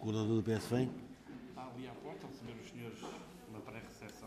coordenador do PS vem? Está ali à porta a receber os senhores na pré-recepção.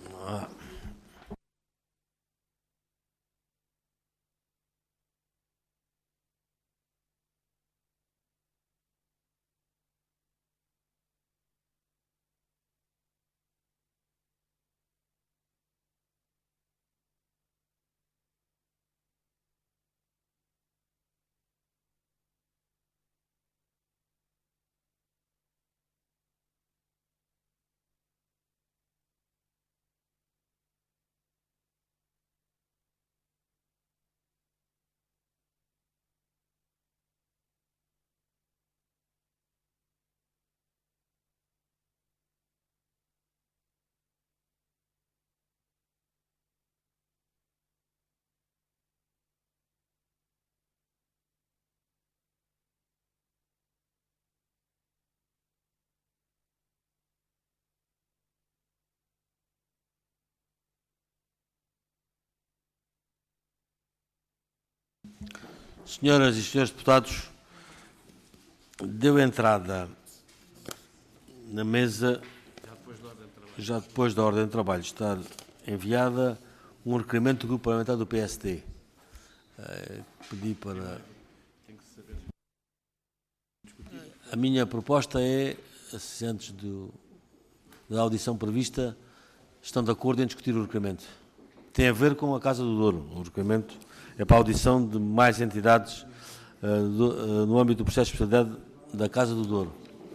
Senhoras e senhores deputados, deu entrada na mesa, já depois da ordem de trabalho estar enviada, um requerimento do Grupo Parlamentar do PSD. Pedi para... A minha proposta é, se antes da audição prevista, estão de acordo em discutir o requerimento. Tem a ver com a Casa do Douro. O requerimento é para a audição de mais entidades no âmbito do processo de especialidade da Casa do Douro.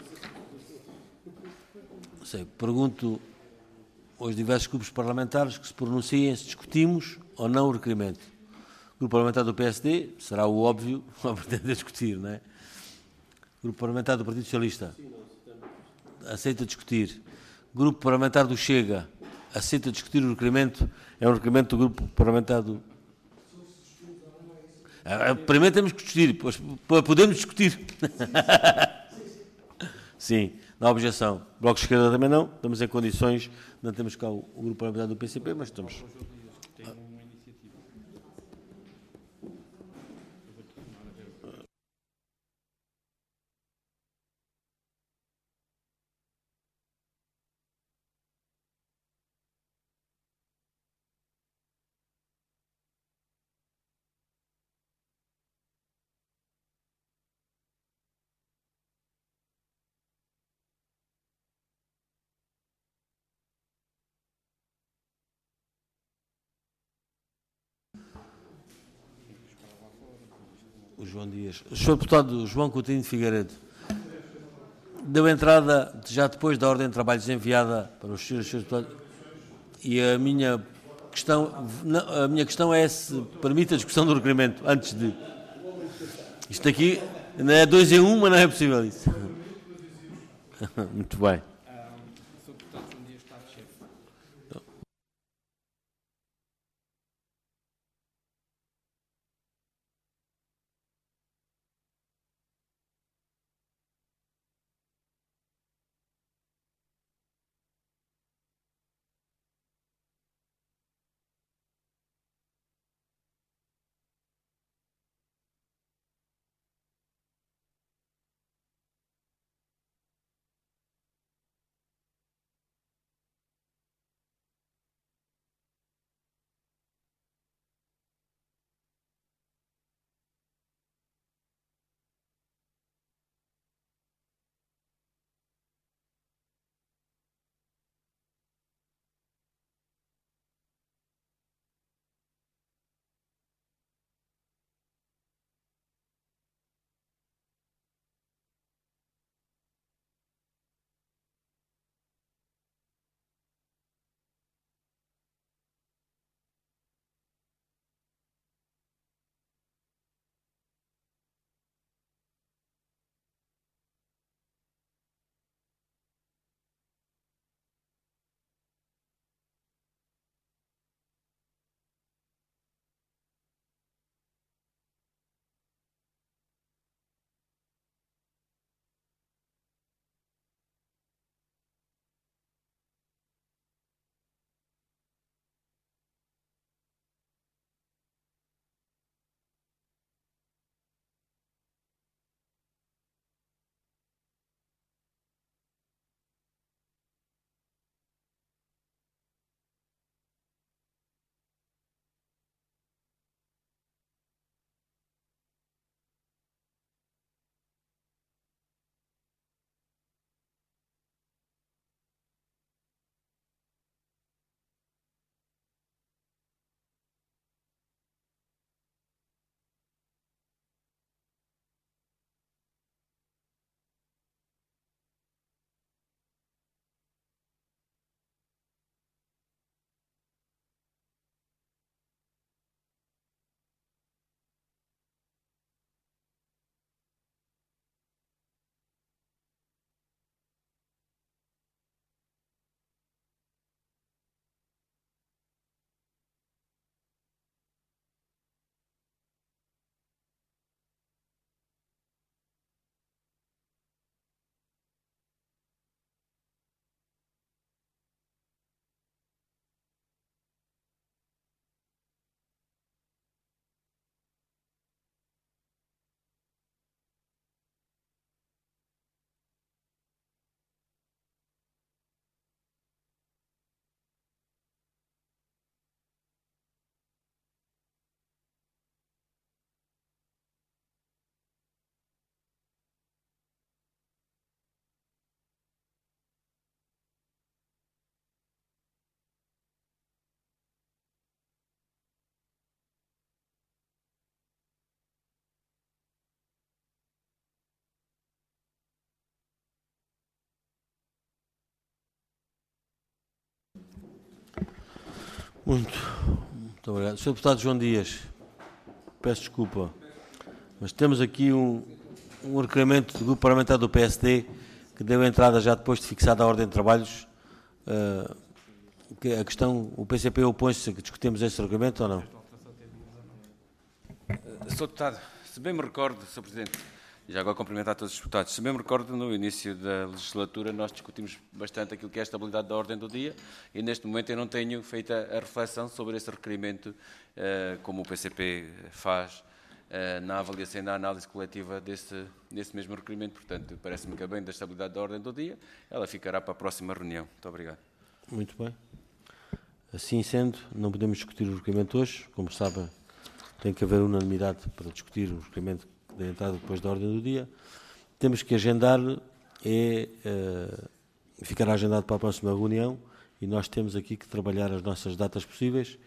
Pergunto aos diversos grupos parlamentares que se pronunciem se discutimos ou não o requerimento. O Grupo Parlamentar do PSD será o óbvio a pretender discutir, não é? O Grupo Parlamentar do Partido Socialista aceita discutir. O Grupo Parlamentar do Chega aceita discutir o requerimento. É um requerimento do Grupo Parlamentar do... Primeiro temos que discutir, depois podemos discutir. Sim, não há objeção. Bloco de Esquerda também não, estamos em condições, não temos cá o Grupo Parlamentar do PCP, mas estamos... O João Dias. O Sr. Deputado João Coutinho de Figueiredo deu entrada, já depois da ordem de trabalhos enviada para os senhores deputados, e a minha questão é se permite a discussão do requerimento, antes de... Isto aqui não é 2 em 1, mas não é possível isso. Muito bem. Sr. Deputado João Dias está de chefe. Muito obrigado. Sr. Deputado João Dias, peço desculpa, mas temos aqui um requerimento do Grupo Parlamentar do PSD que deu entrada já depois de fixada a ordem de trabalhos. Que a questão, o PCP opõe-se a que discutimos esse requerimento ou não? Sr. Deputado, se bem me recordo, Sr. Presidente, e já agora cumprimentar todos os deputados, se bem me recordo, no início da legislatura nós discutimos bastante aquilo que é a estabilidade da ordem do dia e neste momento eu não tenho feito a reflexão sobre esse requerimento, como o PCP faz na avaliação e na análise coletiva desse mesmo requerimento. Portanto, parece-me que a bem da estabilidade da ordem do dia, ela ficará para a próxima reunião. Muito obrigado. Muito bem. Assim sendo, não podemos discutir o requerimento hoje. Como sabem, tem que haver unanimidade para discutir o requerimento da entrada depois da ordem do dia. Temos que agendar, ficará agendado para a próxima reunião e nós temos aqui que trabalhar as nossas datas possíveis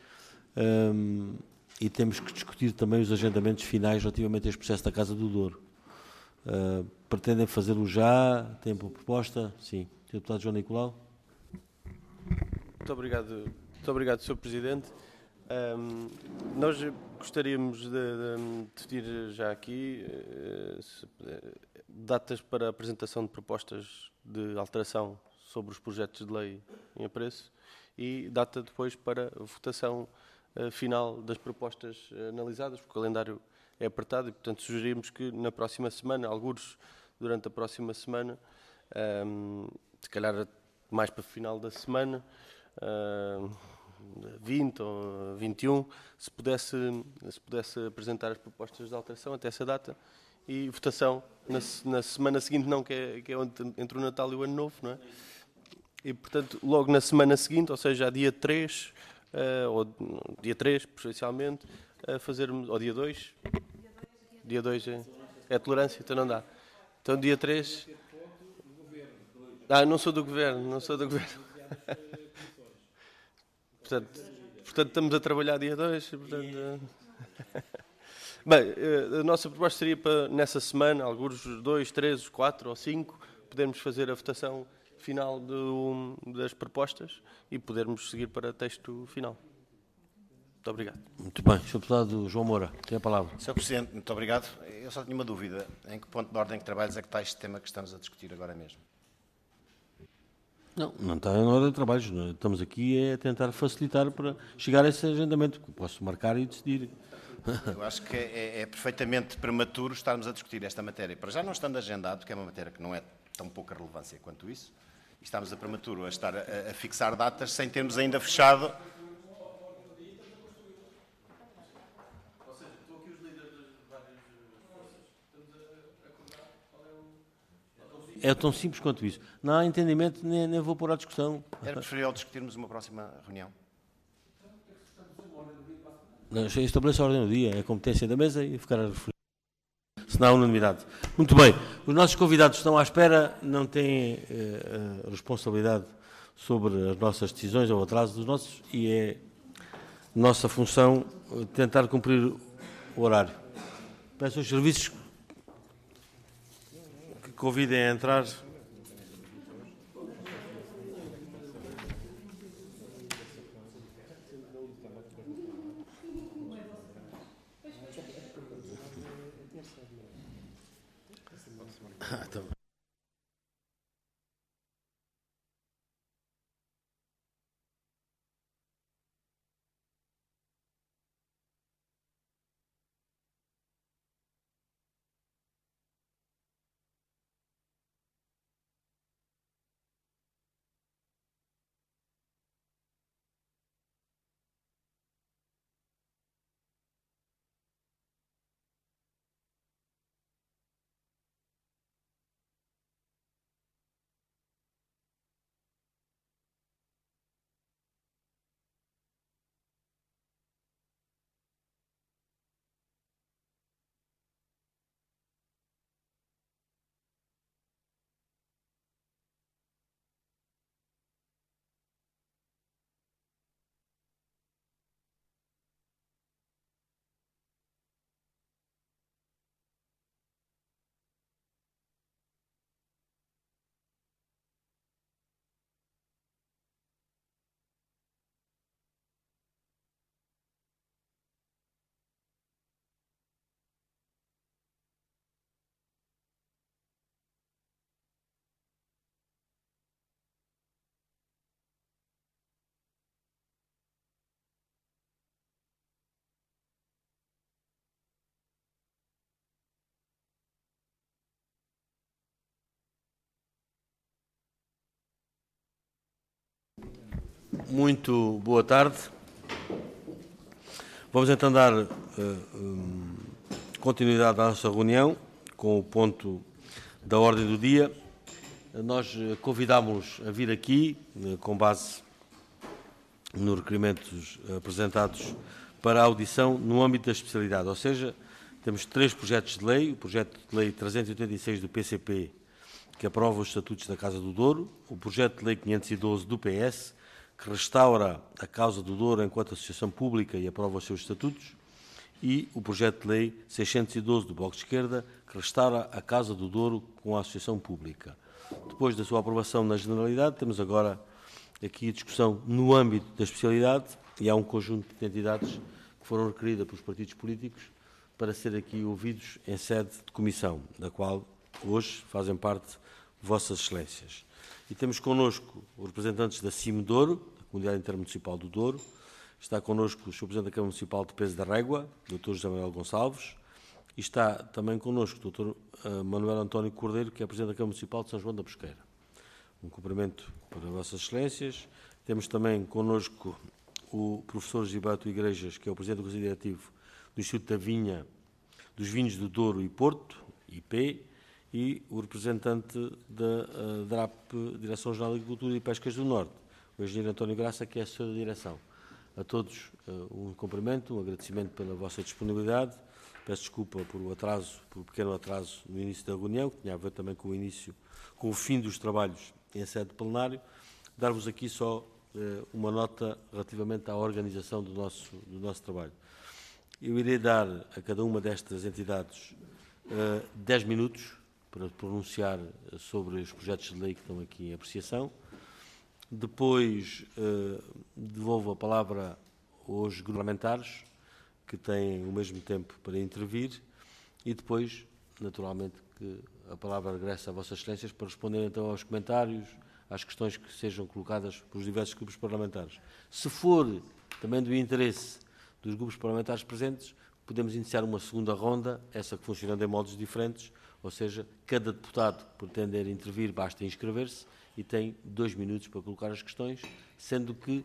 e temos que discutir também os agendamentos finais relativamente a este processo da Casa do Douro. Pretendem fazê-lo já? Tem uma proposta? Sim. Sr. Deputado João Nicolau. Muito obrigado, Sr. Presidente. Nós gostaríamos de definir já aqui datas para a apresentação de propostas de alteração sobre os projetos de lei em apreço e data depois para a votação final das propostas analisadas, porque o calendário é apertado e, portanto, sugerimos que na próxima semana, algures durante a próxima semana, se calhar mais para o final da semana, 20 ou 21, se pudesse apresentar as propostas de alteração até essa data e votação na semana seguinte, não, que é entre o Natal e o Ano Novo, não é? E, portanto, logo na semana seguinte, ou seja, dia 3, ou dia 3, preferencialmente, fazermos, ou dia 2, dia 2 é tolerância, então não dá. Então, dia 3... não sou do Governo. Portanto, estamos a trabalhar dia 2. Bem, a nossa proposta seria para, nessa semana, alguns 2, 3, 4 ou 5, podermos fazer a votação final das propostas e podermos seguir para o texto final. Muito obrigado. Muito bem. Sr. Deputado João Moura, tem a palavra. Sr. Presidente, muito obrigado. Eu só tinha uma dúvida. Em que ponto de ordem de trabalhos é que está este tema que estamos a discutir agora mesmo? Não está em ordem de trabalhos. Estamos aqui a tentar facilitar para chegar a esse agendamento, que posso marcar e decidir. Eu acho que é perfeitamente prematuro estarmos a discutir esta matéria. Para já não estando agendado, porque é uma matéria que não é tão pouca relevância quanto isso, e estamos a prematuro a estar a fixar datas sem termos ainda fechado... É tão simples quanto isso. Não há entendimento, nem vou pôr à discussão. Era preferível discutirmos uma próxima reunião. Não, estabeleço a ordem do dia, é a competência da mesa e ficar a referir. Se não há unanimidade. Muito bem. Os nossos convidados estão à espera, não têm responsabilidade sobre as nossas decisões ou o atraso dos nossos e é nossa função tentar cumprir o horário. Peço aos serviços que convidem a entrar. Então. Muito boa tarde. Vamos então dar continuidade à nossa reunião com o ponto da ordem do dia. Nós convidámos-los a vir aqui, com base nos requerimentos apresentados, para a audição no âmbito da especialidade. Ou seja, temos 3 projetos de lei: o projeto de lei 386 do PCP, que aprova os estatutos da Casa do Douro, o projeto de lei 512 do PS, que restaura a Casa do Douro enquanto associação pública e aprova os seus estatutos, e o projeto de lei 612 do Bloco de Esquerda, que restaura a Casa do Douro com a associação pública. Depois da sua aprovação na generalidade, temos agora aqui a discussão no âmbito da especialidade, e há um conjunto de entidades que foram requeridas pelos partidos políticos para ser aqui ouvidos em sede de comissão, da qual hoje fazem parte Vossas Excelências. E temos connosco os representantes da CIM Douro, da Comunidade Intermunicipal do Douro. Está connosco o Sr. Presidente da Câmara Municipal de Peso da Régua, Dr. José Manuel Gonçalves. E está também connosco o Dr. Manuel António Cordeiro, que é Presidente da Câmara Municipal de São João da Pesqueira. Um cumprimento para Vossas Excelências. Temos também connosco o Professor Gilberto Igrejas, que é o Presidente do Conselho Diretivo do Instituto da Vinha, dos Vinhos do Douro e Porto, IP, e o representante da DRAP, Direção-Geral de Agricultura e Pescas do Norte, o engenheiro António Graça, que é assessor da direção. A todos um cumprimento, um agradecimento pela vossa disponibilidade. Peço desculpa por o atraso, por o pequeno atraso no início da reunião, que tinha a ver também com o fim dos trabalhos em sede plenário. Dar-vos aqui só uma nota relativamente à organização do nosso trabalho. Eu irei dar a cada uma destas entidades 10 minutos para pronunciar sobre os projetos de lei que estão aqui em apreciação. Depois devolvo a palavra aos grupos parlamentares, que têm o mesmo tempo para intervir, e depois, naturalmente, que a palavra regressa a Vossas Excelências para responder então aos comentários, às questões que sejam colocadas pelos diversos grupos parlamentares. Se for também do interesse dos grupos parlamentares presentes, podemos iniciar uma segunda ronda, essa que funcionando em modos diferentes, ou seja, cada deputado que pretender intervir basta inscrever-se e tem 2 minutos para colocar as questões, sendo que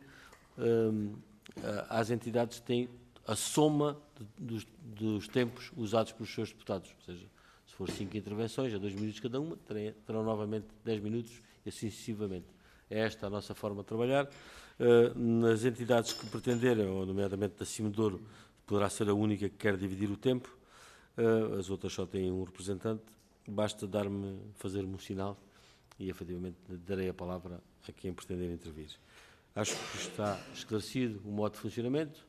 as entidades têm a soma dos tempos usados pelos seus deputados. Ou seja, se for 5 intervenções, a 2 minutos cada uma, terão novamente 10 minutos e assim sucessivamente. É esta a nossa forma de trabalhar. Nas entidades que pretenderem, ou nomeadamente da CIM Douro, poderá ser a única que quer dividir o tempo. As outras só têm um representante. Basta fazer-me um sinal e, efetivamente, darei a palavra a quem pretender intervir. Acho que está esclarecido o modo de funcionamento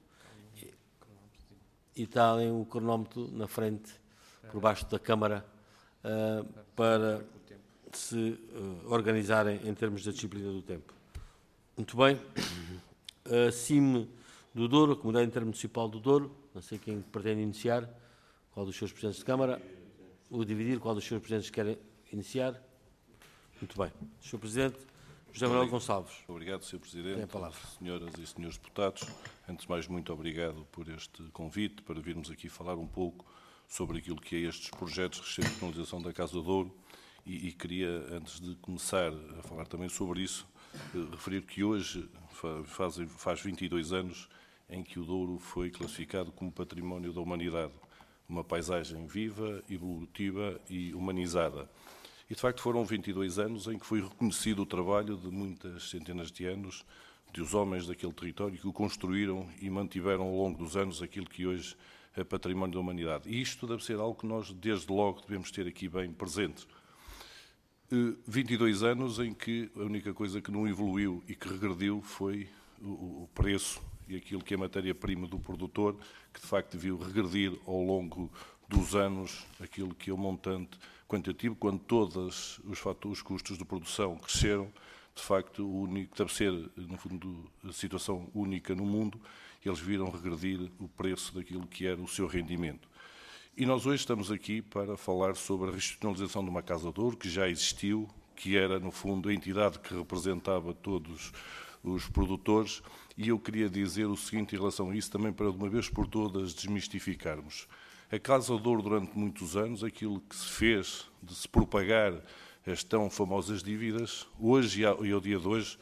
e está ali o cronómetro na frente, por baixo da Câmara, para se organizarem em termos da disciplina do tempo. Muito bem. A CIM do Douro, a Comunidade Intermunicipal do Douro, não sei quem pretende iniciar, qual dos seus presidentes de Câmara, ou dividir, qual dos seus presidentes querem iniciar. Muito bem. Sr. Presidente, José Manuel Gonçalves. Obrigado, Sr. Presidente. Tem a palavra. Senhoras e senhores deputados, antes de mais, muito obrigado por este convite, para virmos aqui falar um pouco sobre aquilo que é estes projetos de regionalização da Casa do Douro, e queria, antes de começar a falar também sobre isso, referir que hoje faz 22 anos em que o Douro foi classificado como Património da Humanidade, uma paisagem viva, evolutiva e humanizada. E, de facto, foram 22 anos em que foi reconhecido o trabalho de muitas centenas de anos dos homens daquele território que o construíram e mantiveram ao longo dos anos aquilo que hoje é Património da Humanidade. E isto deve ser algo que nós, desde logo, devemos ter aqui bem presente. 22 anos em que a única coisa que não evoluiu e que regrediu foi o preço e aquilo que é matéria-prima do produtor, que de facto viu regredir ao longo dos anos aquilo que é o montante quantitativo, quando todos os custos de produção cresceram. De facto, o único, deve ser, no fundo, a situação única no mundo, eles viram regredir o preço daquilo que era o seu rendimento. E nós hoje estamos aqui para falar sobre a regionalização de uma Casa do Douro, que já existiu, que era, no fundo, a entidade que representava todos os produtores, e eu queria dizer o seguinte em relação a isso, também para de uma vez por todas desmistificarmos. A Casa do Douro, durante muitos anos, aquilo que se fez de se propagar as tão famosas dívidas, hoje e ao dia de hoje,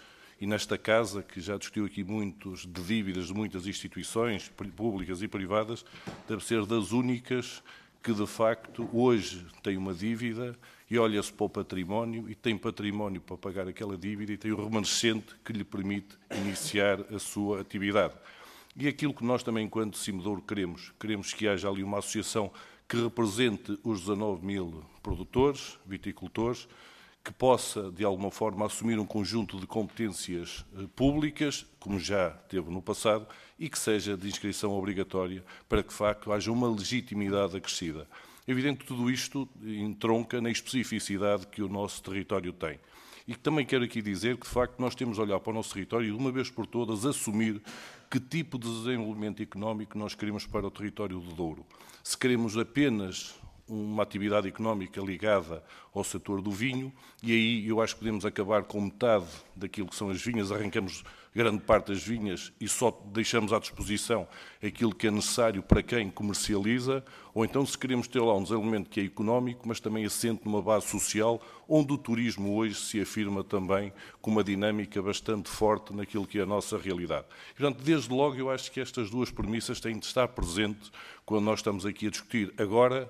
e nesta Casa, que já discutiu aqui muitos de dívidas de muitas instituições públicas e privadas, deve ser das únicas que, de facto, hoje tem uma dívida e olha-se para o património e tem património para pagar aquela dívida e tem o remanescente que lhe permite iniciar a sua atividade. E aquilo que nós também, enquanto Cimedouro, queremos que haja ali uma associação que represente os 19 mil produtores, viticultores, que possa, de alguma forma, assumir um conjunto de competências públicas, como já teve no passado, e que seja de inscrição obrigatória, para que, de facto, haja uma legitimidade acrescida. É evidente que tudo isto entronca na especificidade que o nosso território tem. E também quero aqui dizer que, de facto, nós temos de olhar para o nosso território e, de uma vez por todas, assumir que tipo de desenvolvimento económico nós queremos para o território do Douro. Se queremos apenas uma atividade económica ligada ao setor do vinho, e aí eu acho que podemos acabar com metade daquilo que são as vinhas, arrancamos grande parte das vinhas e só deixamos à disposição aquilo que é necessário para quem comercializa, ou então se queremos ter lá um desenvolvimento que é económico, mas também assente numa base social, onde o turismo hoje se afirma também com uma dinâmica bastante forte naquilo que é a nossa realidade. E, portanto, desde logo eu acho que estas duas premissas têm de estar presentes quando nós estamos aqui a discutir agora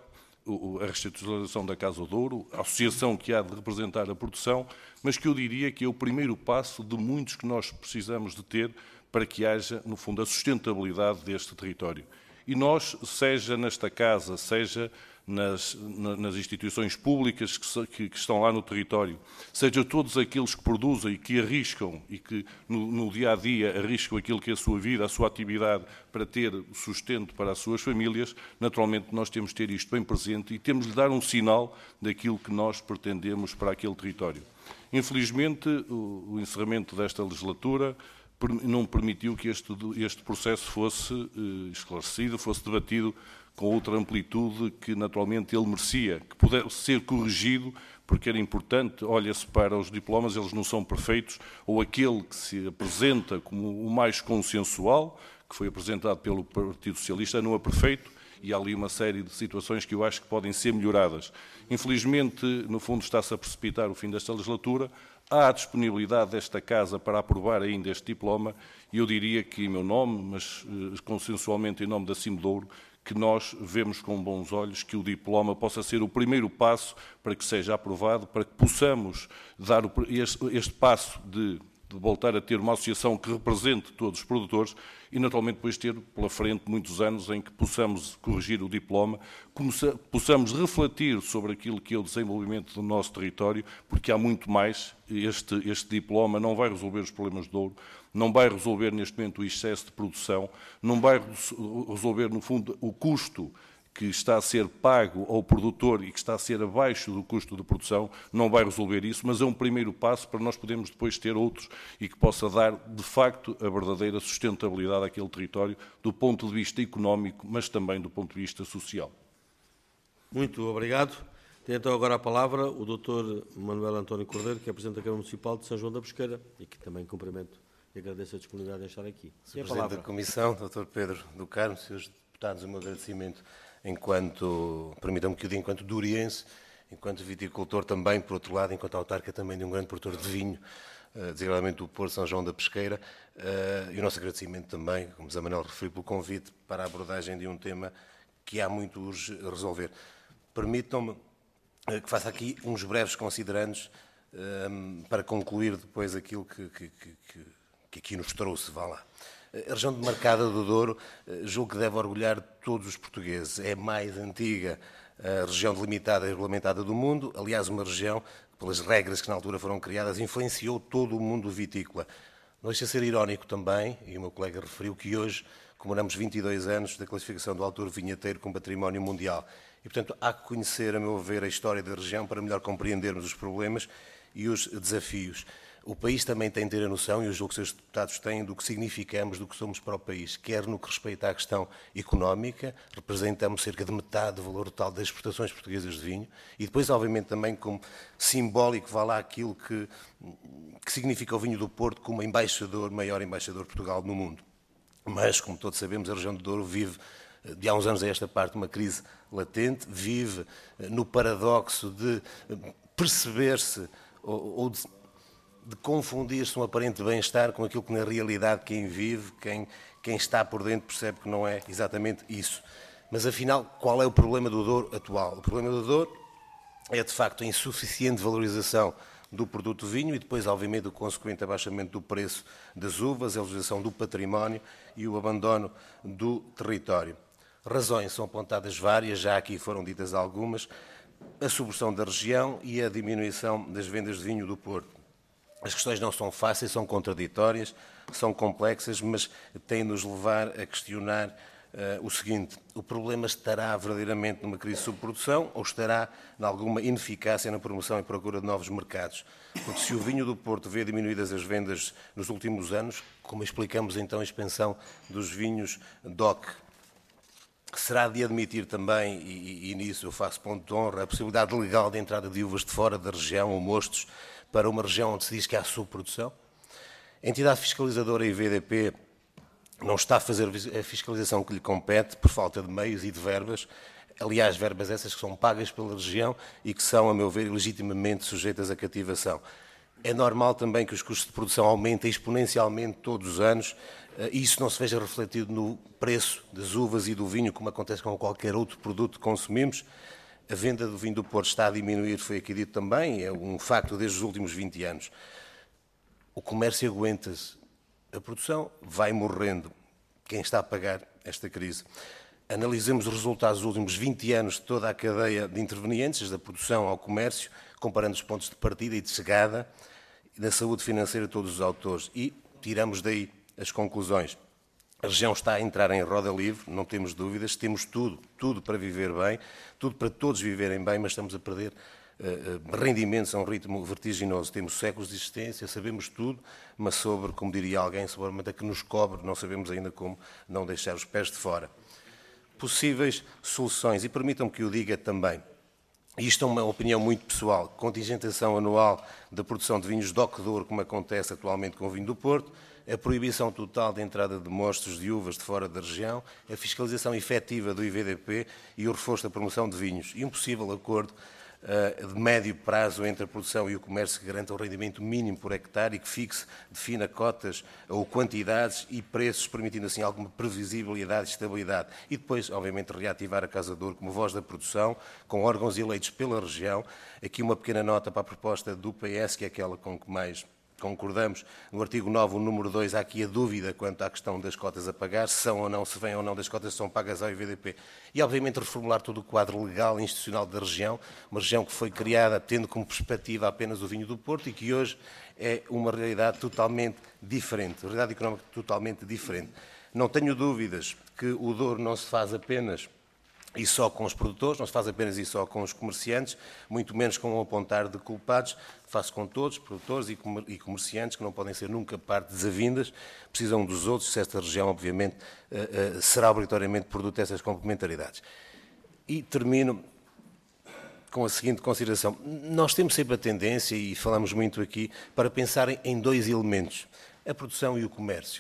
a reestruturação da Casa do Douro, a associação que há de representar a produção, mas que eu diria que é o primeiro passo de muitos que nós precisamos de ter para que haja, no fundo, a sustentabilidade deste território. E nós, seja nesta Casa, seja nas instituições públicas que estão lá no território, seja todos aqueles que produzem e que arriscam e que no dia-a-dia arriscam aquilo que é a sua vida, a sua atividade para ter sustento para as suas famílias, naturalmente nós temos de ter isto bem presente e temos de dar um sinal daquilo que nós pretendemos para aquele território. Infelizmente, o encerramento desta legislatura não permitiu que este processo fosse esclarecido, fosse debatido com outra amplitude que naturalmente ele merecia, que pudesse ser corrigido, porque era importante, olha-se para os diplomas, eles não são perfeitos, ou aquele que se apresenta como o mais consensual, que foi apresentado pelo Partido Socialista, não é perfeito, e há ali uma série de situações que eu acho que podem ser melhoradas. Infelizmente, no fundo, está-se a precipitar o fim desta legislatura, há a disponibilidade desta Casa para aprovar ainda este diploma, e eu diria que, em meu nome, mas consensualmente em nome da Cimedouro, que nós vemos com bons olhos que o diploma possa ser o primeiro passo para que seja aprovado, para que possamos dar este passo de voltar a ter uma associação que represente todos os produtores e, naturalmente, depois ter pela frente muitos anos em que possamos corrigir o diploma, possamos refletir sobre aquilo que é o desenvolvimento do nosso território, porque há muito mais. Este diploma não vai resolver os problemas do Douro, não vai resolver neste momento o excesso de produção, não vai resolver, no fundo, o custo que está a ser pago ao produtor e que está a ser abaixo do custo de produção, não vai resolver isso, mas é um primeiro passo para nós podermos depois ter outros e que possa dar, de facto, a verdadeira sustentabilidade àquele território do ponto de vista económico, mas também do ponto de vista social. Muito obrigado. Tem então agora a palavra o Dr. Manuel António Cordeiro, que é Presidente da Câmara Municipal de São João da Pesqueira e que também cumprimento e agradeço a disponibilidade de estar aqui. Sr. Presidente da Comissão, Dr. Pedro do Carmo, Srs. Deputados, o meu agradecimento permitam-me que o diga enquanto douriense, enquanto viticultor também, por outro lado, enquanto autarca também de um grande produtor de vinho, designadamente do Porto São João da Pesqueira, e o nosso agradecimento também, como Zé Manuel referiu, pelo convite para a abordagem de um tema que há muito urge resolver. Permitam-me que faça aqui uns breves considerandos para concluir depois aquilo que aqui nos trouxe, vá lá. A região demarcada do Douro, julgo que deve orgulhar todos os portugueses. É a mais antiga região delimitada e regulamentada do mundo. Aliás, uma região que, pelas regras que na altura foram criadas, influenciou todo o mundo vitícola. Não deixa de ser irónico também, e o meu colega referiu, que hoje comemoramos 22 anos da classificação do autor vinheteiro como património mundial. E, portanto, há que conhecer, a meu ver, a história da região para melhor compreendermos os problemas e os desafios. O país também tem de ter a noção, e eu julgo que os seus deputados têm, do que significamos, do que somos para o país. Quer no que respeita à questão económica, representamos cerca de metade do valor total das exportações portuguesas de vinho, e depois, obviamente, também como simbólico, vá lá aquilo que significa o vinho do Porto como embaixador, maior embaixador de Portugal no mundo. Mas, como todos sabemos, a região do Douro vive, de há uns anos a esta parte, uma crise latente, vive no paradoxo de perceber-se ou de de confundir-se um aparente bem-estar com aquilo que na realidade quem vive, quem está por dentro percebe que não é exatamente isso. Mas afinal, qual é o problema do Douro atual? O problema do Douro é de facto a insuficiente valorização do produto vinho e depois, obviamente, o consequente abaixamento do preço das uvas, a valorização do património e o abandono do território. Razões são apontadas várias, já aqui foram ditas algumas, a subversão da região e a diminuição das vendas de vinho do Porto. As questões não são fáceis, são contraditórias, são complexas, mas têm-nos levar a questionar o seguinte: o problema estará verdadeiramente numa crise de subprodução ou estará em alguma ineficácia na promoção e procura de novos mercados? Porque se o vinho do Porto vê diminuídas as vendas nos últimos anos, como explicamos então a expansão dos vinhos DOC? Será de admitir também, e nisso eu faço ponto de honra, a possibilidade legal de entrada de uvas de fora da região ou mostos para uma região onde se diz que há subprodução? A entidade fiscalizadora IVDP não está a fazer a fiscalização que lhe compete por falta de meios e de verbas, aliás, verbas essas que são pagas pela região e que são, a meu ver, legitimamente sujeitas a cativação. É normal também que os custos de produção aumentem exponencialmente todos os anos e isso não se veja refletido no preço das uvas e do vinho, como acontece com qualquer outro produto que consumimos. A venda do vinho do Porto está a diminuir, foi aqui dito também, é um facto desde os últimos 20 anos. O comércio aguenta-se, a produção vai morrendo. Quem está a pagar esta crise? Analisemos os resultados dos últimos 20 anos de toda a cadeia de intervenientes, da produção ao comércio, comparando os pontos de partida e de chegada, e da saúde financeira de todos os autores, e tiramos daí as conclusões. A região está a entrar em roda livre, não temos dúvidas, temos tudo para viver bem, tudo para todos viverem bem, mas estamos a perder rendimentos a um ritmo vertiginoso. Temos séculos de existência, sabemos tudo, mas sobre, como diria alguém, sobre a manta que nos cobre, não sabemos ainda como não deixar os pés de fora. Possíveis soluções, e permitam-me que o diga também, isto é uma opinião muito pessoal, contingentação anual da produção de vinhos DOC Douro, como acontece atualmente com o vinho do Porto, a proibição total de entrada de mostos de uvas de fora da região, a fiscalização efetiva do IVDP e o reforço da promoção de vinhos, e um possível acordo de médio prazo entre a produção e o comércio que garanta o rendimento mínimo por hectare e que defina cotas ou quantidades e preços, permitindo assim alguma previsibilidade e estabilidade. E depois, obviamente, reativar a Casa de Ouro como voz da produção, com órgãos eleitos pela região. Aqui uma pequena nota para a proposta do PS, que é aquela com que mais concordamos. No artigo 9, o número 2, há aqui a dúvida quanto à questão das cotas a pagar, se são ou não, se vêm ou não das cotas que são pagas ao IVDP. E, obviamente, reformular todo o quadro legal e institucional da região, uma região que foi criada tendo como perspectiva apenas o vinho do Porto e que hoje é uma realidade totalmente diferente, uma realidade económica totalmente diferente. Não tenho dúvidas que o Douro não se faz apenas e só com os produtores, não se faz apenas e só com os comerciantes, muito menos com um apontar de culpados, faz com todos, produtores e comerciantes, que não podem ser nunca parte desavindas, precisam dos outros, se esta região, obviamente, será obrigatoriamente produto dessas complementaridades. E termino com a seguinte consideração. Nós temos sempre a tendência, e falamos muito aqui, para pensar em dois elementos, a produção e o comércio.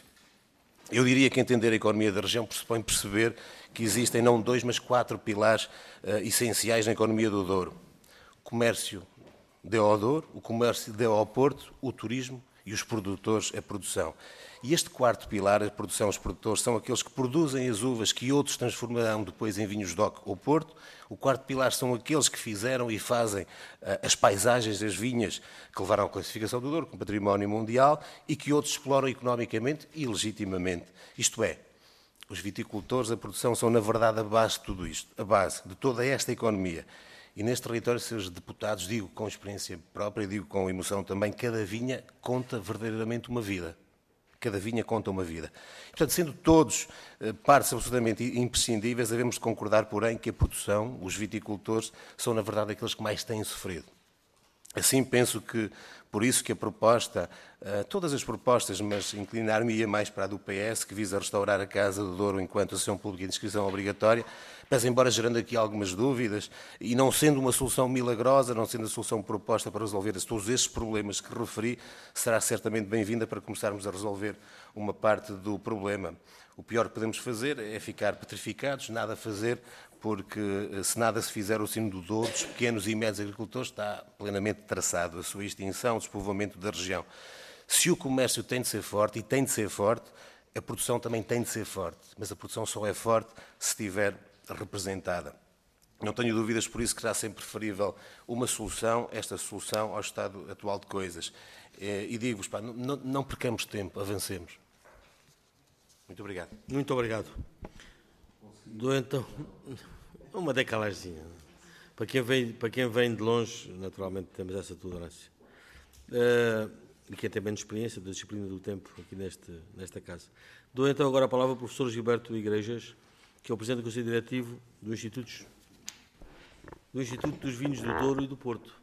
Eu diria que entender a economia da região pressupõe perceber que existem não 2, mas 4 pilares essenciais na economia do Douro. O comércio deu ao Douro, o comércio deu ao Porto, o turismo e os produtores, a produção. E este quarto pilar, a produção, os produtores, são aqueles que produzem as uvas que outros transformarão depois em vinhos DOC ou Porto. O quarto pilar são aqueles que fizeram e fazem as paisagens das vinhas que levaram à classificação do Douro como património mundial e que outros exploram economicamente e legitimamente. Isto é, os viticultores, a produção, são na verdade a base de tudo isto, a base de toda esta economia. E neste território, seus deputados, digo com experiência própria, digo com emoção também, cada vinha conta verdadeiramente uma vida. Cada vinha conta uma vida. E, portanto, sendo todos partes absolutamente imprescindíveis, devemos concordar, porém, que a produção, os viticultores, são, na verdade, aqueles que mais têm sofrido. Assim, penso que, por isso que a proposta, todas as propostas, mas inclinar-me-ia mais para a do PS, que visa restaurar a Casa do Douro enquanto associação pública de inscrição obrigatória, mas embora gerando aqui algumas dúvidas, e não sendo uma solução milagrosa, não sendo a solução proposta para resolver todos estes problemas que referi, será certamente bem-vinda para começarmos a resolver uma parte do problema. O pior que podemos fazer é ficar petrificados, nada fazer, porque se nada se fizer, o sino do Douro, dos pequenos e médios agricultores, está plenamente traçado a sua extinção, o despovoamento da região. Se o comércio tem de ser forte, e tem de ser forte, a produção também tem de ser forte, mas a produção só é forte se estiver representada. Não tenho dúvidas, por isso, que será sempre preferível uma solução, esta solução, ao estado atual de coisas. E digo-vos, não percamos tempo, avancemos. Muito obrigado. Muito obrigado. Dou então uma decalagemzinha. Para quem vem de longe, naturalmente temos essa tolerância. E quem tem menos experiência da disciplina do tempo aqui nesta casa. Dou então agora a palavra ao professor Gilberto Igrejas, que é o Presidente do Conselho Diretivo do Instituto dos Vinhos do Douro e do Porto.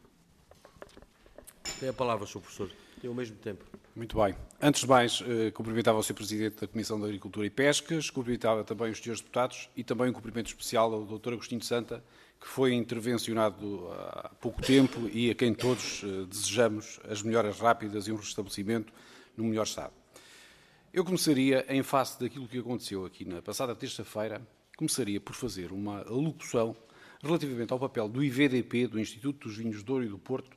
Tem a palavra, Sr. Professor. Tem ao mesmo tempo. Muito bem. Antes de mais, cumprimentava o Sr. Presidente da Comissão de Agricultura e Pescas, cumprimentava também os senhores deputados e também um cumprimento especial ao Dr. Agostinho Santa, que foi intervencionado há pouco tempo e a quem todos desejamos as melhoras rápidas e um restabelecimento no melhor estado. Eu começaria, em face daquilo que aconteceu aqui na passada terça-feira, começaria por fazer uma alocução relativamente ao papel do IVDP, do Instituto dos Vinhos do Douro e do Porto,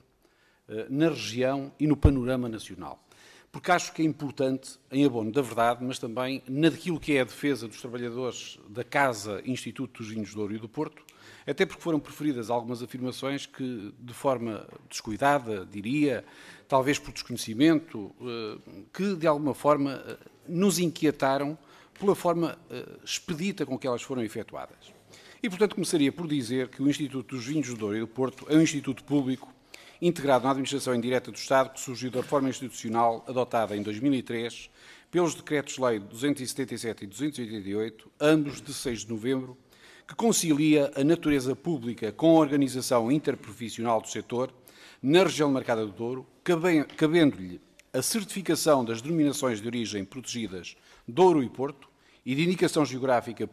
na região e no panorama nacional. Porque acho que é importante, em abono da verdade, mas também naquilo que é a defesa dos trabalhadores da Casa Instituto dos Vinhos do Douro e do Porto, até porque foram preferidas algumas afirmações que, de forma descuidada, diria, talvez por desconhecimento, que de alguma forma nos inquietaram pela forma expedita com que elas foram efetuadas. E, portanto, começaria por dizer que o Instituto dos Vinhos do Douro e do Porto é um instituto público integrado na administração indireta do Estado, que surgiu da reforma institucional adotada em 2003 pelos Decretos-Lei 277 e 288, ambos de 6 de novembro, que concilia a natureza pública com a organização interprofissional do setor na região demarcada do Douro, cabendo-lhe a certificação das denominações de origem protegidas Douro e Porto e de indicação geográfica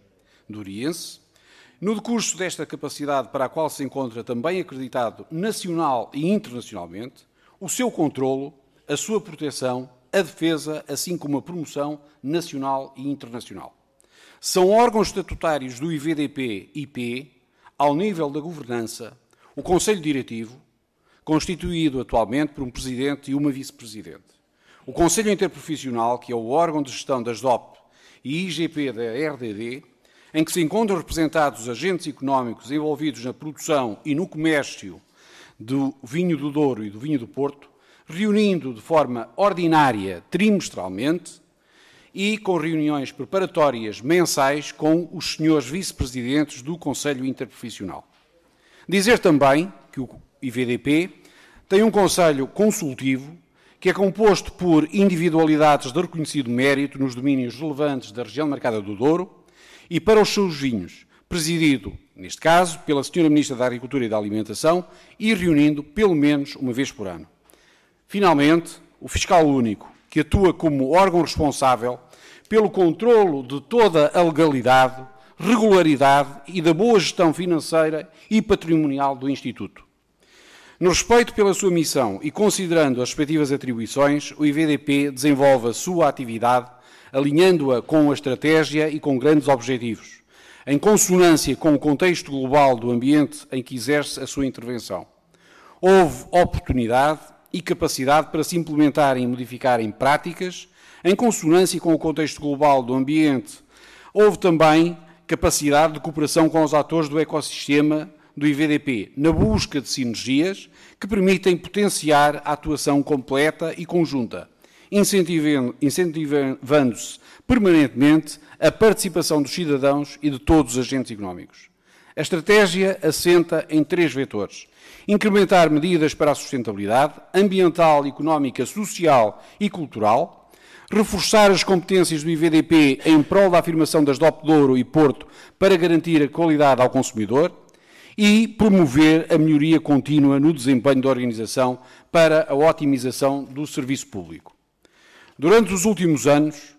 douriense. No decurso desta capacidade, para a qual se encontra também acreditado nacional e internacionalmente, o seu controlo, a sua proteção, a defesa, assim como a promoção nacional e internacional. São órgãos estatutários do IVDP-IP, ao nível da governança, o Conselho Diretivo, constituído atualmente por um Presidente e uma Vice-Presidente. O Conselho Interprofissional, que é o órgão de gestão das DOP e IGP da RDD, em que se encontram representados os agentes económicos envolvidos na produção e no comércio do vinho do Douro e do vinho do Porto, reunindo de forma ordinária, trimestralmente, e com reuniões preparatórias mensais com os senhores vice-presidentes do Conselho Interprofissional. Dizer também que o IVDP tem um Conselho Consultivo que é composto por individualidades de reconhecido mérito nos domínios relevantes da região demarcada do Douro, e para os seus vinhos, presidido, neste caso, pela Sra. Ministra da Agricultura e da Alimentação e reunindo pelo menos uma vez por ano. Finalmente, o Fiscal Único, que atua como órgão responsável pelo controlo de toda a legalidade, regularidade e da boa gestão financeira e patrimonial do Instituto. No respeito pela sua missão e considerando as respectivas atribuições, o IVDP desenvolve a sua atividade alinhando-a com a estratégia e com grandes objetivos, em consonância com o contexto global do ambiente em que exerce a sua intervenção. Houve oportunidade e capacidade para se implementarem e modificarem práticas, em consonância com o contexto global do ambiente. Houve também capacidade de cooperação com os atores do ecossistema do IVDP, na busca de sinergias que permitem potenciar a atuação completa e conjunta, incentivando-se permanentemente a participação dos cidadãos e de todos os agentes económicos. A estratégia assenta em 3 vetores: incrementar medidas para a sustentabilidade ambiental, económica, social e cultural, reforçar as competências do IVDP em prol da afirmação das DOP Douro e Porto para garantir a qualidade ao consumidor e promover a melhoria contínua no desempenho da organização para a otimização do serviço público. Durante os últimos anos,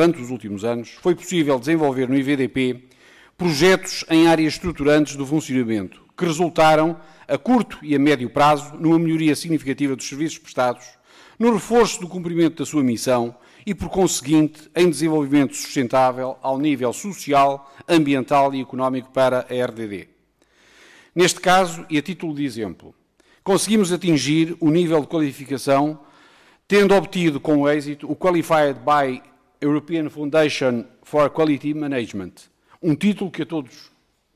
foi possível desenvolver no IVDP projetos em áreas estruturantes do funcionamento, que resultaram, a curto e a médio prazo, numa melhoria significativa dos serviços prestados, no reforço do cumprimento da sua missão e, por conseguinte, em desenvolvimento sustentável ao nível social, ambiental e económico para a RDD. Neste caso, e a título de exemplo, conseguimos atingir o nível de qualificação tendo obtido com êxito o Qualified by European Foundation for Quality Management, um título que a todos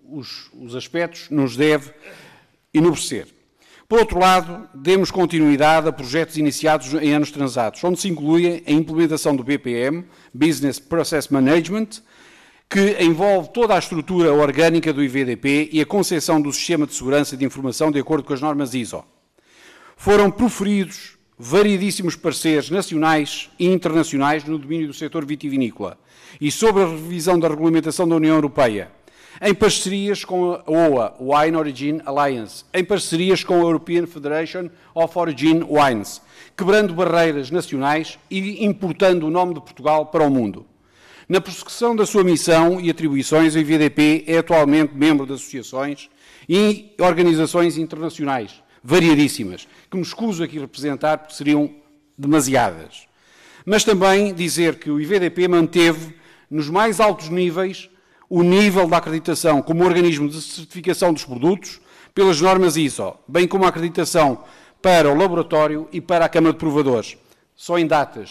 os aspectos nos deve enobrecer. Por outro lado, demos continuidade a projetos iniciados em anos transatos, onde se inclui a implementação do BPM, Business Process Management, que envolve toda a estrutura orgânica do IVDP e a concepção do sistema de segurança de informação de acordo com as normas ISO. Foram proferidos variedíssimos pareceres nacionais e internacionais no domínio do setor vitivinícola e sobre a revisão da regulamentação da União Europeia, em parcerias com a OA, Wine Origin Alliance, em parcerias com a European Federation of Origin Wines, quebrando barreiras nacionais e importando o nome de Portugal para o mundo. Na prossecução da sua missão e atribuições, o IVDP é atualmente membro de associações e organizações internacionais variadíssimas, que me escuso aqui representar porque seriam demasiadas. Mas também dizer que o IVDP manteve nos mais altos níveis o nível da acreditação como organismo de certificação dos produtos pelas normas ISO, bem como a acreditação para o laboratório e para a Câmara de Provadores. Só em datas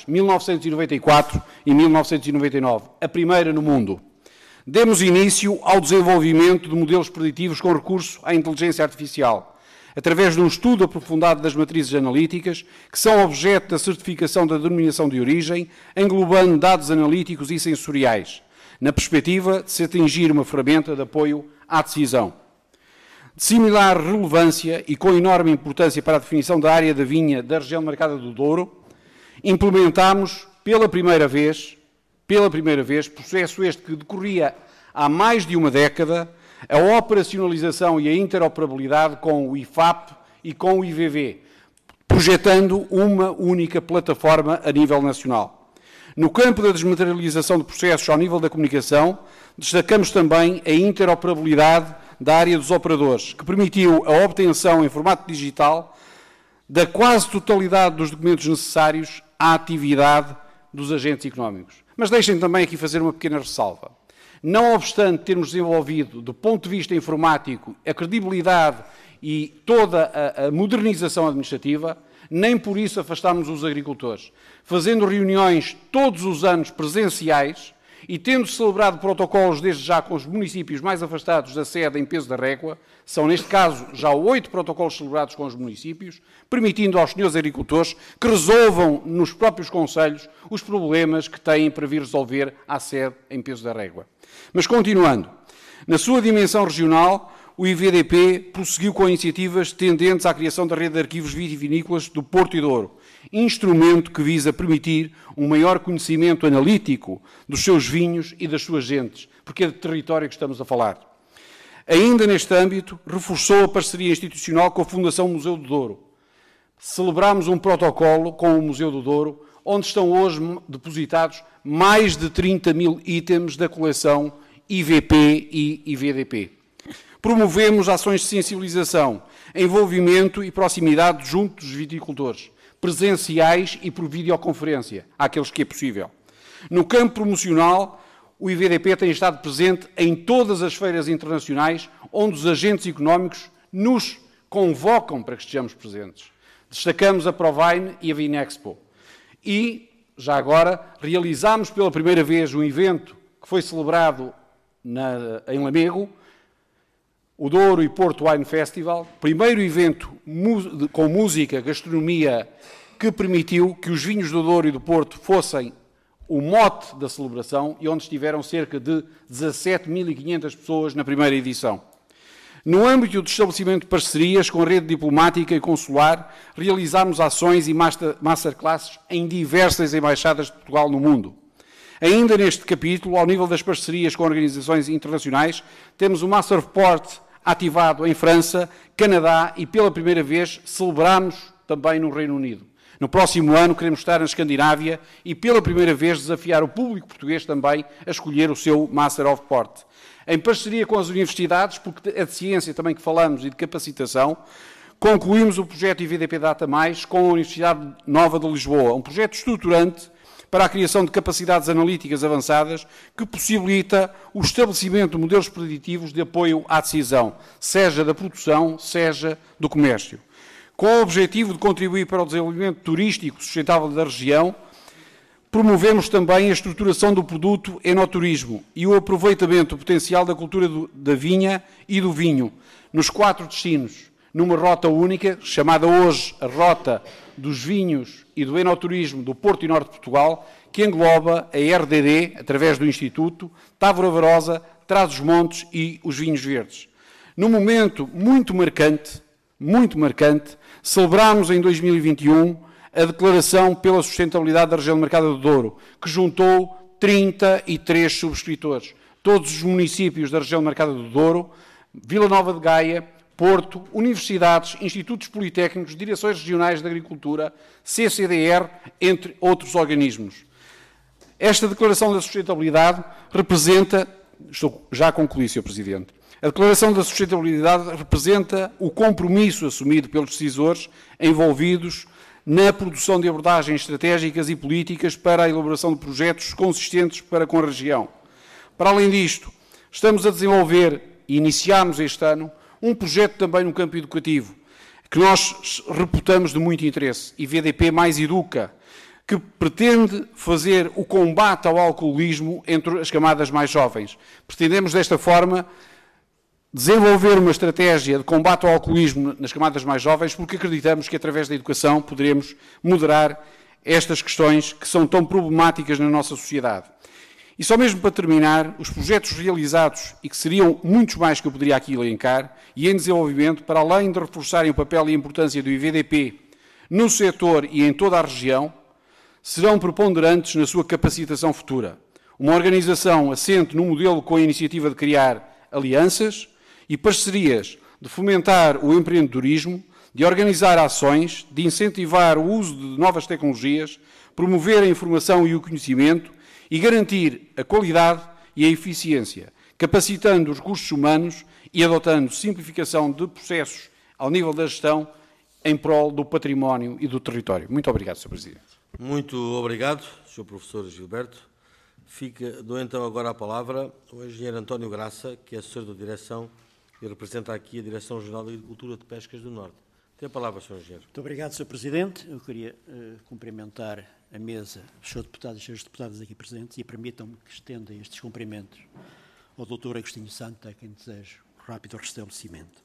1994 e 1999, a primeira no mundo. Demos início ao desenvolvimento de modelos preditivos com recurso à inteligência artificial, através de um estudo aprofundado das matrizes analíticas, que são objeto da certificação da denominação de origem, englobando dados analíticos e sensoriais, na perspectiva de se atingir uma ferramenta de apoio à decisão. De similar relevância e com enorme importância para a definição da área da vinha da região marcada do Douro, implementámos pela primeira vez, processo este que decorria há mais de uma década, a operacionalização e a interoperabilidade com o IFAP e com o IVV, projetando uma única plataforma a nível nacional. No campo da desmaterialização de processos ao nível da comunicação, destacamos também a interoperabilidade da área dos operadores, que permitiu a obtenção em formato digital da quase totalidade dos documentos necessários à atividade dos agentes económicos. Mas deixem também aqui fazer uma pequena ressalva. Não obstante termos desenvolvido, do ponto de vista informático, a credibilidade e toda a modernização administrativa, nem por isso afastámos os agricultores, fazendo reuniões todos os anos presenciais e tendo celebrado protocolos desde já com os municípios mais afastados da sede em peso da régua, são neste caso já 8 protocolos celebrados com os municípios, permitindo aos senhores agricultores que resolvam nos próprios concelhos os problemas que têm para vir resolver à sede em peso da régua. Mas continuando, na sua dimensão regional, o IVDP prosseguiu com iniciativas tendentes à criação da rede de arquivos vitivinícolas do Porto e Douro, instrumento que visa permitir um maior conhecimento analítico dos seus vinhos e das suas gentes, porque é de território que estamos a falar. Ainda neste âmbito, reforçou a parceria institucional com a Fundação Museu do Douro. Celebramos um protocolo com o Museu do Douro, onde estão hoje depositados mais de 30 mil itens da coleção IVP e IVDP. Promovemos ações de sensibilização, envolvimento e proximidade junto dos viticultores, presenciais e por videoconferência, àqueles que é possível. No campo promocional, o IVDP tem estado presente em todas as feiras internacionais onde os agentes económicos nos convocam para que estejamos presentes. Destacamos a Provine e a Vinexpo. E, já agora, realizámos pela primeira vez um evento que foi celebrado em Lamego, o Douro e Porto Wine Festival, primeiro evento com música, gastronomia, que permitiu que os vinhos do Douro e do Porto fossem o mote da celebração e onde estiveram cerca de 17.500 pessoas na primeira edição. No âmbito do estabelecimento de parcerias com a rede diplomática e consular, realizámos ações e masterclasses em diversas embaixadas de Portugal no mundo. Ainda neste capítulo, ao nível das parcerias com organizações internacionais, temos o Master Report ativado em França, Canadá e, pela primeira vez, celebramos também no Reino Unido. No próximo ano queremos estar na Escandinávia e, pela primeira vez, desafiar o público português também a escolher o seu Master of Port. Em parceria com as universidades, porque é de ciência também que falamos e de capacitação, concluímos o projeto IVDP Data Mais com a Universidade Nova de Lisboa, um projeto estruturante para a criação de capacidades analíticas avançadas que possibilita o estabelecimento de modelos preditivos de apoio à decisão, seja da produção, seja do comércio. Com o objetivo de contribuir para o desenvolvimento turístico sustentável da região, promovemos também a estruturação do produto enoturismo e o aproveitamento potencial da cultura da vinha e do vinho nos 4 destinos, numa rota única, chamada hoje a Rota dos Vinhos e do Enoturismo do Porto e Norte de Portugal, que engloba a RDD, através do Instituto, Távora Varosa, Trás-os-Montes e os Vinhos Verdes. Num momento muito marcante, celebramos em 2021 a Declaração pela Sustentabilidade da Região de Mercado do Douro, que juntou 33 subscritores. Todos os municípios da região de Mercado do Douro, Vila Nova de Gaia, Porto, universidades, institutos politécnicos, direções regionais de agricultura, CCDR, entre outros organismos. Esta Declaração da Sustentabilidade representa, estou já a concluir, Sr. Presidente, a Declaração da Sustentabilidade representa o compromisso assumido pelos decisores envolvidos na produção de abordagens estratégicas e políticas para a elaboração de projetos consistentes para com a região. Para além disto, estamos a desenvolver e iniciámos este ano um projeto também no campo educativo, que nós reputamos de muito interesse, IVDP Mais Educa, que pretende fazer o combate ao alcoolismo entre as camadas mais jovens. Pretendemos, desta forma, desenvolver uma estratégia de combate ao alcoolismo nas camadas mais jovens, porque acreditamos que, através da educação, poderemos moderar estas questões que são tão problemáticas na nossa sociedade. E só mesmo para terminar, os projetos realizados, e que seriam muitos mais que eu poderia aqui elencar, e em desenvolvimento, para além de reforçarem o papel e a importância do IVDP no setor e em toda a região, serão preponderantes na sua capacitação futura. Uma organização assente no modelo com a iniciativa de criar alianças e parcerias, de fomentar o empreendedorismo, de organizar ações, de incentivar o uso de novas tecnologias, promover a informação e o conhecimento e garantir a qualidade e a eficiência, capacitando os recursos humanos e adotando simplificação de processos ao nível da gestão em prol do património e do território. Muito obrigado, Sr. Presidente. Muito obrigado, Sr. Professor Gilberto. Dou então agora a palavra ao engenheiro António Graça, que é assessor da direção e representa aqui a Direção Regional de Agricultura de Pescas do Norte. Tem a palavra, Sr. Engenheiro. Muito obrigado, Sr. Presidente. Eu queria cumprimentar a mesa, os Srs. Deputados e Sras. Deputadas aqui presentes, e permitam-me que estenda estes cumprimentos ao Dr. Agostinho Santa, a quem desejo rápido restabelecimento.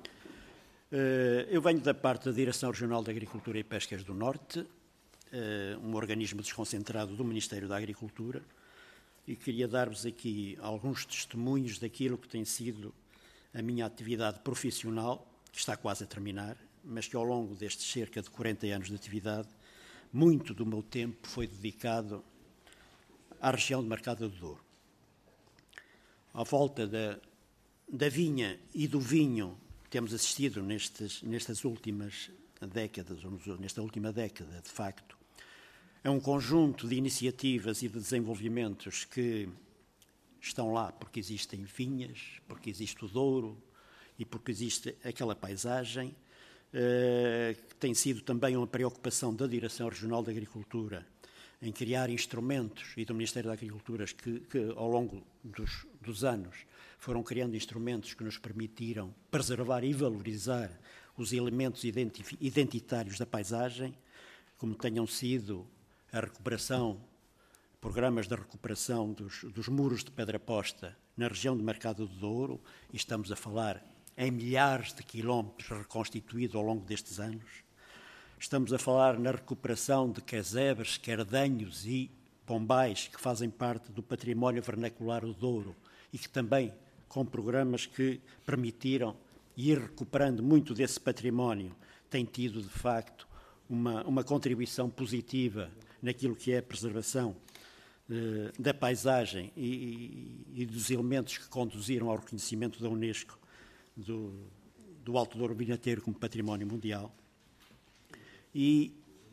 Eu venho da parte da Direção Regional de Agricultura e Pescas do Norte, um organismo desconcentrado do Ministério da Agricultura, e queria dar-vos aqui alguns testemunhos daquilo que tem sido a minha atividade profissional, que está quase a terminar, mas que ao longo destes cerca de 40 anos de atividade, muito do meu tempo foi dedicado à região de Mercado do Douro. À volta da vinha e do vinho, temos assistido nestas últimas décadas, ou nesta última década, de facto, é um conjunto de iniciativas e de desenvolvimentos que estão lá porque existem vinhas, porque existe o Douro e porque existe aquela paisagem, que tem sido também uma preocupação da Direção Regional de Agricultura em criar instrumentos, e do Ministério da Agricultura, que ao longo dos anos foram criando instrumentos que nos permitiram preservar e valorizar os elementos identitários da paisagem, como tenham sido a recuperação, programas de recuperação dos muros de pedra posta na região de Mercado do Douro, e estamos a falar em milhares de quilómetros reconstituídos ao longo destes anos. Estamos a falar na recuperação de casebres, cardanhos e pombais, que fazem parte do património vernacular do Douro e que também, com programas que permitiram ir recuperando muito desse património, têm tido, de facto, uma contribuição positiva naquilo que é a preservação da paisagem e dos elementos que conduziram ao reconhecimento da Unesco do Alto Douro Vinheteiro como património mundial. E,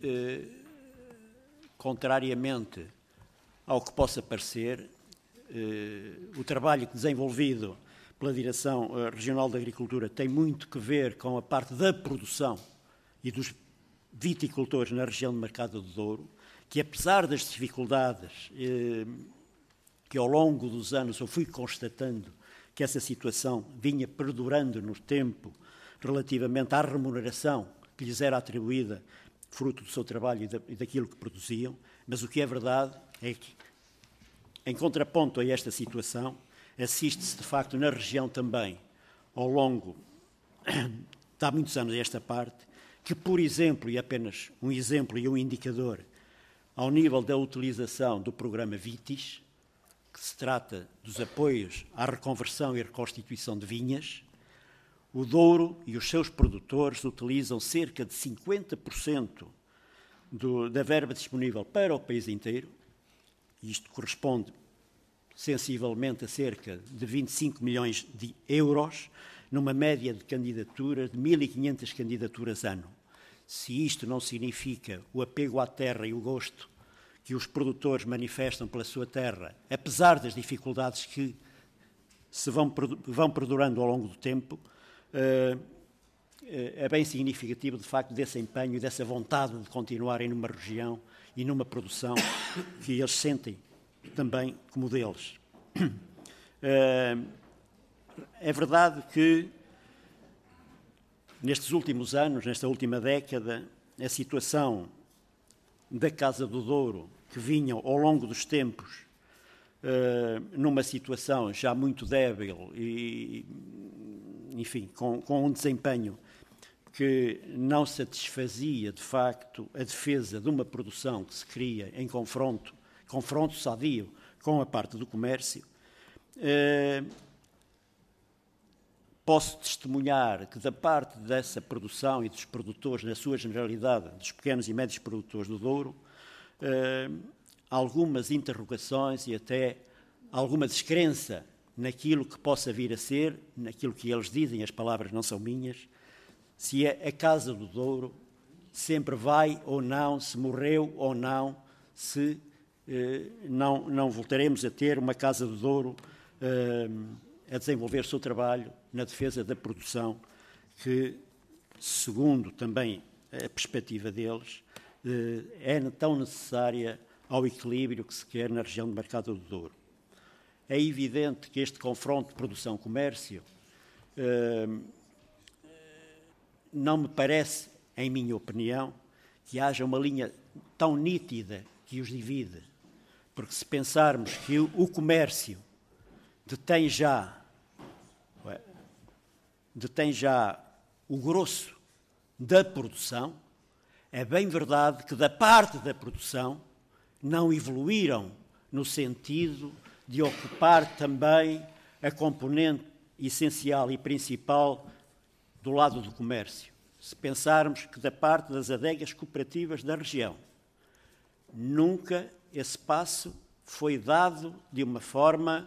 contrariamente ao que possa parecer, o trabalho desenvolvido pela Direção Regional de Agricultura tem muito que ver com a parte da produção e dos viticultores na região de Mercado do Douro, que apesar das dificuldades que ao longo dos anos eu fui constatando que essa situação vinha perdurando no tempo relativamente à remuneração que lhes era atribuída fruto do seu trabalho e daquilo que produziam, mas o que é verdade é que, em contraponto a esta situação, assiste-se de facto na região também, ao longo de há muitos anos esta parte, que, por exemplo, e apenas um exemplo e um indicador, ao nível da utilização do programa VITIS, que se trata dos apoios à reconversão e reconstituição de vinhas, o Douro e os seus produtores utilizam cerca de 50% da verba disponível para o país inteiro, e isto corresponde sensivelmente a cerca de 25 milhões de euros, numa média de candidaturas de 1.500 candidaturas ano. Se isto não significa o apego à terra e o gosto que os produtores manifestam pela sua terra, apesar das dificuldades que se vão perdurando ao longo do tempo, é bem significativo, de facto, desse empenho e dessa vontade de continuarem numa região e numa produção que eles sentem também como deles. É verdade que, nestes últimos anos, nesta última década, a situação da Casa do Douro, que vinha ao longo dos tempos numa situação já muito débil e, enfim, com um desempenho que não satisfazia, de facto, a defesa de uma produção que se cria em confronto sadio com a parte do comércio, posso testemunhar que, da parte dessa produção e dos produtores, na sua generalidade, dos pequenos e médios produtores do Douro, algumas interrogações e até alguma descrença naquilo que possa vir a ser, naquilo que eles dizem, as palavras não são minhas, se a Casa do Douro sempre vai ou não, se morreu ou não, se não voltaremos a ter uma Casa do Douro a desenvolver o seu trabalho na defesa da produção que, segundo também a perspectiva deles, é tão necessária ao equilíbrio que se quer na região do Mercado do Douro. É evidente que este confronto produção-comércio não me parece, em minha opinião, que haja uma linha tão nítida que os divide, porque se pensarmos que o comércio detém já o grosso da produção, é bem verdade que da parte da produção não evoluíram no sentido de ocupar também a componente essencial e principal do lado do comércio. Se pensarmos que da parte das adegas cooperativas da região, nunca esse passo foi dado de uma forma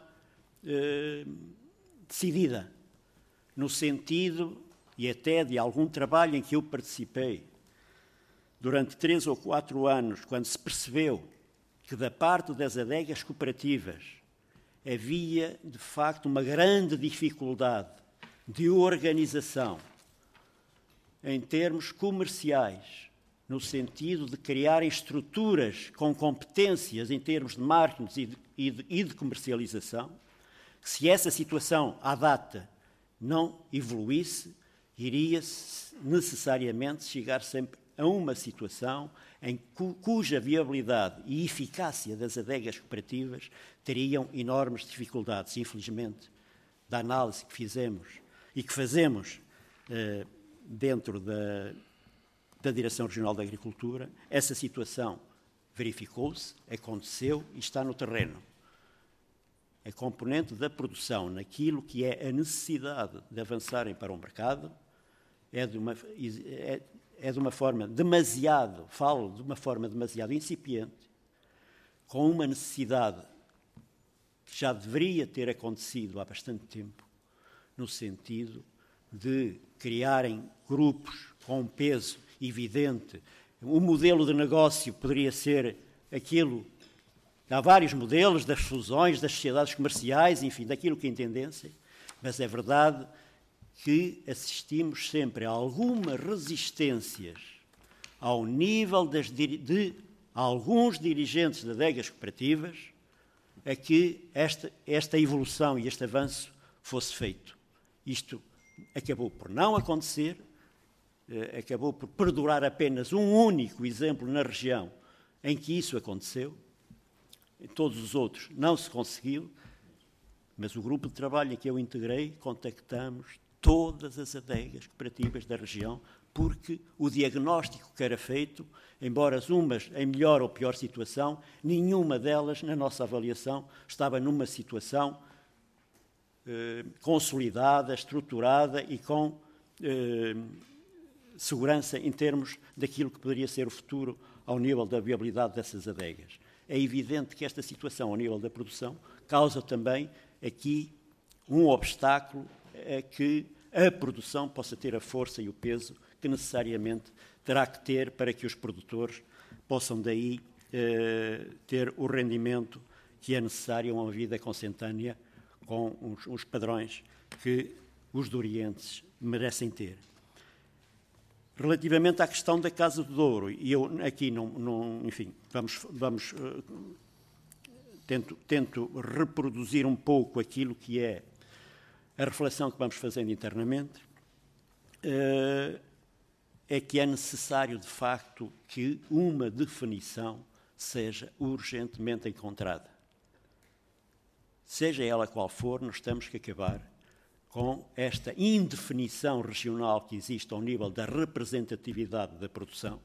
decidida, no sentido e até de algum trabalho em que eu participei durante 3 ou 4 anos, quando se percebeu que da parte das adegas cooperativas havia, de facto, uma grande dificuldade de organização em termos comerciais, no sentido de criarem estruturas com competências em termos de marketing e de comercialização, que se essa situação à data não evoluísse, iria necessariamente chegar sempre a uma situação em cuja viabilidade e eficácia das adegas cooperativas teriam enormes dificuldades. Infelizmente, da análise que fizemos e que fazemos dentro da Direção Regional da Agricultura, essa situação verificou-se, aconteceu e está no terreno. A componente da produção naquilo que é a necessidade de avançarem para o mercado é de uma forma demasiado incipiente, com uma necessidade que já deveria ter acontecido há bastante tempo, no sentido de criarem grupos com um peso evidente. O modelo de negócio poderia ser aquilo. Há vários modelos das fusões, das sociedades comerciais, enfim, daquilo que entendessem, mas é verdade que assistimos sempre a algumas resistências ao nível de a alguns dirigentes de adegas cooperativas a que esta evolução e este avanço fosse feito. Isto acabou por não acontecer, acabou por perdurar apenas um único exemplo na região em que isso aconteceu. Em todos os outros não se conseguiu, mas o grupo de trabalho em que eu integrei, contactamos todas as adegas cooperativas da região, porque o diagnóstico que era feito, embora umas em melhor ou pior situação, nenhuma delas, na nossa avaliação, estava numa situação consolidada, estruturada e com segurança em termos daquilo que poderia ser o futuro ao nível da viabilidade dessas adegas. É evidente que esta situação ao nível da produção causa também aqui um obstáculo a que a produção possa ter a força e o peso que necessariamente terá que ter para que os produtores possam daí ter o rendimento que é necessário a uma vida consentânea com os padrões que os dourienses merecem ter. Relativamente à questão da Casa do Douro, e eu aqui enfim, tento reproduzir um pouco aquilo que é a reflexão que vamos fazendo internamente, é que é necessário, de facto, que uma definição seja urgentemente encontrada. Seja ela qual for, nós temos que acabar com esta indefinição regional que existe ao nível da representatividade da produção.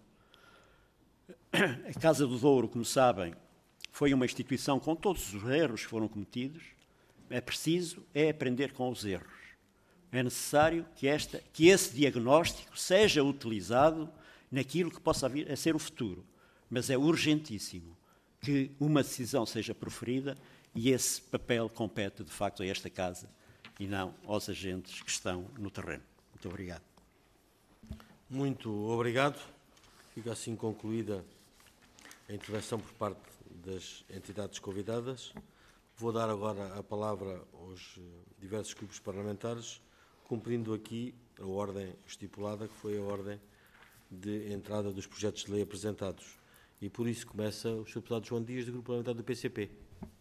A Casa do Douro, como sabem, foi uma instituição com todos os erros que foram cometidos. É preciso aprender com os erros. É necessário que esse diagnóstico seja utilizado naquilo que possa vir a ser o futuro. Mas é urgentíssimo que uma decisão seja proferida e esse papel compete, de facto, a esta Casa e não aos agentes que estão no terreno. Muito obrigado. Muito obrigado. Fica assim concluída a intervenção por parte das entidades convidadas. Vou dar agora a palavra aos diversos grupos parlamentares, cumprindo aqui a ordem estipulada, que foi a ordem de entrada dos projetos de lei apresentados. E por isso começa o Sr. Deputado João Dias, do Grupo Parlamentar do PCP.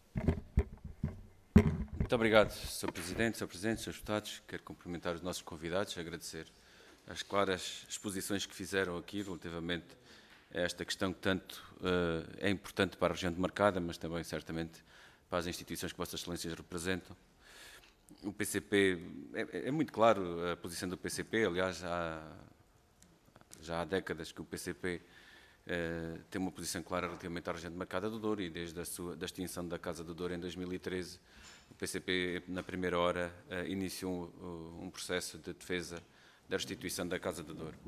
Muito obrigado, Sr. Presidente, Srs. Deputados. Quero cumprimentar os nossos convidados, agradecer as claras exposições que fizeram aqui relativamente a esta questão que tanto é importante para a região demarcada, mas também, certamente, para as instituições que Vossas Excelências representam. O PCP, é muito claro a posição do PCP, aliás, já há décadas que o PCP tem uma posição clara relativamente à região demarcada do Douro e desde da extinção da Casa do Douro em 2013, o PCP, na primeira hora, iniciou um processo de defesa da restituição da Casa do Douro.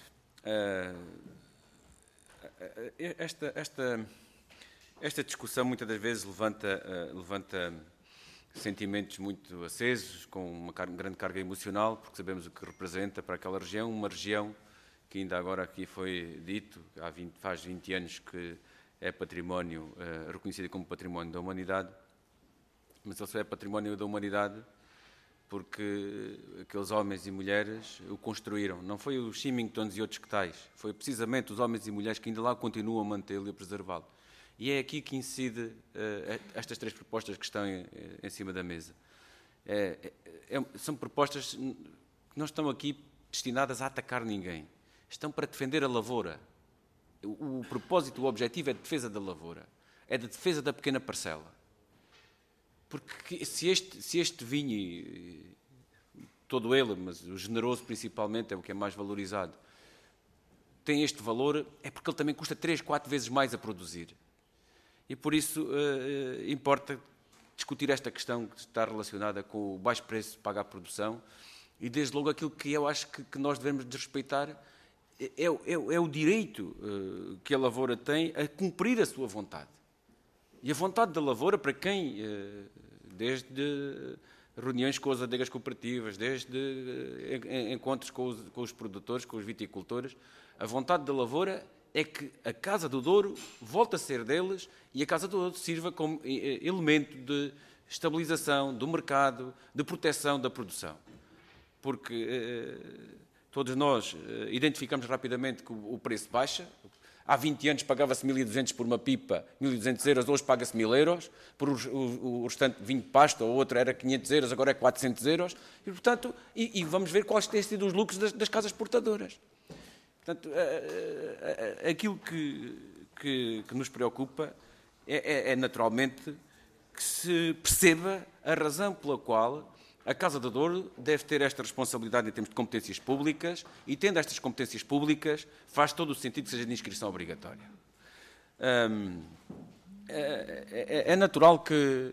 Esta discussão muitas das vezes levanta sentimentos muito acesos, com uma grande carga emocional, porque sabemos o que representa para aquela região, uma região que ainda agora aqui foi dito, faz 20 anos que é património, reconhecido como património da humanidade, mas ele só é património da humanidade porque aqueles homens e mulheres o construíram. Não foi os Symingtons e outros que tais, foi precisamente os homens e mulheres que ainda lá continuam a mantê-lo e a preservá-lo. E é aqui que incide estas três propostas que estão em cima da mesa. São propostas que não estão aqui destinadas a atacar ninguém. Estão para defender a lavoura. O propósito, o objetivo é a defesa da lavoura. É a defesa da pequena parcela. Porque se este vinho, todo ele, mas o generoso principalmente, é o que é mais valorizado, tem este valor, é porque ele também custa 3, 4 vezes mais a produzir. E por isso importa discutir esta questão que está relacionada com o baixo preço de pagar a produção e, desde logo, aquilo que eu acho que nós devemos respeitar é o direito que a lavoura tem a cumprir a sua vontade. E a vontade da lavoura, para quem, desde reuniões com as adegas cooperativas, desde encontros com os produtores, com os viticultores, a vontade da lavoura é que a Casa do Douro volte a ser deles e a Casa do Douro sirva como elemento de estabilização do mercado, de proteção da produção. Porque todos nós identificamos rapidamente que o preço baixa, Há 20 anos pagava-se 1.200 por uma pipa, 1.200 euros, hoje paga-se 1.000 euros, por o restante vinho de pasto, ou outro era 500 euros, agora é 400 euros, e, portanto, vamos ver quais têm sido os lucros das casas portadoras. Portanto, aquilo que nos preocupa é naturalmente que se perceba a razão pela qual a Casa do Douro deve ter esta responsabilidade em termos de competências públicas e, tendo estas competências públicas, faz todo o sentido que seja de inscrição obrigatória. É natural que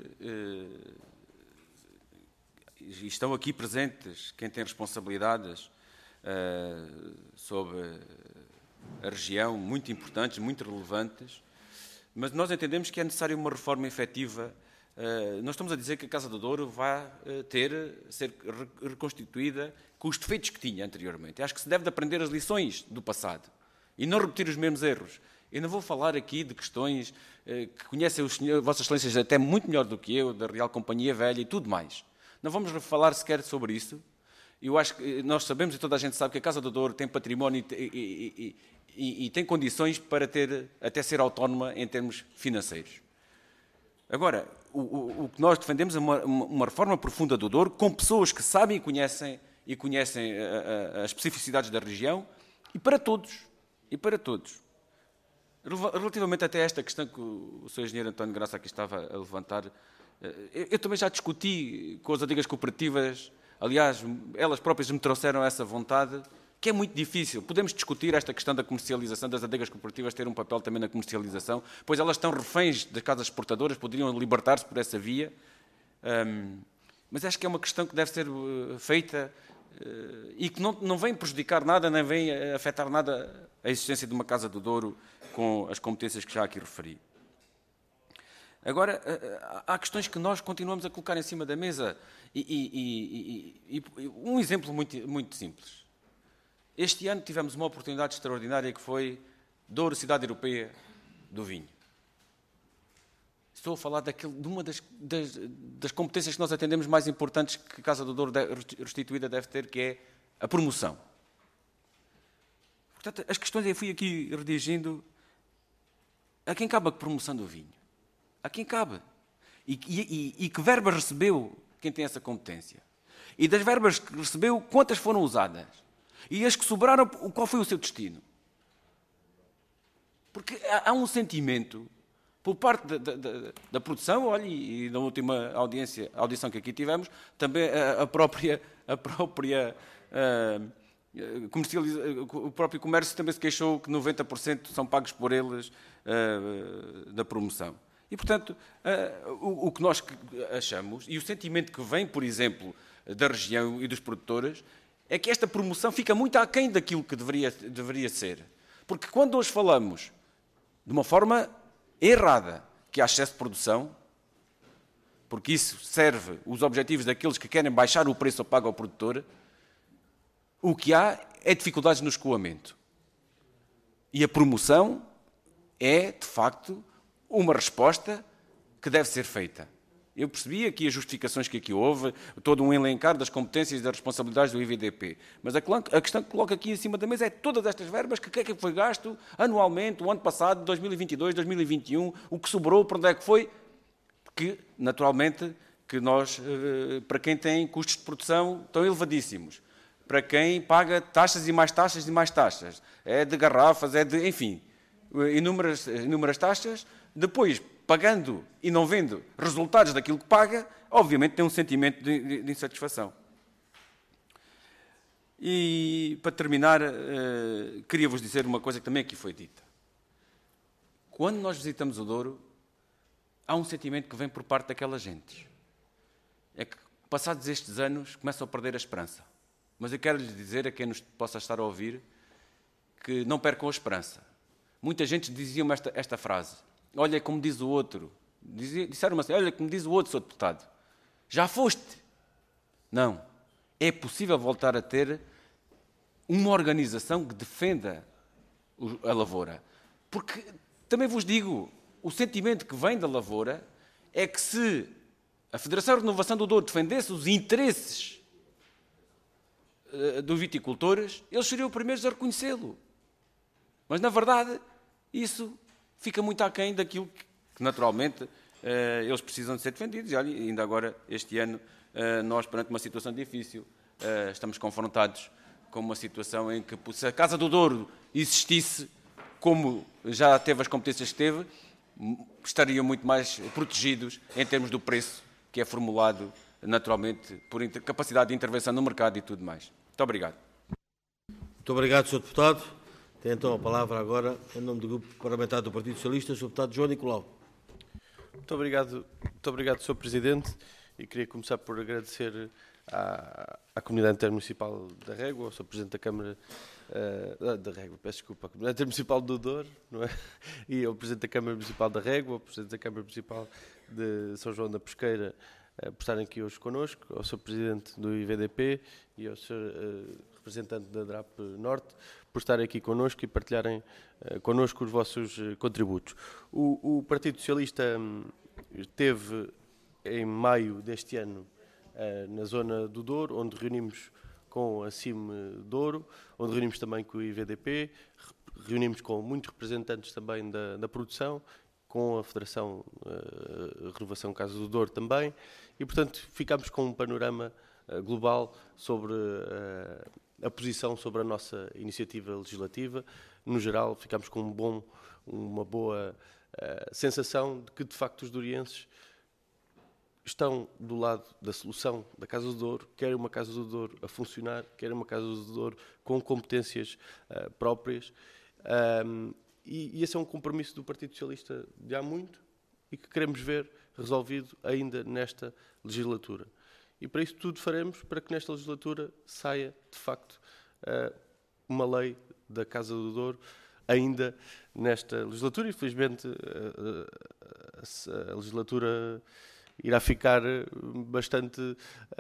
estão aqui presentes quem tem responsabilidades sobre a região, muito importantes, muito relevantes, mas nós entendemos que é necessária uma reforma efetiva. Nós estamos a dizer que a Casa do Douro vai ser reconstituída com os defeitos que tinha anteriormente. Acho que se deve de aprender as lições do passado e não repetir os mesmos erros. Eu não vou falar aqui de questões que conhecem Vossas Excelências até muito melhor do que eu, da Real Companhia Velha e tudo mais. Não vamos falar sequer sobre isso. Eu acho que nós sabemos e toda a gente sabe que a Casa do Douro tem património e tem condições para até ser autónoma em termos financeiros. Agora, o que nós defendemos é uma reforma profunda do Douro, com pessoas que sabem e conhecem as especificidades da região, e para todos. Relativamente até a esta questão que o Sr. Engenheiro António Graça aqui estava a levantar, eu também já discuti com as adigas cooperativas, aliás, elas próprias me trouxeram essa vontade, que é muito difícil. Podemos discutir esta questão da comercialização, das adegas cooperativas ter um papel também na comercialização, pois elas estão reféns das casas exportadoras, poderiam libertar-se por essa via, mas acho que é uma questão que deve ser feita e que não vem prejudicar nada, nem vem afetar nada a existência de uma Casa do Douro com as competências que já aqui referi. Agora, há questões que nós continuamos a colocar em cima da mesa e um exemplo muito, muito simples. Este ano tivemos uma oportunidade extraordinária que foi Douro, Cidade Europeia do Vinho. Estou a falar de uma das competências que nós atendemos mais importantes que a Casa do Douro restituída deve ter, que é a promoção. Portanto, as questões eu fui aqui redigindo. A quem cabe a promoção do vinho? A quem cabe? E que verbas recebeu quem tem essa competência? E das verbas que recebeu, quantas foram usadas? E as que sobraram, qual foi o seu destino? Porque há um sentimento, por parte da produção, olha, e na última audição que aqui tivemos, também o próprio comércio também se queixou que 90% são pagos por eles da promoção. E, portanto, o que nós achamos, e o sentimento que vem, por exemplo, da região e dos produtores, é que esta promoção fica muito aquém daquilo que deveria ser. Porque quando hoje falamos de uma forma errada, que há excesso de produção, porque isso serve os objetivos daqueles que querem baixar o preço pago ao produtor, o que há é dificuldades no escoamento. E a promoção é, de facto, uma resposta que deve ser feita. Eu percebi aqui as justificações que aqui houve, todo um elencar das competências e das responsabilidades do IVDP. Mas a questão que coloco aqui em cima da mesa é todas estas verbas, que é que foi gasto anualmente, o ano passado, 2022, 2021, o que sobrou, para onde é que foi? Porque, naturalmente, que nós, para quem tem custos de produção tão elevadíssimos, para quem paga taxas e mais taxas e mais taxas, é de garrafas, é de, enfim, inúmeras taxas, depois, pagando e não vendo resultados daquilo que paga, obviamente tem um sentimento de insatisfação. E, para terminar, queria-vos dizer uma coisa que também aqui foi dita. Quando nós visitamos o Douro, há um sentimento que vem por parte daquelas gentes. É que, passados estes anos, começam a perder a esperança. Mas eu quero lhes dizer, a quem nos possa estar a ouvir, que não percam a esperança. Muita gente dizia-me esta frase. Olha como diz o outro. Disseram-me assim, olha como diz o outro, Sr. Deputado. Já foste? Não. É possível voltar a ter uma organização que defenda a lavoura. Porque, também vos digo, o sentimento que vem da lavoura é que se a Federação de Renovação do Douro defendesse os interesses dos viticultores, eles seriam os primeiros a reconhecê-lo. Mas, na verdade, Isso fica muito aquém daquilo que naturalmente, eles precisam de ser defendidos. E olha, ainda agora, este ano, nós, perante uma situação difícil, estamos confrontados com uma situação em que, se a Casa do Douro existisse, como já teve as competências que teve, estariam muito mais protegidos em termos do preço que é formulado naturalmente por capacidade de intervenção no mercado e tudo mais. Muito obrigado. Muito obrigado, Sr. Deputado. Tem então a palavra agora, em nome do Grupo Parlamentar do Partido Socialista, o Sr. Deputado João Nicolau. Muito obrigado, Sr. Presidente. E queria começar por agradecer à Comunidade Intermunicipal da Régua, ao Sr. Presidente da Câmara da Régua, peço desculpa, à Comunidade Intermunicipal do Douro, não é? E ao Presidente da Câmara Municipal da Régua, ao Presidente da Câmara Municipal de São João da Pesqueira, por estarem aqui hoje connosco, ao Sr. Presidente do IVDP e ao Sr. Representante da DRAP Norte, por estarem aqui connosco e partilharem connosco os vossos contributos. O Partido Socialista teve, em maio deste ano, na zona do Douro, onde reunimos com a CIM Douro, onde reunimos também com o IVDP, reunimos com muitos representantes também da produção, com a Federação Renovação Casa do Douro também, e, portanto, ficámos com um panorama global sobre a posição sobre a nossa iniciativa legislativa. No geral, ficámos com uma boa sensação de que, de facto, os dourienses estão do lado da solução da Casa do Douro, querem uma Casa do Douro a funcionar, querem uma Casa do Douro com competências próprias. E esse é um compromisso do Partido Socialista de há muito e que queremos ver resolvido ainda nesta legislatura. E para isso tudo faremos para que nesta legislatura saia, de facto, uma lei da Casa do Douro ainda nesta legislatura. Infelizmente, a legislatura irá ficar bastante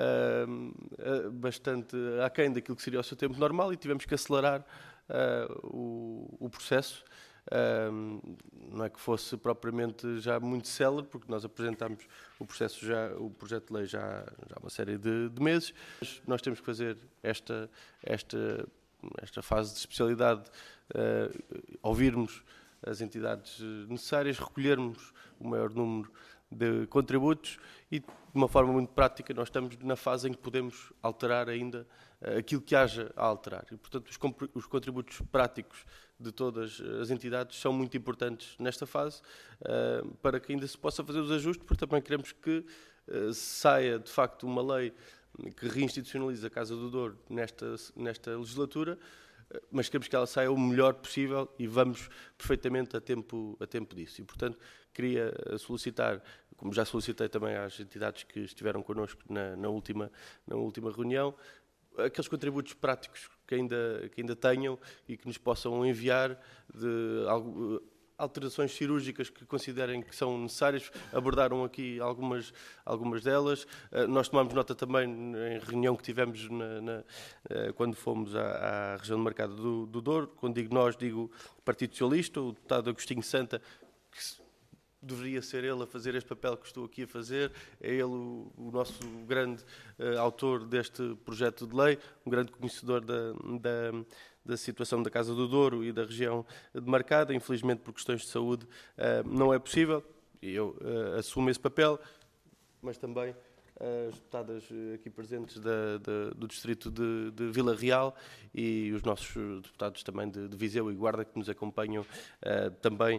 aquém daquilo que seria o seu tempo normal e tivemos que acelerar o processo. Não é que fosse propriamente já muito célere, porque nós apresentámos o projeto de lei já há uma série de meses. Nós temos que fazer esta fase de especialidade, ouvirmos as entidades necessárias, recolhermos o maior número de contributos e, de uma forma muito prática, nós estamos na fase em que podemos alterar ainda aquilo que haja a alterar. E, portanto, os contributos práticos de todas as entidades são muito importantes nesta fase para que ainda se possa fazer os ajustes, porque também queremos que saia, de facto, uma lei que reinstitucionalize a Casa do Douro nesta legislatura, mas queremos que ela saia o melhor possível e vamos perfeitamente a tempo disso. E, portanto, queria solicitar, como já solicitei também às entidades que estiveram connosco na última reunião, aqueles contributos práticos que ainda tenham e que nos possam enviar de alterações cirúrgicas que considerem que são necessárias. Abordaram aqui algumas delas. Nós tomamos nota também em reunião que tivemos quando fomos à região do Mercado do Douro. Quando digo nós, digo Partido Socialista, o deputado Agostinho Santa, que deveria ser ele a fazer este papel que estou aqui a fazer, é ele o nosso grande autor deste projeto de lei, um grande conhecedor da situação da Casa do Douro e da região demarcada. Infelizmente, por questões de saúde, não é possível, e eu assumo esse papel, mas também as deputadas aqui presentes do distrito de Vila Real e os nossos deputados também de Viseu e Guarda, que nos acompanham também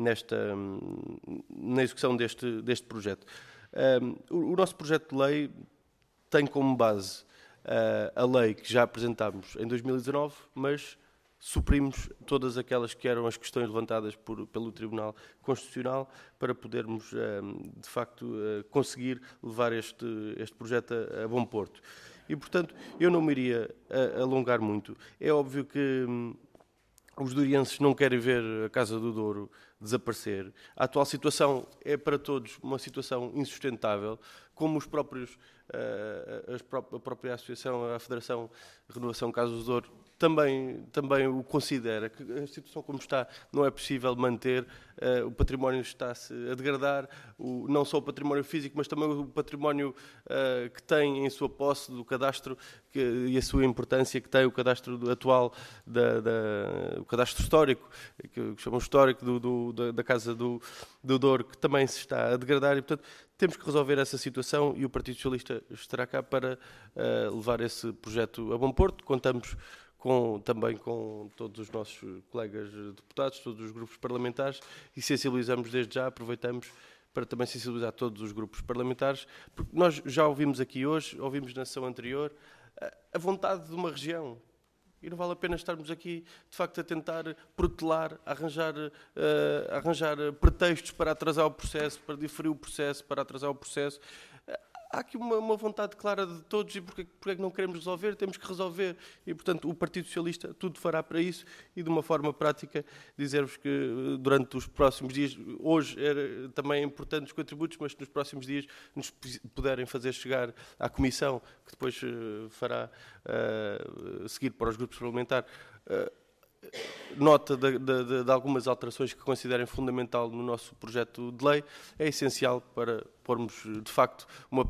na execução deste projeto. O nosso projeto de lei tem como base a lei que já apresentámos em 2019, mas suprimos todas aquelas que eram as questões levantadas pelo Tribunal Constitucional para podermos, de facto, conseguir levar este projeto a bom porto. E, portanto, eu não me iria alongar muito. É óbvio que os dourienses não querem ver a Casa do Douro desaparecer. A atual situação é para todos uma situação insustentável, como a própria associação, a Federação Renovação Casa do Douro, também o considera, que a situação como está não é possível manter, o património está-se a degradar, não só o património físico, mas também o património que tem em sua posse do cadastro e a sua importância que tem o cadastro atual, o cadastro histórico, que chamam histórico da Casa do Douro, que também se está a degradar e, portanto, temos que resolver essa situação e o Partido Socialista estará cá para levar esse projeto a bom porto. Contamos também com todos os nossos colegas deputados, todos os grupos parlamentares e sensibilizamos desde já, aproveitamos para também sensibilizar todos os grupos parlamentares, porque nós já ouvimos aqui hoje, ouvimos na sessão anterior, a vontade de uma região. E não vale a pena estarmos aqui, de facto, a tentar protelar, arranjar pretextos para atrasar o processo, para diferir o processo, para atrasar o processo. Há aqui uma vontade clara de todos e porque é que não queremos resolver, temos que resolver. E, portanto, o Partido Socialista tudo fará para isso e, de uma forma prática, dizer-vos que durante os próximos dias, hoje também é importante os contributos, mas nos próximos dias nos puderem fazer chegar à Comissão, que depois fará seguir para os grupos parlamentares, nota de algumas alterações que considerem fundamental no nosso projeto de lei, é essencial para pormos, de facto,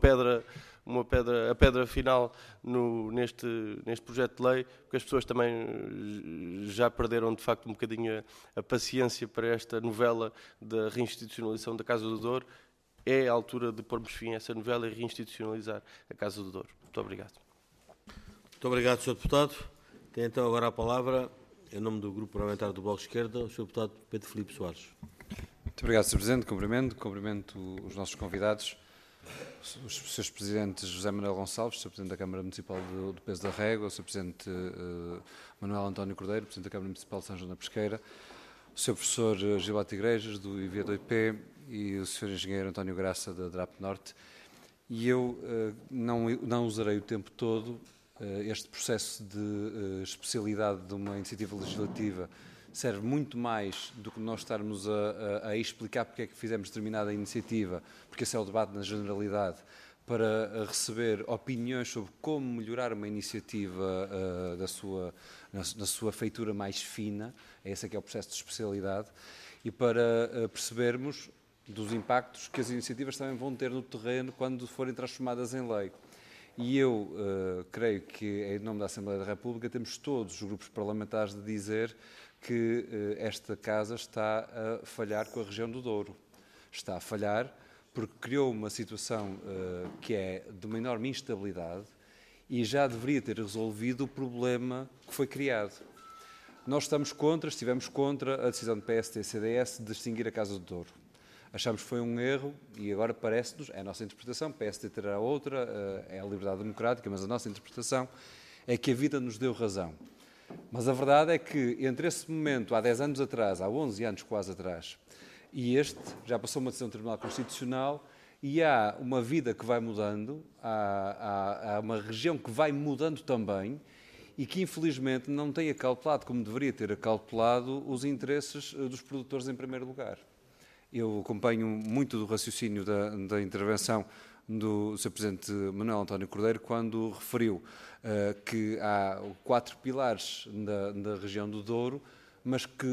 a pedra final neste projeto de lei, porque as pessoas também já perderam, de facto, um bocadinho a paciência para esta novela da reinstitucionalização da Casa do Douro. É a altura de pormos fim a essa novela e reinstitucionalizar a Casa do Douro. Muito obrigado. Muito obrigado, Sr. Deputado. Tem então agora a palavra, em nome do Grupo Parlamentar do Bloco de Esquerda, o Sr. Deputado Pedro Filipe Soares. Muito obrigado, Sr. Presidente. Cumprimento os nossos convidados, os Srs. Presidentes José Manuel Gonçalves, Sr. Presidente da Câmara Municipal do Peso da Régua, o Sr. Presidente Manuel António Cordeiro, Presidente da Câmara Municipal de São João da Pesqueira, o Sr. Professor Gilberto Igrejas, do IV2P, e o Sr. Engenheiro António Graça, da DRAP Norte. E eu não usarei o tempo todo. Este processo de especialidade de uma iniciativa legislativa serve muito mais do que nós estarmos a explicar porque é que fizemos determinada iniciativa, porque esse é o debate na generalidade, para receber opiniões sobre como melhorar uma iniciativa na sua feitura mais fina, esse é que é o processo de especialidade, e para percebermos dos impactos que as iniciativas também vão ter no terreno quando forem transformadas em lei. E eu creio que, em nome da Assembleia da República, temos todos os grupos parlamentares de dizer que esta Casa está a falhar com a região do Douro. Está a falhar porque criou uma situação que é de uma enorme instabilidade e já deveria ter resolvido o problema que foi criado. Nós estivemos contra a decisão do PSD e CDS de extinguir a Casa do Douro. Achamos que foi um erro e agora parece-nos, é a nossa interpretação, o PSD terá outra, é a liberdade democrática, mas a nossa interpretação é que a vida nos deu razão. Mas a verdade é que entre esse momento, há 10 anos atrás, há 11 anos quase atrás, e já passou uma decisão do Tribunal Constitucional e há uma vida que vai mudando, há uma região que vai mudando também e que infelizmente não tem acautelado, como deveria ter acautelado, os interesses dos produtores em primeiro lugar. Eu acompanho muito do raciocínio da intervenção do Sr. Presidente Manuel António Cordeiro quando referiu que há 4 pilares da região do Douro, mas que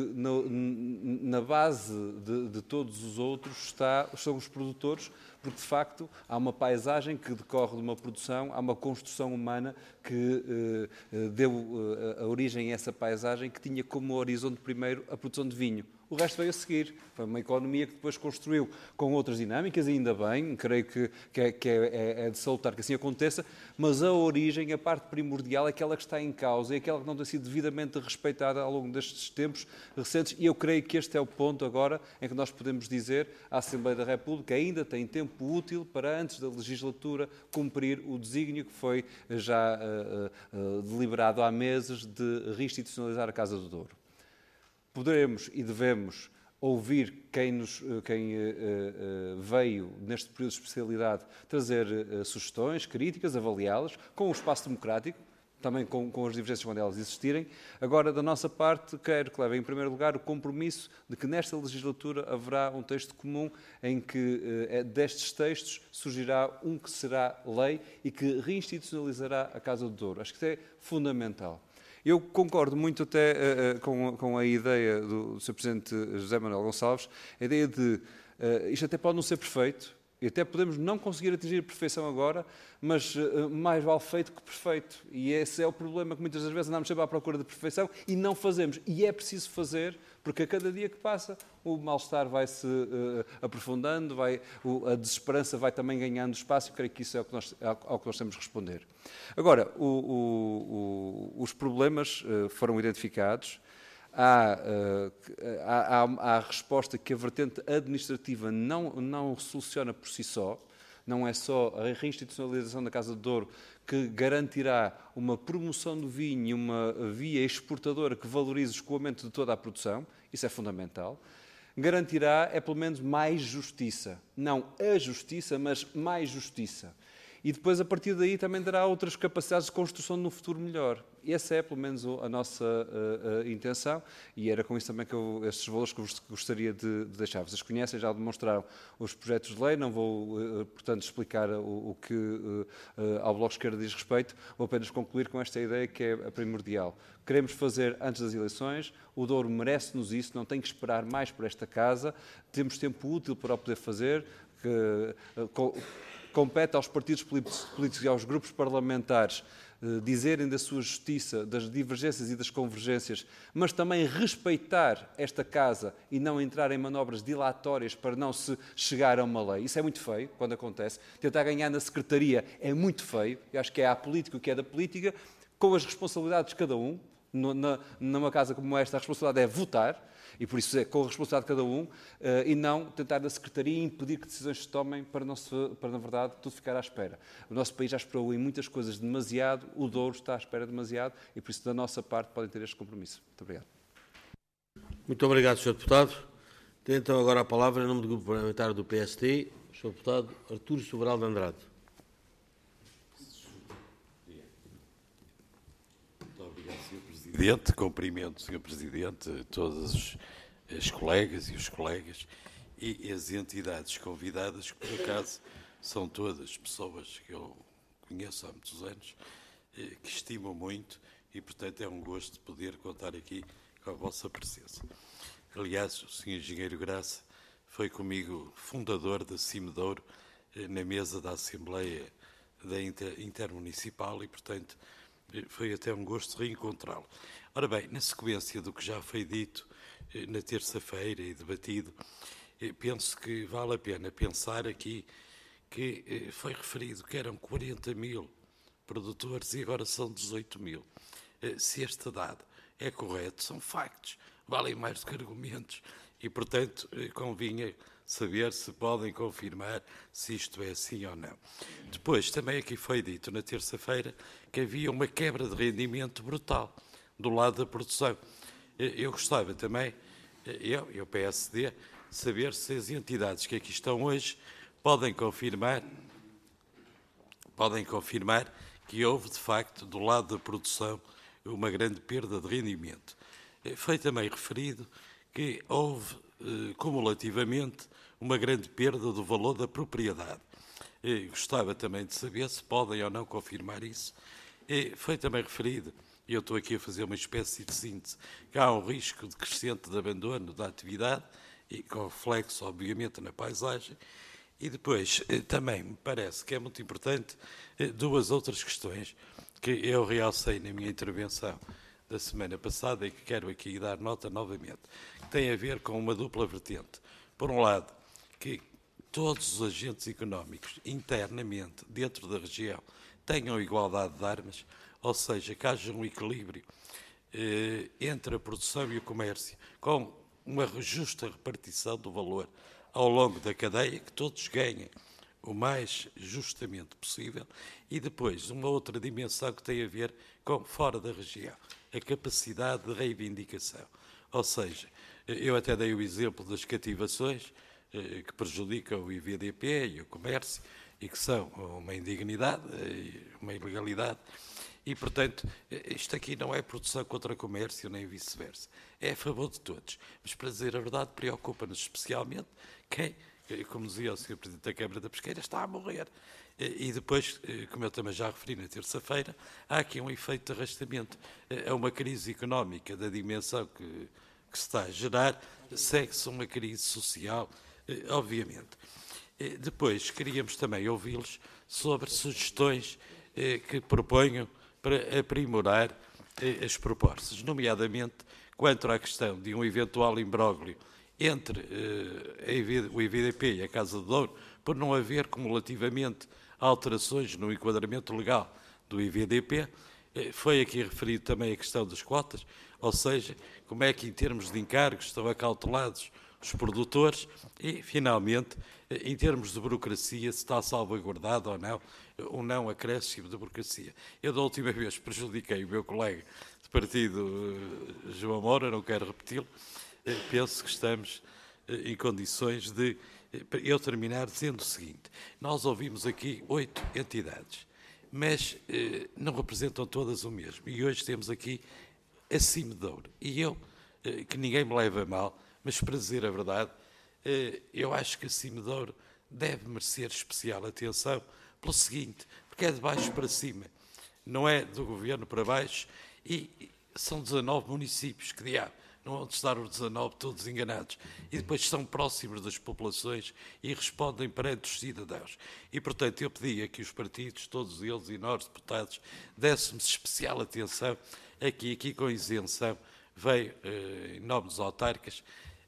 na base de todos os outros são os produtores, porque de facto há uma paisagem que decorre de uma produção, há uma construção humana que deu a origem a essa paisagem que tinha como horizonte primeiro a produção de vinho. O resto veio a seguir. Foi uma economia que depois construiu com outras dinâmicas, e ainda bem, creio que é de salutar que assim aconteça, mas a origem, a parte primordial, é aquela que está em causa, é aquela que não tem sido devidamente respeitada ao longo destes tempos recentes, e eu creio que este é o ponto agora em que nós podemos dizer à Assembleia da República ainda tem tempo útil para, antes da legislatura, cumprir o desígnio que foi já deliberado há meses de reinstitucionalizar a Casa do Douro. Poderemos e devemos ouvir quem veio, neste período de especialidade, trazer sugestões, críticas, avaliá-las, com o espaço democrático, também com as divergências quando elas existirem. Agora, da nossa parte, quero que levem em primeiro lugar o compromisso de que nesta legislatura haverá um texto comum em que destes textos surgirá um que será lei e que reinstitucionalizará a Casa do Douro. Acho que isso é fundamental. Eu concordo muito até com a ideia do Sr. Presidente José Manuel Gonçalves, a ideia de isto até pode não ser perfeito, e até podemos não conseguir atingir a perfeição agora, mas mais vale feito que perfeito. E esse é o problema, que muitas das vezes andamos sempre à procura da perfeição e não fazemos. E é preciso fazer, porque a cada dia que passa o mal-estar vai-se aprofundando, a desesperança vai também ganhando espaço, e creio que isso é ao que nós temos de responder. Agora, os problemas foram identificados. Há a resposta que a vertente administrativa não soluciona por si só. Não é só a reinstitucionalização da Casa de Douro que garantirá uma promoção do vinho e uma via exportadora que valorize o escoamento de toda a produção. Isso é fundamental. Garantirá, pelo menos, mais justiça. Não a justiça, mas mais justiça. E depois, a partir daí, também dará outras capacidades de construção de um futuro melhor. E essa é, pelo menos, a nossa intenção, e era com isso também que estes valores que eu gostaria de deixar. Vocês conhecem, já demonstraram os projetos de lei, não vou, portanto, explicar o que ao Bloco de Esquerda diz respeito, vou apenas concluir com esta ideia que é a primordial. Queremos fazer antes das eleições, o Douro merece-nos isso, não tem que esperar mais por esta casa, temos tempo útil para o poder fazer, compete aos partidos políticos e aos grupos parlamentares dizerem da sua justiça, das divergências e das convergências, mas também respeitar esta casa e não entrar em manobras dilatórias para não se chegar a uma lei. Isso é muito feio quando acontece. Tentar ganhar na secretaria é muito feio. Eu acho que é a política o que é da política, com as responsabilidades de cada um. Numa casa como esta, a responsabilidade é votar, e por isso é com a responsabilidade de cada um, e não tentar na Secretaria impedir que decisões se tomem para, na verdade, tudo ficar à espera. O nosso país já esperou em muitas coisas demasiado, o Douro está à espera demasiado, e por isso, da nossa parte, podem ter este compromisso. Muito obrigado. Muito obrigado, Sr. Deputado. Tem então agora a palavra, em nome do Grupo Parlamentar do PSD, o Sr. Deputado Arturo Sobral de Andrade. Presidente, cumprimento, Sr. Presidente, todos os colegas e os colegas e as entidades convidadas, que por acaso são todas pessoas que eu conheço há muitos anos, que estimo muito e, portanto, é um gosto poder contar aqui com a vossa presença. Aliás, o Sr. Engenheiro Graça foi comigo fundador da Cimedouro na mesa da Assembleia da Intermunicipal e, portanto, foi até um gosto reencontrá-lo. Ora bem, na sequência do que já foi dito na terça-feira e debatido, penso que vale a pena pensar aqui que foi referido que eram 40 mil produtores e agora são 18 mil. Se este dado é correto, são factos, valem mais do que argumentos e, portanto, convinha saber se podem confirmar se isto é assim ou não. Depois, também aqui foi dito na terça-feira que havia uma quebra de rendimento brutal do lado da produção. Eu gostava também, eu e o PSD, saber se as entidades que aqui estão hoje podem confirmar que houve, de facto, do lado da produção, uma grande perda de rendimento. Foi também referido que houve, cumulativamente, uma grande perda do valor da propriedade. Gostava também de saber se podem ou não confirmar isso. Foi também referido, e eu estou aqui a fazer uma espécie de síntese, que há um risco de crescente de abandono da atividade, e com reflexo, obviamente, na paisagem. E depois, também me parece que é muito importante duas outras questões que eu realcei na minha intervenção da semana passada e que quero aqui dar nota novamente, que tem a ver com uma dupla vertente. Por um lado, que todos os agentes económicos, internamente, dentro da região, tenham igualdade de armas, ou seja, que haja um equilíbrio entre a produção e o comércio, com uma justa repartição do valor ao longo da cadeia, que todos ganhem o mais justamente possível, e depois uma outra dimensão que tem a ver com fora da região, a capacidade de reivindicação. Ou seja, eu até dei o exemplo das cativações que prejudicam o IVDP e o comércio e que são uma indignidade, uma ilegalidade. E, portanto, isto aqui não é produção contra comércio, nem vice-versa. É a favor de todos. Mas, para dizer a verdade, preocupa-nos especialmente quem como dizia o Sr. Presidente da Câmara da Pesqueira, está a morrer. E depois, como eu também já referi na terça-feira, há aqui um efeito de arrastamento. É uma crise económica da dimensão que se está a gerar, segue-se uma crise social, obviamente. Depois, queríamos também ouvi-los sobre sugestões que proponham para aprimorar as propostas, nomeadamente quanto à questão de um eventual imbróglio entre o IVDP e a Casa do Douro, por não haver cumulativamente alterações no enquadramento legal do IVDP. Foi aqui referido também a questão das cotas, ou seja, como é que em termos de encargos estão acautelados os produtores e, finalmente, em termos de burocracia, se está salvaguardado ou não o não acréscimo de burocracia. Eu, da última vez, prejudiquei o meu colega de partido, João Moura, não quero repeti-lo. Penso que estamos em condições de eu terminar dizendo o seguinte: nós ouvimos aqui 8 entidades, mas não representam todas o mesmo. E hoje temos aqui a Cimedouro. E eu, que ninguém me leva a mal, mas para dizer a verdade, eu acho que a Cimedouro deve merecer especial atenção pelo seguinte, porque é de baixo para cima, não é do governo para baixo, e são 19 municípios, que diabo, não vão estar os 19 todos enganados, e depois são próximos das populações e respondem perante os cidadãos. E, portanto, eu pedia que os partidos, todos eles e nós, deputados, dessemos especial atenção aqui com isenção, veio, em nome dos autarcas,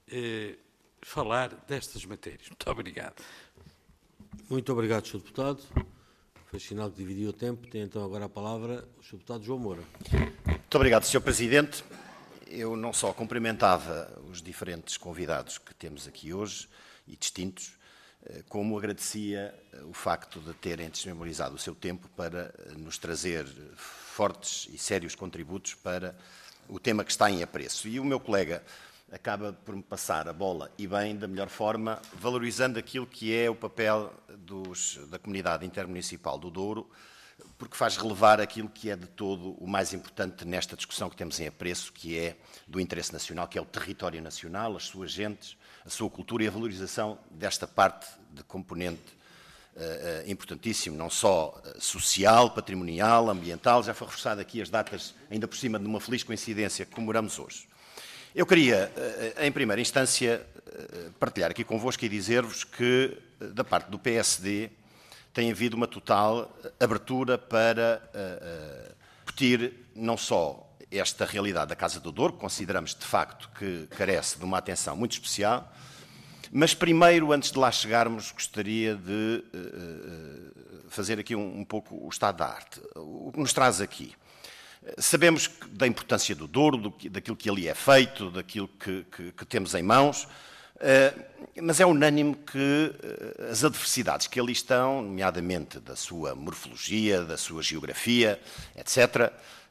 falar destas matérias. Muito obrigado. Muito obrigado, Sr. Deputado. Foi sinal que dividiu o tempo. Tem então agora a palavra o Sr. Deputado João Moura. Muito obrigado, Sr. Presidente. Eu não só cumprimentava os diferentes convidados que temos aqui hoje, e distintos, como agradecia o facto de terem disponibilizado o seu tempo para nos trazer fortes e sérios contributos para o tema que está em apreço. E o meu colega acaba por me passar a bola, e bem, da melhor forma, valorizando aquilo que é o papel da comunidade intermunicipal do Douro, porque faz relevar aquilo que é de todo o mais importante nesta discussão que temos em apreço, que é do interesse nacional, que é o território nacional, as suas gentes, a sua cultura e a valorização desta parte de componente importantíssimo, não só social, patrimonial, ambiental. Já foi reforçado aqui as datas, ainda por cima de uma feliz coincidência que comemoramos hoje. Eu queria, em primeira instância, partilhar aqui convosco e dizer-vos que, da parte do PSD, tem havido uma total abertura para discutir não só esta realidade da Casa do Douro, que consideramos de facto que carece de uma atenção muito especial, mas primeiro, antes de lá chegarmos, gostaria de fazer aqui um pouco o estado da arte. O que nos traz aqui? Sabemos da importância do Douro, daquilo que ali é feito, daquilo que temos em mãos, mas é unânime que as adversidades que ali estão, nomeadamente da sua morfologia, da sua geografia, etc.,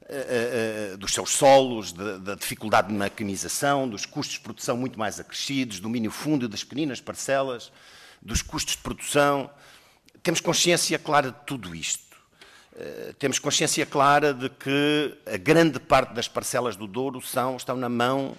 dos seus solos, da dificuldade de mecanização, dos custos de produção muito mais acrescidos, do domínio fundo das pequenas parcelas, dos custos de produção. Temos consciência clara de tudo isto. Temos consciência clara de que a grande parte das parcelas do Douro estão na mão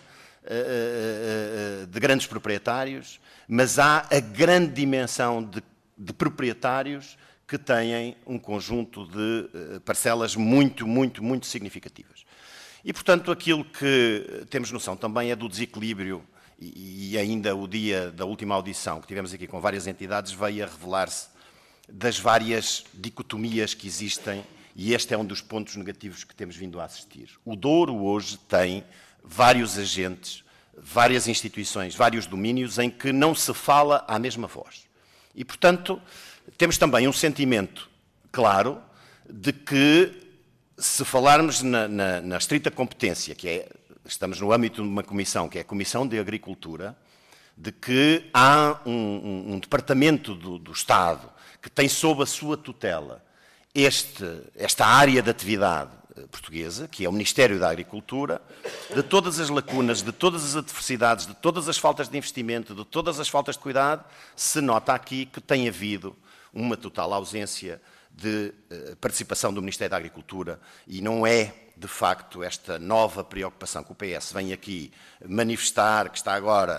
de grandes proprietários, mas há a grande dimensão de proprietários que têm um conjunto de parcelas muito significativas. E, portanto, aquilo que temos noção também é do desequilíbrio, e ainda o dia da última audição que tivemos aqui com várias entidades veio a revelar-se das várias dicotomias que existem, e este é um dos pontos negativos que temos vindo a assistir. O Douro hoje tem vários agentes, várias instituições, vários domínios em que não se fala à mesma voz. E, portanto, temos também um sentimento claro de que, se falarmos na estrita competência, estamos no âmbito de uma comissão, que é a Comissão de Agricultura, de que há um departamento do Estado que tem sob a sua tutela esta área de atividade portuguesa, que é o Ministério da Agricultura, de todas as lacunas, de todas as adversidades, de todas as faltas de investimento, de todas as faltas de cuidado, se nota aqui que tem havido uma total ausência de participação do Ministério da Agricultura e não é, de facto, esta nova preocupação que o PS vem aqui manifestar, que está agora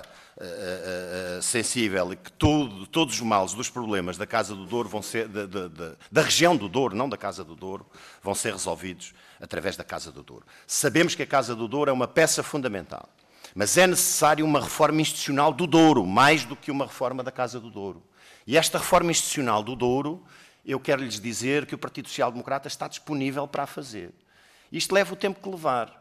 sensível e que todos os males dos problemas da Casa do Douro vão ser, da região do Douro, não da Casa do Douro, vão ser resolvidos através da Casa do Douro. Sabemos que a Casa do Douro é uma peça fundamental, mas é necessário uma reforma institucional do Douro, mais do que uma reforma da Casa do Douro. E esta reforma institucional do Douro, eu quero lhes dizer que o Partido Social Democrata está disponível para a fazer. Isto leva o tempo que levar.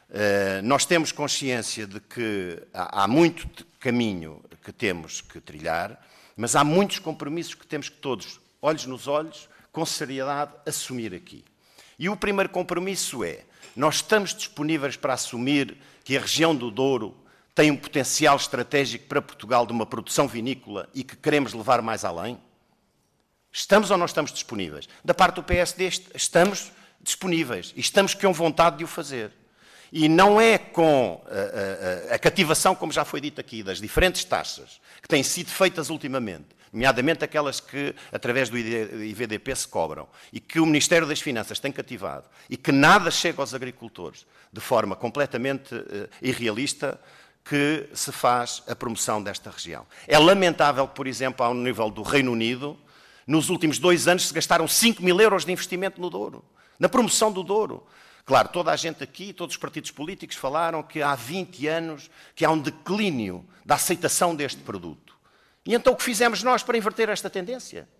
Nós temos consciência de que há muito caminho que temos que trilhar, mas há muitos compromissos que temos que todos, olhos nos olhos, com seriedade, assumir aqui. E o primeiro compromisso é, nós estamos disponíveis para assumir que a região do Douro tem um potencial estratégico para Portugal de uma produção vinícola e que queremos levar mais além? Estamos ou não estamos disponíveis? Da parte do PSD estamos disponíveis e estamos com vontade de o fazer. E não é com a cativação, como já foi dito aqui, das diferentes taxas que têm sido feitas ultimamente, nomeadamente aquelas que, através do IVDP, se cobram, e que o Ministério das Finanças tem cativado, e que nada chega aos agricultores de forma completamente irrealista, que se faz a promoção desta região. É lamentável que, por exemplo, ao nível do Reino Unido, nos últimos 2 anos se gastaram 5 mil euros de investimento no Douro, na promoção do Douro. Claro, toda a gente aqui, todos os partidos políticos falaram que há 20 anos que há um declínio da aceitação deste produto. E então o que fizemos nós para inverter esta tendência?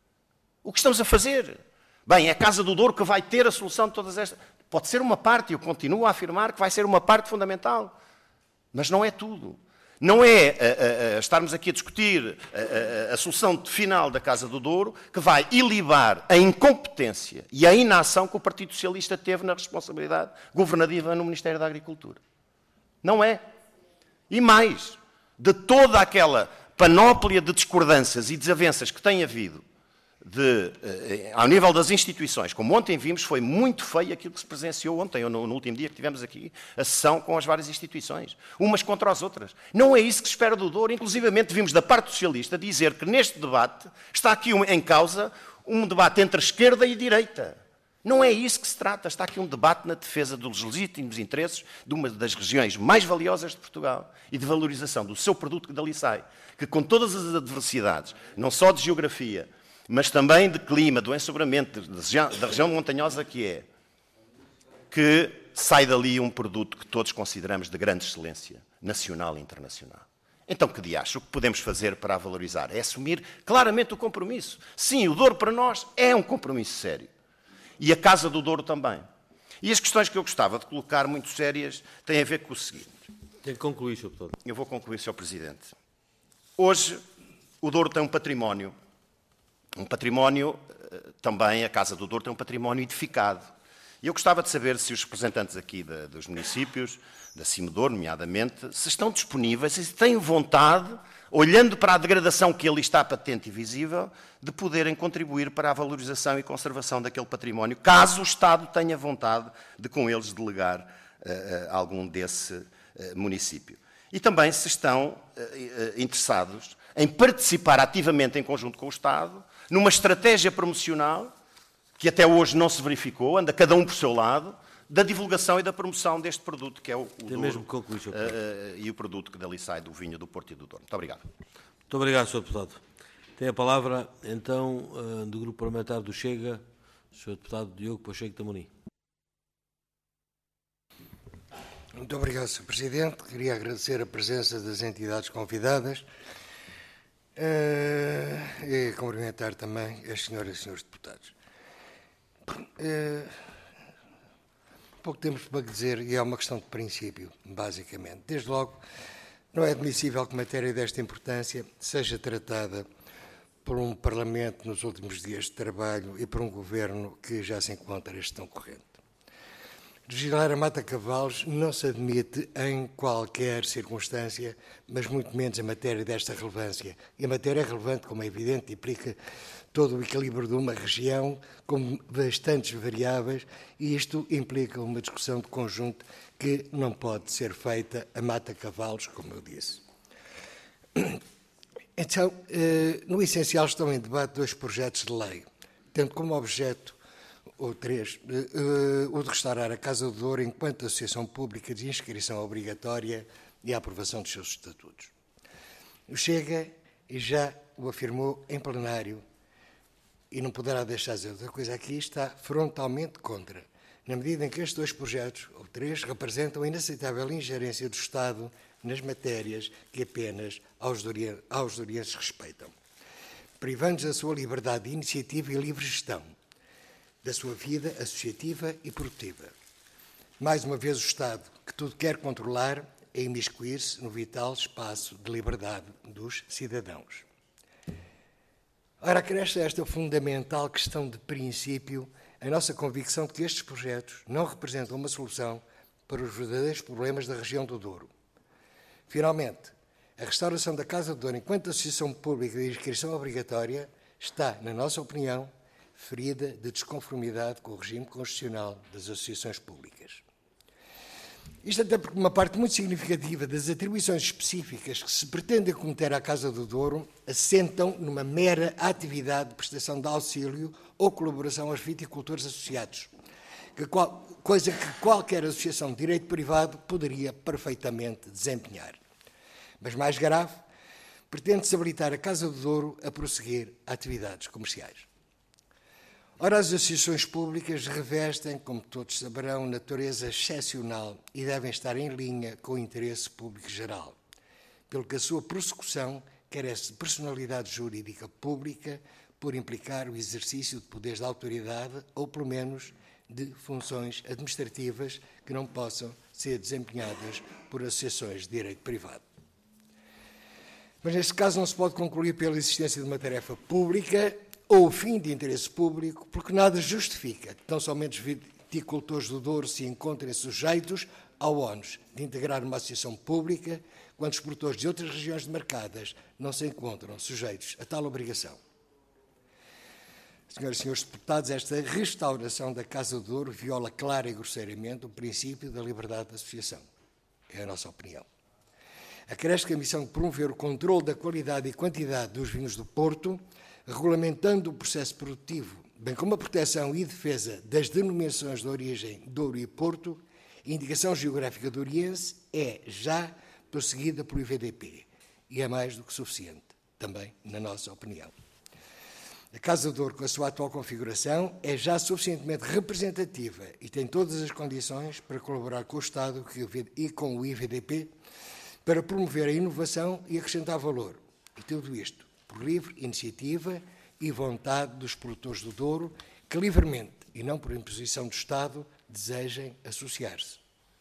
O que estamos a fazer? Bem, é a Casa do Douro que vai ter a solução de todas estas... Pode ser uma parte, eu continuo a afirmar que vai ser uma parte fundamental, mas não é tudo. Não é estarmos aqui a discutir a solução final da Casa do Douro que vai ilibar a incompetência e a inação que o Partido Socialista teve na responsabilidade governativa no Ministério da Agricultura. Não é. E mais, de toda aquela panóplia de discordâncias e desavenças que tem havido ao nível das instituições, como ontem vimos, foi muito feio aquilo que se presenciou ontem, ou no último dia que tivemos aqui, a sessão com as várias instituições, umas contra as outras. Não é isso que se espera do Douro. Inclusivamente vimos da parte socialista dizer que neste debate está aqui em causa um debate entre esquerda e direita. Não é isso que se trata. Está aqui um debate na defesa dos legítimos interesses de uma das regiões mais valiosas de Portugal e de valorização do seu produto que dali sai, que com todas as adversidades, não só de geografia, mas também de clima, do ensobramento, da região montanhosa que sai dali um produto que todos consideramos de grande excelência, nacional e internacional. Então, que diacho? O que podemos fazer para a valorizar? É assumir claramente o compromisso. Sim, o Douro para nós é um compromisso sério. E a Casa do Douro também. E as questões que eu gostava de colocar muito sérias têm a ver com o seguinte. Tem que concluir, Sr. Deputado. Eu vou concluir, Sr. Presidente. Hoje, o Douro tem um património também, a Casa do Douro tem um património edificado. E eu gostava de saber se os representantes aqui dos municípios, da Cimedouro, nomeadamente, se estão disponíveis e se têm vontade, olhando para a degradação que ali está patente e visível, de poderem contribuir para a valorização e conservação daquele património, caso o Estado tenha vontade de com eles delegar algum desse município. E também se estão interessados em participar ativamente em conjunto com o Estado numa estratégia promocional que até hoje não se verificou, anda cada um por seu lado, da divulgação e da promoção deste produto, que é o Douro, mesmo concluir, e o produto que dali sai do vinho do Porto e do Douro. Muito obrigado. Muito obrigado, Sr. Deputado. Tem a palavra, então, do Grupo Parlamentar do Chega, o Sr. Deputado Diogo Pacheco de Amorim. Muito obrigado, Sr. Presidente. Queria agradecer a presença das entidades convidadas e cumprimentar também as senhoras e senhores deputados. Pouco temos para dizer, e é uma questão de princípio, basicamente. Desde logo, não é admissível que matéria desta importância seja tratada por um Parlamento nos últimos dias de trabalho e por um Governo que já se encontra em gestão corrente. Legislar a mata-cavalos não se admite em qualquer circunstância, mas muito menos em matéria desta relevância. E a matéria é relevante, como é evidente, implica todo o equilíbrio de uma região com bastantes variáveis, e isto implica uma discussão de conjunto que não pode ser feita a mata-cavalos, como eu disse. Então, no essencial estão em debate 2 projetos de lei, tendo como objeto o de restaurar a Casa do Douro enquanto associação pública de inscrição obrigatória e a aprovação dos seus estatutos. O Chega, e já o afirmou em plenário, e não poderá deixar de dizer outra coisa aqui, está frontalmente contra, na medida em que estes dois projetos, ou três, representam a inaceitável ingerência do Estado nas matérias que apenas aos dourienses respeitam, privando-os da sua liberdade de iniciativa e livre gestão, da sua vida associativa e produtiva. Mais uma vez, o Estado, que tudo quer controlar, é imiscuir-se no vital espaço de liberdade dos cidadãos. Ora, acresce esta fundamental questão de princípio a nossa convicção de que estes projetos não representam uma solução para os verdadeiros problemas da região do Douro. Finalmente, a restauração da Casa do Douro enquanto associação pública de inscrição obrigatória está, na nossa opinião, ferida de desconformidade com o regime constitucional das associações públicas. Isto até porque uma parte muito significativa das atribuições específicas que se pretende cometer à Casa do Douro assentam numa mera atividade de prestação de auxílio ou colaboração aos viticultores associados, coisa que qualquer associação de direito privado poderia perfeitamente desempenhar. Mas mais grave, pretende-se habilitar a Casa do Douro a prosseguir atividades comerciais. Ora, as associações públicas revestem, como todos saberão, natureza excepcional e devem estar em linha com o interesse público geral, pelo que a sua prossecução carece de personalidade jurídica pública por implicar o exercício de poderes de autoridade ou, pelo menos, de funções administrativas que não possam ser desempenhadas por associações de direito privado. Mas, neste caso, não se pode concluir pela existência de uma tarefa pública ou fim de interesse público, porque nada justifica que tão somente os viticultores do Douro se encontrem sujeitos ao ónus de integrar uma associação pública, quando os produtores de outras regiões demarcadas não se encontram sujeitos a tal obrigação. Senhoras e senhores deputados, esta restauração da Casa do Douro viola clara e grosseiramente o princípio da liberdade de associação. É a nossa opinião. Acresce que a missão de promover o controle da qualidade e quantidade dos vinhos do Porto, regulamentando o processo produtivo, bem como a proteção e defesa das denominações de origem Douro e Porto, indicação geográfica douriense, é já perseguida pelo IVDP e é mais do que suficiente, também na nossa opinião. A Casa do Douro, com a sua atual configuração, é já suficientemente representativa e tem todas as condições para colaborar com o Estado e com o IVDP para promover a inovação e acrescentar valor. E tudo isto por livre iniciativa e vontade dos produtores do Douro, que livremente, e não por imposição do Estado, desejem associar-se.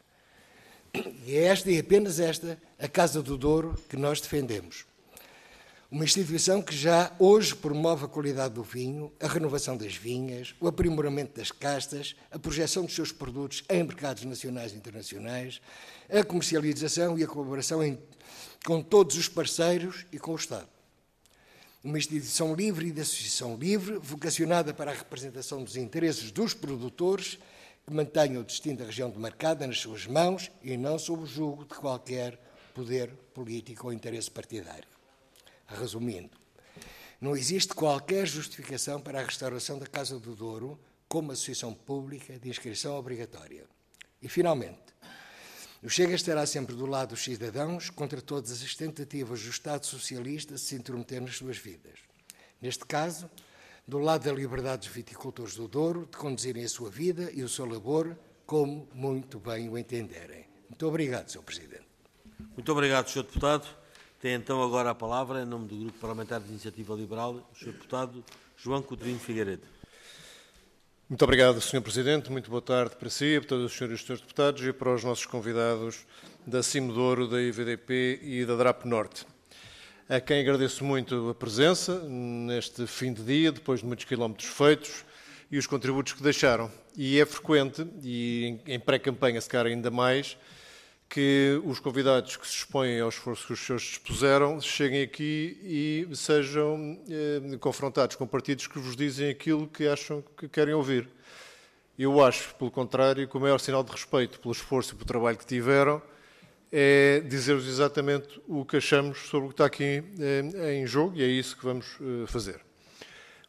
E é esta, e apenas esta, a Casa do Douro que nós defendemos. Uma instituição que já hoje promove a qualidade do vinho, a renovação das vinhas, o aprimoramento das castas, a projeção dos seus produtos em mercados nacionais e internacionais, a comercialização e a colaboração com todos os parceiros e com o Estado. Uma instituição livre e de associação livre, vocacionada para a representação dos interesses dos produtores, que mantenha o destino da região demarcada nas suas mãos e não sob o jugo de qualquer poder político ou interesse partidário. Resumindo, não existe qualquer justificação para a restauração da Casa do Douro como associação pública de inscrição obrigatória. E, finalmente, o Chega estará sempre do lado dos cidadãos contra todas as tentativas do Estado socialista de se intrometer nas suas vidas. Neste caso, do lado da liberdade dos viticultores do Douro de conduzirem a sua vida e o seu labor como muito bem o entenderem. Muito obrigado, Sr. Presidente. Muito obrigado, Sr. Deputado. Tem então agora a palavra, em nome do Grupo Parlamentar de Iniciativa Liberal, o Sr. Deputado João Coutinho Figueiredo. Muito obrigado, Sr. Presidente. Muito boa tarde para si, para todos os senhores e senhores deputados e para os nossos convidados da Cimedouro, da IVDP e da DRAP Norte, a quem agradeço muito a presença neste fim de dia, depois de muitos quilómetros feitos, e os contributos que deixaram. E é frequente, e em pré-campanha se calhar ainda mais, que os convidados que se expõem ao esforço que os senhores dispuseram cheguem aqui e sejam confrontados com partidos que vos dizem aquilo que acham que querem ouvir. Eu acho, pelo contrário, que o maior sinal de respeito pelo esforço e pelo trabalho que tiveram é dizer-vos exatamente o que achamos sobre o que está aqui em jogo, e é isso que vamos fazer.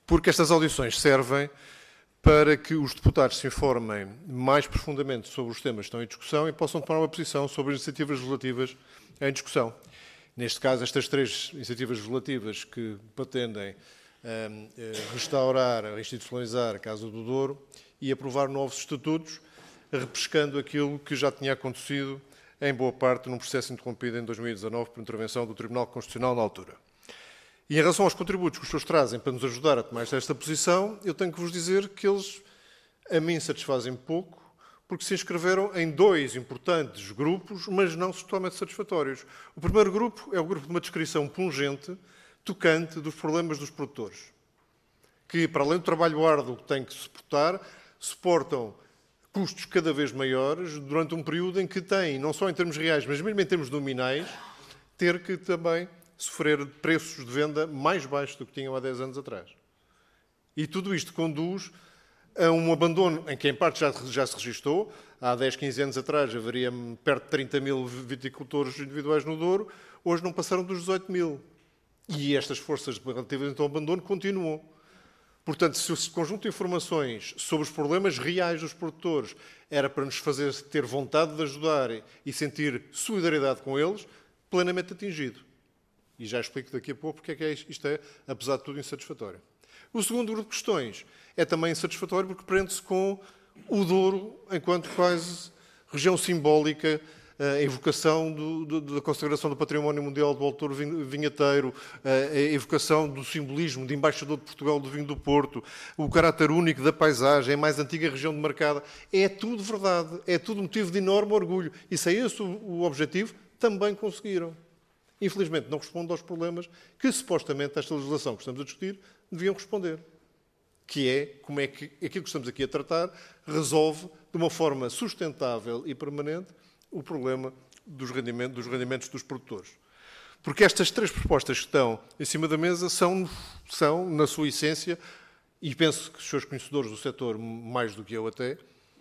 porque estas audições servem para que os deputados se informem mais profundamente sobre os temas que estão em discussão e possam tomar uma posição sobre as iniciativas legislativas em discussão. Neste caso, estas 3 iniciativas legislativas que pretendem restaurar, institucionalizar a Casa do Douro e aprovar novos estatutos, repescando aquilo que já tinha acontecido em boa parte num processo interrompido em 2019 por intervenção do Tribunal Constitucional na altura. E em relação aos contributos que os senhores trazem para nos ajudar a tomar esta posição, eu tenho que vos dizer que eles a mim satisfazem pouco, porque se inscreveram em 2 importantes grupos, mas não totalmente satisfatórios. O primeiro grupo é o grupo de uma descrição pungente, tocante, dos problemas dos produtores, que, para além do trabalho árduo que têm que suportam custos cada vez maiores durante um período em que têm, não só em termos reais, mas mesmo em termos nominais, ter que também sofrer preços de venda mais baixos do que tinham há 10 anos atrás. E tudo isto conduz a um abandono em que, em parte, já se registou. Há 10, 15 anos atrás haveria perto de 30 mil viticultores individuais no Douro, hoje não passaram dos 18 mil. E estas forças relativamente ao abandono continuam. Portanto, se o conjunto de informações sobre os problemas reais dos produtores era para nos fazer ter vontade de ajudar e sentir solidariedade com eles, plenamente atingido. E já explico daqui a pouco porque é que isto é, apesar de tudo, insatisfatório. O segundo grupo de questões é também insatisfatório porque prende-se com o Douro enquanto quase região simbólica, a evocação da consagração do património mundial do autor vinheteiro, a evocação do simbolismo de embaixador de Portugal do vinho do Porto, o caráter único da paisagem, a mais antiga região demarcada. É tudo verdade, é tudo motivo de enorme orgulho. E se é esse o objetivo, também conseguiram. Infelizmente, não responde aos problemas que, supostamente, esta legislação que estamos a discutir deviam responder. Que é como é que aquilo que estamos aqui a tratar resolve, de uma forma sustentável e permanente, o problema dos rendimentos dos produtores. Porque estas 3 propostas que estão em cima da mesa são, na sua essência, e penso que os seus conhecedores do setor, mais do que eu até,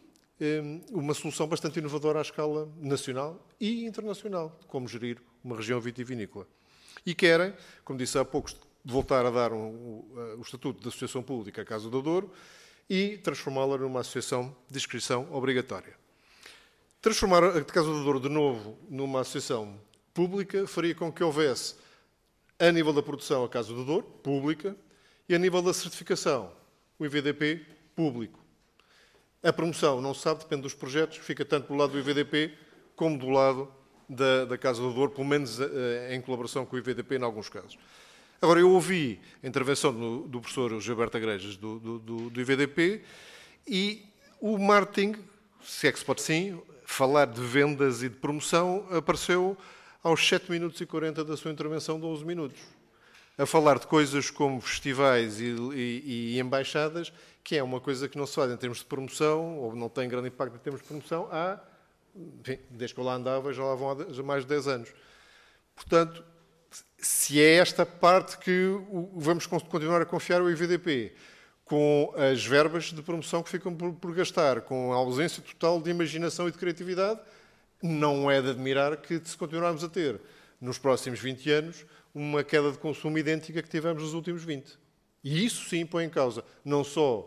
uma solução bastante inovadora à escala nacional e internacional, de como gerir uma região vitivinícola. E querem, como disse há pouco, voltar a dar o estatuto de associação pública à Casa do Douro e transformá-la numa associação de inscrição obrigatória. Transformar a Casa do Douro de novo numa associação pública faria com que houvesse, a nível da produção, a Casa do Douro, pública, e a nível da certificação, o IVDP, público. A promoção, não se sabe, depende dos projetos, fica tanto do lado do IVDP como do lado da Casa do Douro, pelo menos em colaboração com o IVDP, em alguns casos. Agora, eu ouvi a intervenção do professor Gilberto Agrejas, do IVDP, e o marketing, se é que se pode sim, falar de vendas e de promoção, apareceu aos 7 minutos e 40 da sua intervenção de 11 minutos. A falar de coisas como festivais e embaixadas, que é uma coisa que não se faz em termos de promoção, ou não tem grande impacto em termos de promoção, enfim, desde que eu lá andava, já lá vão há mais de 10 anos. Portanto, se é esta parte que vamos continuar a confiar ao IVDP, com as verbas de promoção que ficam por gastar, com a ausência total de imaginação e de criatividade, não é de admirar que se continuarmos a ter, nos próximos 20 anos, uma queda de consumo idêntica que tivemos nos últimos 20. E isso sim põe em causa não só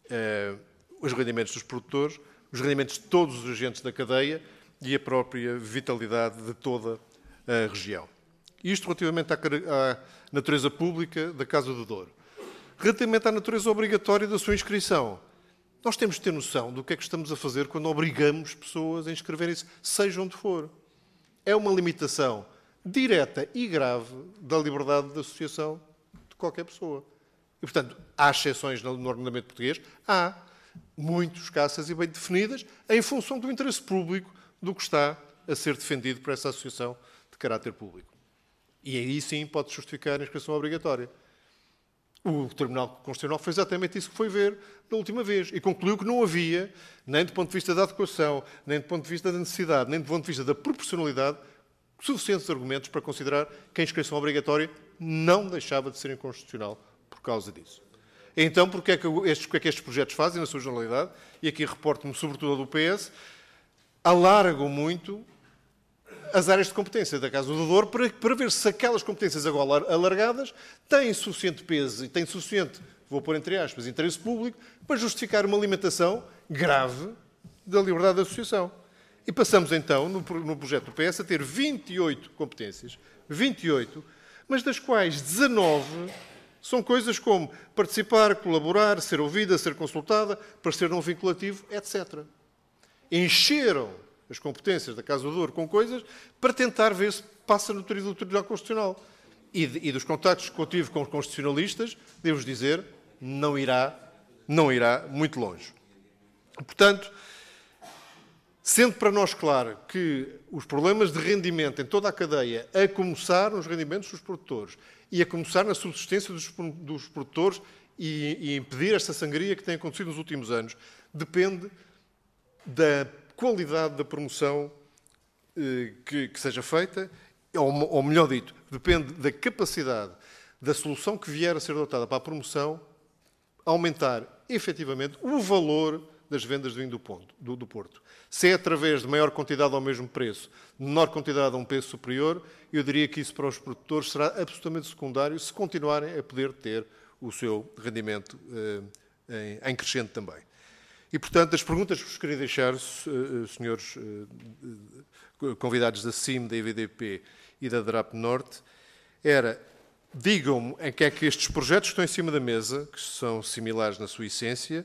os rendimentos dos produtores, os rendimentos de todos os agentes da cadeia e a própria vitalidade de toda a região. Isto relativamente à natureza pública da Casa do Douro. Relativamente à natureza obrigatória da sua inscrição, nós temos de ter noção do que é que estamos a fazer quando obrigamos pessoas a inscreverem-se, seja onde for. É uma limitação direta e grave da liberdade de associação de qualquer pessoa. E, portanto, há exceções no ordenamento português, há muito escassas e bem definidas, em função do interesse público do que está a ser defendido por essa associação de caráter público. E aí sim pode justificar a inscrição obrigatória. O Tribunal Constitucional foi exatamente isso que foi ver na última vez e concluiu que não havia, nem do ponto de vista da adequação, nem do ponto de vista da necessidade, nem do ponto de vista da proporcionalidade, suficientes argumentos para considerar que a inscrição obrigatória não deixava de ser inconstitucional por causa disso. Então, porque é que estes projetos fazem, na sua generalidade, e aqui reporto-me sobretudo do PS, alargam muito as áreas de competência da Casa do Douro para ver se aquelas competências agora alargadas têm suficiente peso e têm suficiente vou pôr entre aspas, interesse público, para justificar uma limitação grave da liberdade de associação. E passamos então, no projeto do PS, a ter 28 competências, 28, mas das quais 19 são coisas como participar, colaborar, ser ouvida, ser consultada, parecer não vinculativo, etc. Encheram as competências da Casa do Douro com coisas para tentar ver se passa no Tribunal Constitucional. E dos contactos que eu tive com os constitucionalistas, devo dizer, não irá muito longe. Portanto, sendo para nós claro que os problemas de rendimento em toda a cadeia, a começar nos rendimentos dos produtores e a começar na subsistência dos produtores e impedir esta sangria que tem acontecido nos últimos anos, depende da qualidade da promoção que seja feita, ou melhor dito, depende da capacidade da solução que vier a ser adotada para a promoção aumentar efetivamente o valor das vendas de vinho do Porto. Se é através de maior quantidade ao mesmo preço, menor quantidade a um preço superior, eu diria que isso para os produtores será absolutamente secundário se continuarem a poder ter o seu rendimento em crescente também. E, portanto, as perguntas que vos queria deixar, senhores convidados da CIM, da IVDP e da DRAP Norte, era, digam-me em que é que estes projetos que estão em cima da mesa, que são similares na sua essência,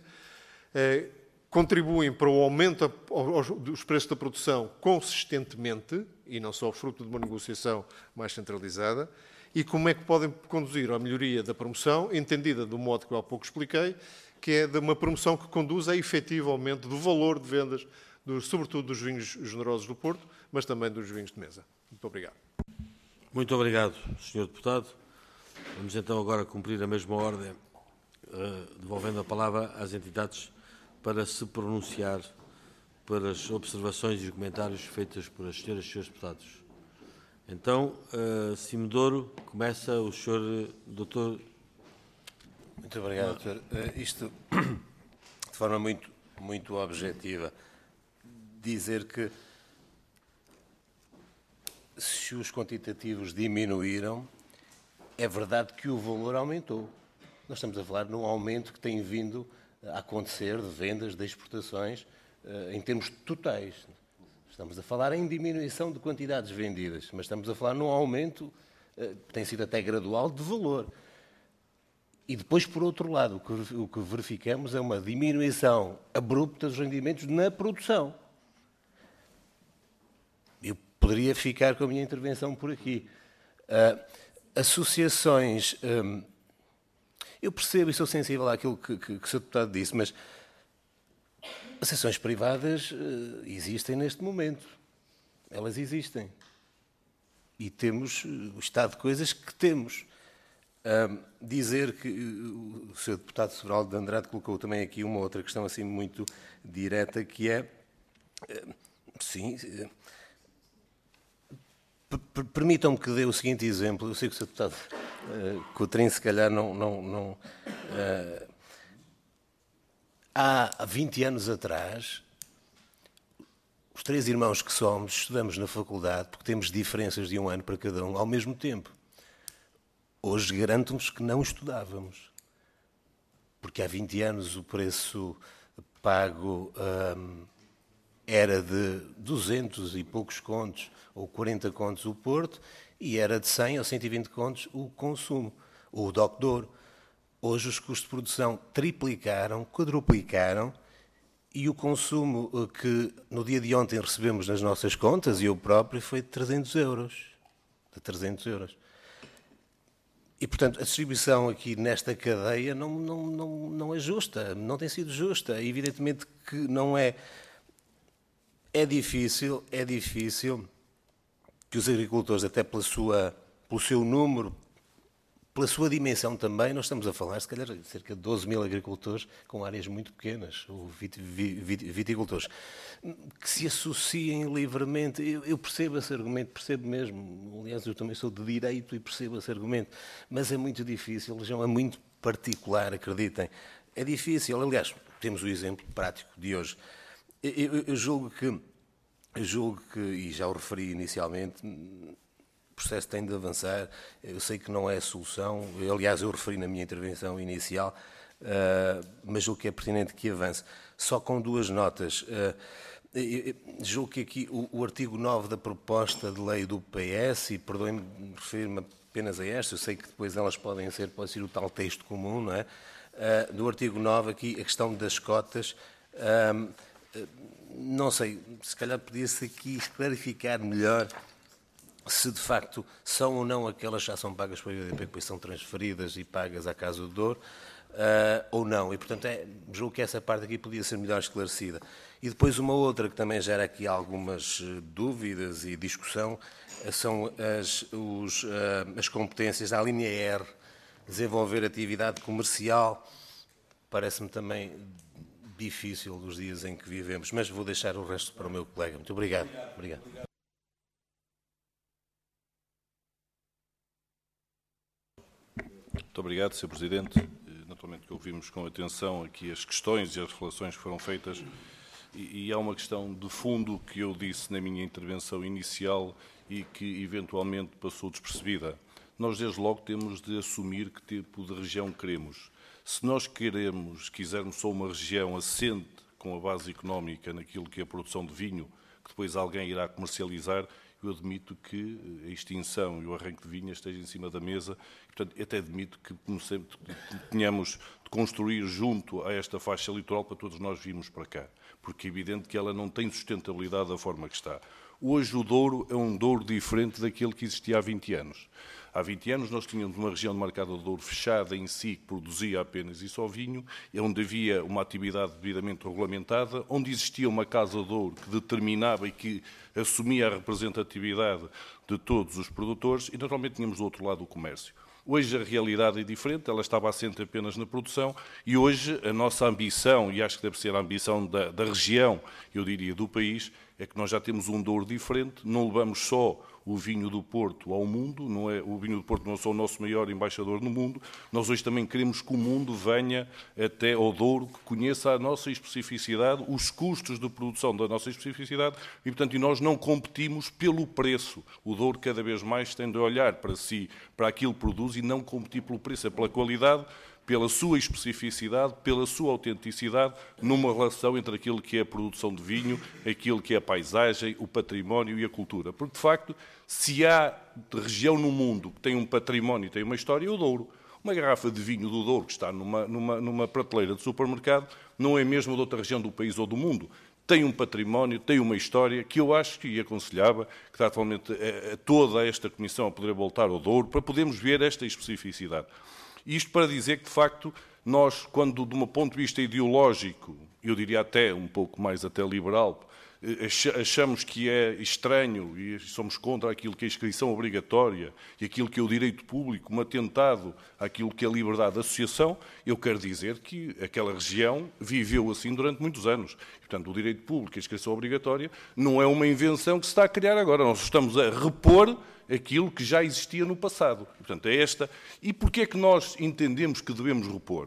contribuem para o aumento dos preços da produção consistentemente, e não só fruto de uma negociação mais centralizada, e como é que podem conduzir à melhoria da promoção, entendida do modo que eu há pouco expliquei, que é de uma promoção que conduz a efetivo aumento do valor de vendas, sobretudo dos vinhos generosos do Porto, mas também dos vinhos de mesa. Muito obrigado. Muito obrigado, Sr. Deputado. Vamos então agora cumprir a mesma ordem, devolvendo a palavra às entidades para se pronunciar pelas observações e comentários feitos por as senhoras e senhores deputados. Então, Cimo de Douro, começa o Sr. Doutor. Muito obrigado, Doutor. Isto, de forma muito objetiva, dizer que se os quantitativos diminuíram, é verdade que o valor aumentou. Nós estamos a falar num aumento que tem vindo a acontecer de vendas, de exportações, em termos totais. Estamos a falar em diminuição de quantidades vendidas, mas estamos a falar num aumento que tem sido até gradual de valor. E depois, por outro lado, o que verificamos é uma diminuição abrupta dos rendimentos na produção. Eu poderia ficar com a minha intervenção por aqui. Associações... eu percebo e sou sensível àquilo que o Sr. Deputado disse, mas associações privadas existem neste momento. Elas existem. E temos o estado de coisas que temos. Dizer que o Sr. Deputado Sobral de Andrade colocou também aqui uma outra questão assim muito direta, que é, sim, permitam-me que dê o seguinte exemplo. Eu sei que o Sr. Deputado Coutrinho se calhar não há 20 anos atrás, os três irmãos que somos estudamos na faculdade porque temos diferenças de um ano para cada um ao mesmo tempo. Hoje garanto-nos que não estudávamos, porque há 20 anos o preço pago era de 200 e poucos contos ou 40 contos o Porto e era de 100 ou 120 contos o consumo, ou o DOC Douro. Hoje os custos de produção triplicaram, quadruplicaram e o consumo que no dia de ontem recebemos nas nossas contas, e eu próprio, foi de 300 euros. De 300 euros. E, portanto, a distribuição aqui nesta cadeia não é justa, não tem sido justa. Evidentemente que não é. É difícil que os agricultores, até pelo seu número, pela sua dimensão também, nós estamos a falar, se calhar, de cerca de 12 mil agricultores com áreas muito pequenas, ou viticultores, que se associem livremente. Eu percebo esse argumento, percebo mesmo. Aliás, eu também sou de direito e percebo esse argumento. Mas é muito difícil, a região é muito particular, acreditem. É difícil. Aliás, temos o exemplo prático de hoje. Eu julgo que, e já o referi inicialmente, processo tem de avançar. Eu sei que não é a solução, aliás, eu referi na minha intervenção inicial, mas julgo que é pertinente que avance. Só com duas notas. Julgo que aqui o artigo 9 da proposta de lei do PS, e perdoem-me referir-me apenas a esta, eu sei que depois elas pode ser o tal texto comum, não é? Do artigo 9 aqui, a questão das cotas, não sei, se calhar podia-se aqui clarificar melhor se de facto são ou não aquelas que já são pagas para a IVDP, que depois são transferidas e pagas à Casa do Douro, ou não. E, portanto, julgo que essa parte aqui podia ser melhor esclarecida. E depois uma outra que também gera aqui algumas dúvidas e discussão são as competências da linha R, desenvolver atividade comercial. Parece-me também difícil dos dias em que vivemos, mas vou deixar o resto para o meu colega. Muito obrigado. Obrigado. Muito obrigado, Sr. Presidente. Naturalmente que ouvimos com atenção aqui as questões e as reflexões que foram feitas e há uma questão de fundo que eu disse na minha intervenção inicial e que eventualmente passou despercebida. Nós desde logo temos de assumir que tipo de região queremos. Se nós quisermos só uma região assente com a base económica naquilo que é a produção de vinho, que depois alguém irá comercializar, eu admito que a extinção e o arranque de vinha esteja em cima da mesa. Portanto, até admito que, como sempre, tenhamos de construir junto a esta faixa litoral para todos nós virmos para cá, porque é evidente que ela não tem sustentabilidade da forma que está. Hoje o Douro é um Douro diferente daquele que existia há 20 anos. Há 20 anos nós tínhamos uma região de mercado de Douro fechada em si, que produzia apenas e só vinho, onde havia uma atividade devidamente regulamentada, onde existia uma Casa de Douro que determinava e que assumia a representatividade de todos os produtores e naturalmente tínhamos do outro lado o comércio. Hoje a realidade é diferente, ela estava assente apenas na produção e hoje a nossa ambição, e acho que deve ser a ambição da região, eu diria do país, é que nós já temos um Douro diferente, não levamos só o vinho do Porto ao mundo, não é, o vinho do Porto não é só o nosso maior embaixador no mundo, nós hoje também queremos que o mundo venha até ao Douro, que conheça a nossa especificidade, os custos de produção da nossa especificidade e, portanto, nós não competimos pelo preço. O Douro cada vez mais tem de olhar para si, para aquilo que produz e não competir pelo preço, é pela qualidade, pela sua especificidade, pela sua autenticidade, numa relação entre aquilo que é a produção de vinho, aquilo que é a paisagem, o património e a cultura. Porque, de facto, se há região no mundo que tem um património e tem uma história, é o Douro. Uma garrafa de vinho do Douro que está numa prateleira de supermercado não é mesmo de outra região do país ou do mundo. Tem um património, tem uma história que eu acho que aconselhava que atualmente toda esta comissão a poder voltar ao Douro para podermos ver esta especificidade. Isto para dizer que, de facto, nós, quando de um ponto de vista ideológico, eu diria até um pouco mais até liberal, achamos que é estranho e somos contra aquilo que é a inscrição obrigatória e aquilo que é o direito público, um atentado àquilo que é a liberdade de associação, eu quero dizer que aquela região viveu assim durante muitos anos. Portanto, o direito público e a inscrição obrigatória não é uma invenção que se está a criar agora. Nós estamos a repor aquilo que já existia no passado. Portanto, é esta. E porquê é que nós entendemos que devemos repor?